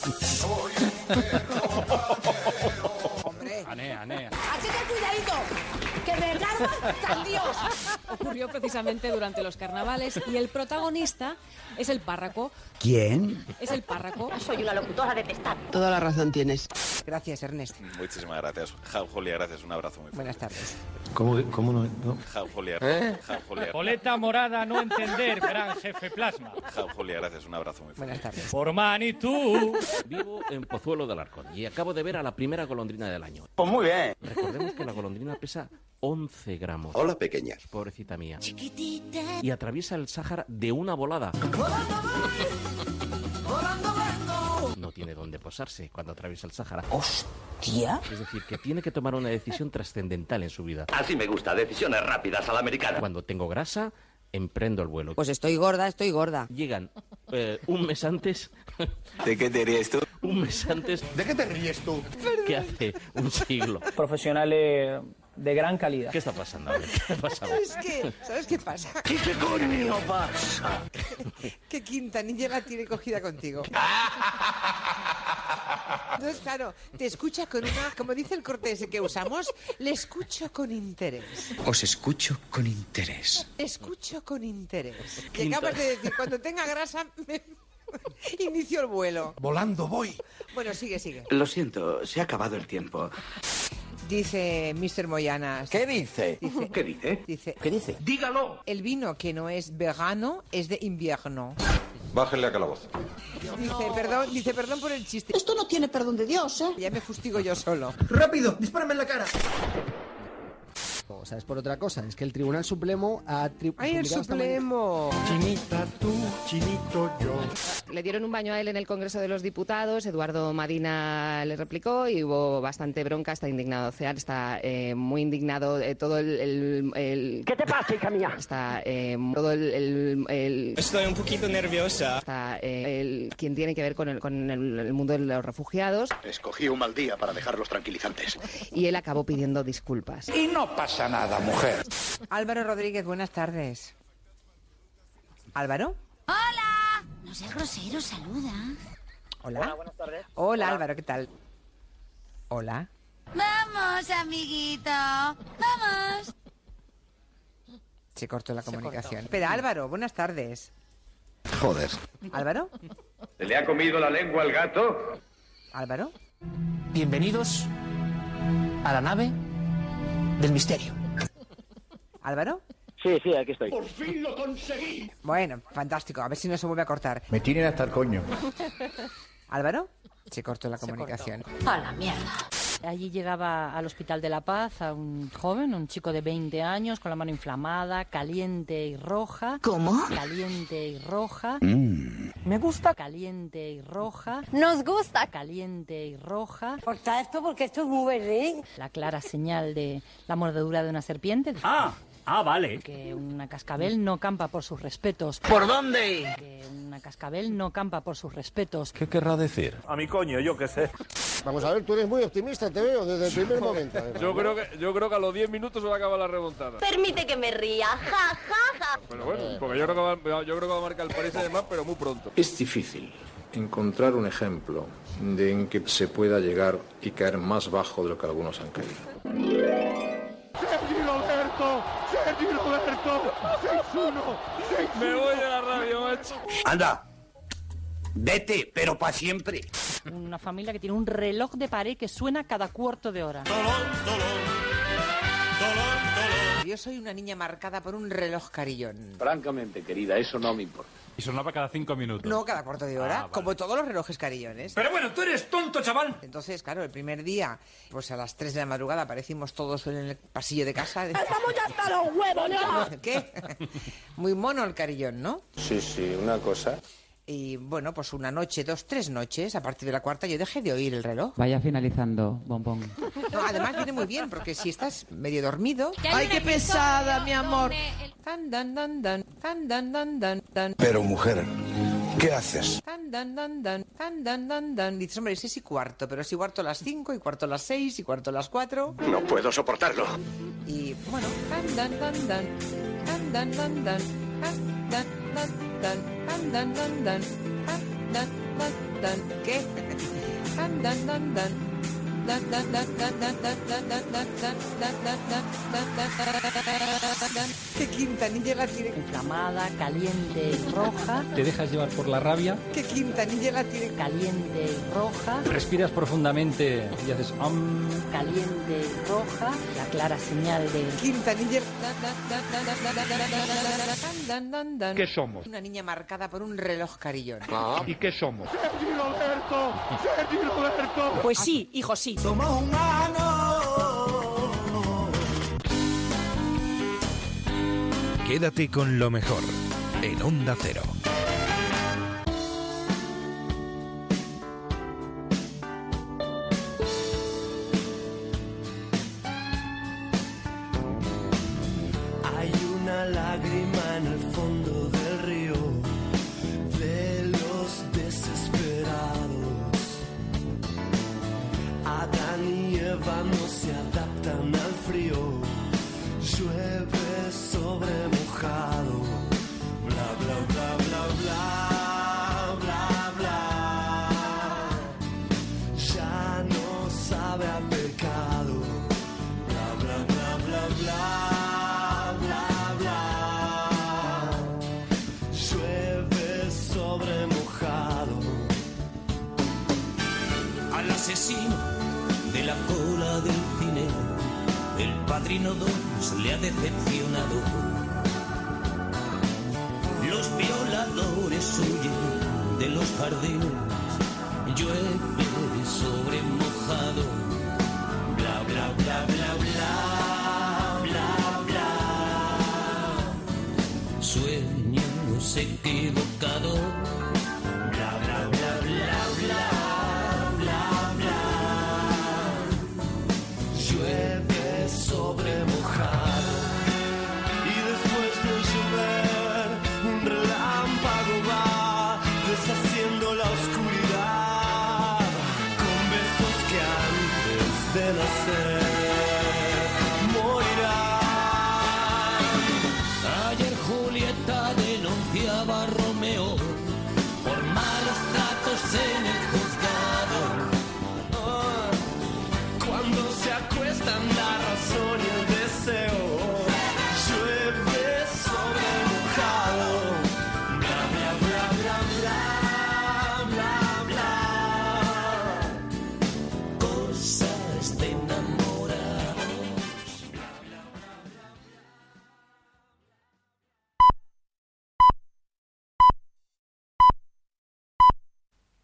Hombre. Anea, anea. ¡Así que cuidadito! ¡Que me carga San Dios! Ocurrió precisamente durante los carnavales y el protagonista es el párroco. ¿Quién? Es el párroco. Soy una locutora detestable. Toda la razón tienes. Gracias, Ernest. Muchísimas gracias. Ja, Julia, gracias. Un abrazo muy fuerte. Buenas tardes. ¿Cómo, cómo no? no? Ja, Julia. ¿Eh? Ja, Julia. Boleta morada, no entender, gran jefe plasma. Ja, Julia, gracias. Un abrazo muy fuerte. Buenas tardes. Por Manitou. Vivo en Pozuelo del Alarcón y acabo de ver a la primera golondrina del año. Pues muy bien. Recordemos que la golondrina pesa once gramos. Hola, pequeña. Pobrecita mía. Chiquitita. Y atraviesa el Sáhara de una volada. No tiene dónde posarse cuando atraviesa el Sáhara. ¡Hostia! Es decir, que tiene que tomar una decisión trascendental en su vida. Así me gusta, decisiones rápidas a la americana. Cuando tengo grasa, emprendo el vuelo. Pues estoy gorda, estoy gorda. Llegan eh, un mes antes... ¿De qué te ríes tú? Un mes antes... ¿De qué te ríes tú? Que hace un siglo. Profesionales de gran calidad. ¿Qué está pasando? A ver, ¿qué ha pasado? ¿Sabes qué? ¿Sabes qué pasa? ¿Qué coño pasa? Que Quintanilla la tiene cogida contigo. Entonces, claro, te escucha con una, como dice el corte ese que usamos, le escucho con interés. Os escucho con interés. Escucho con interés. Que acabas de decir, cuando tenga grasa, me... inicio el vuelo. Volando voy. Bueno, sigue, sigue. Lo siento, se ha acabado el tiempo. Dice mister Moyanas. ¿Qué dice? Dice- ¿Qué dice? Dice, ¿Qué dice? Dígalo. el vino que no es vegano es de invierno. Bájenle a calabozo. Dice, perdón, dice, perdón por el chiste. Esto no tiene perdón de Dios, ¿eh? Ya me fustigo yo solo. ¡Rápido! ¡Dispárame en la cara! ¿Sabes por otra cosa? Es que el Tribunal Supremo ha... tri- ¡Ay, el publicado esta mañana- Supremo! Chinita tú, chinito yo. Le dieron un baño a él en el Congreso de los Diputados, Eduardo Madina le replicó y hubo bastante bronca, está indignado Cear, está eh, muy indignado eh, todo el, el, el- ¿Qué te pasa, hija mía? Está eh, todo el, el- el- Estoy un poquito nerviosa. está eh, el, quien tiene que ver con el, con el, el mundo de los refugiados Escogí un mal día para dejarlos tranquilizantes. y él acabó pidiendo disculpas. Y no pasa nada, mujer. Álvaro Rodríguez, buenas tardes. ¿Álvaro? ¡Hola! No seas grosero, saluda. Hola. Hola, buenas tardes. Hola, Álvaro, ¿qué tal? Hola. Vamos, amiguito. Vamos. Se cortó la comunicación. Espera, Álvaro, buenas tardes. Joder. ¿Álvaro? ¿Se le ha comido la lengua al gato? ¿Álvaro? Bienvenidos a la nave del misterio. ¿Álvaro? Sí, sí, aquí estoy. ¡Por fin lo conseguí! Bueno, fantástico. A ver si no se vuelve a cortar. Me tienen hasta el coño. ¿Álvaro? Se cortó la comunicación. A la mierda. Allí llegaba al Hospital de la Paz a un joven, un chico de veinte años, con la mano inflamada, caliente y roja. ¿Cómo? Caliente y roja. Me gusta. Caliente y roja. Nos gusta. Caliente y roja. Corta esto porque esto es muy verde. La clara señal de la mordedura de una serpiente. Ah, ah, vale. Que una cascabel no campa por sus respetos. ¿Por dónde? Que una cascabel no campa por sus respetos. ¿Qué querrá decir? A mi coño, yo qué sé. Vamos a ver, tú eres muy optimista, te veo, desde el primer momento. Yo creo que, yo creo que a los diez minutos se va a acabar la remontada. Permite que me ría. Ja, ja, ja. Pero bueno, porque yo creo que va, yo creo que va a marcar el Paris Saint-Germain, pero muy pronto. Es difícil encontrar un ejemplo de en que se pueda llegar y caer más bajo de lo que algunos han caído. ¡Sergi Roberto! ¡Sergi Roberto! seis uno. Me voy de la radio, macho. Anda, vete, pero para siempre. Una familia que tiene un reloj de pared que suena cada cuarto de hora. Yo soy una niña marcada por un reloj carillón. Francamente, querida, eso no me importa. Y sonaba cada cinco minutos. No, cada cuarto de hora, Ah, vale. como todos los relojes carillones. Pero bueno, tú eres tonto, chaval. Entonces, claro, el primer día, pues a las tres de la madrugada aparecimos todos en el pasillo de casa. ¡Estamos ya hasta los huevos, ya! ¿Qué? Muy mono el carillón, ¿no? Sí, sí, una cosa. Y bueno, pues una noche, dos, tres noches, a partir de la cuarta yo dejé de oír el reloj. Vaya finalizando, bombón. No, además viene muy bien, porque si estás medio dormido... ¡Ay, qué pesada, mi amor! Tan, dan, dan, dan, tan, dan, dan, dan, dan. Pero mujer, ¿qué haces? Tan, dan, dan, dan, tan, dan, dan, dan. Dices, hombre, es seis y cuarto, pero es y cuarto a las cinco, y cuarto a las seis, y cuarto a las cuatro. No puedo soportarlo. Y bueno, tan, dan, dan, dan, tan, dan, dan, dan, tan, dan, dan, dan, tan, dan, dan, dan, tan, dan, dan, dan. ¿Qué? Tan, dan, dan, dan. Dan, dan, dan, dan, dan, dan, dan, dan, dan, dan, dan, dan, dan, dan. ¿Qué quintanilla la tiene? Inflamada, caliente, roja. Te dejas llevar por la rabia, ¿Qué quintanilla la tiene? Caliente, roja. respiras profundamente y haces... am. Caliente, roja. La clara señal de... Quintanilla. Dan, dan, dan. ¿Qué somos? Una niña marcada por un reloj carillón. ¿Y qué somos? ¡Sergi Roberto! ¡Sergi Roberto! Pues sí, hijo, sí. Somos humanos. Quédate con lo mejor en Onda Cero. Hay una lágrima en el fondo del río de los desesperados. Adán y Eva no se adaptan al frío. Llueve sobre mojado. Bla bla bla bla bla bla bla. Ya no sabe a pecado. Bla bla bla bla bla bla bla. Llueve sobre mojado. Al asesino de la cola del cine, el Padrino dos le ha decepcionado. Los violadores huyen de los jardines, llueve sobre mojado. Bla bla bla bla bla bla bla. Sueños equivocados. Bla bla bla bla bla bla bla. Llueve sobre mojado. Y después de llover, un relámpago va deshaciendo la oscuridad con besos que antes de nacer morirán. Ayer Julieta denunciaba a Romeo por malos tratos en el juzgado.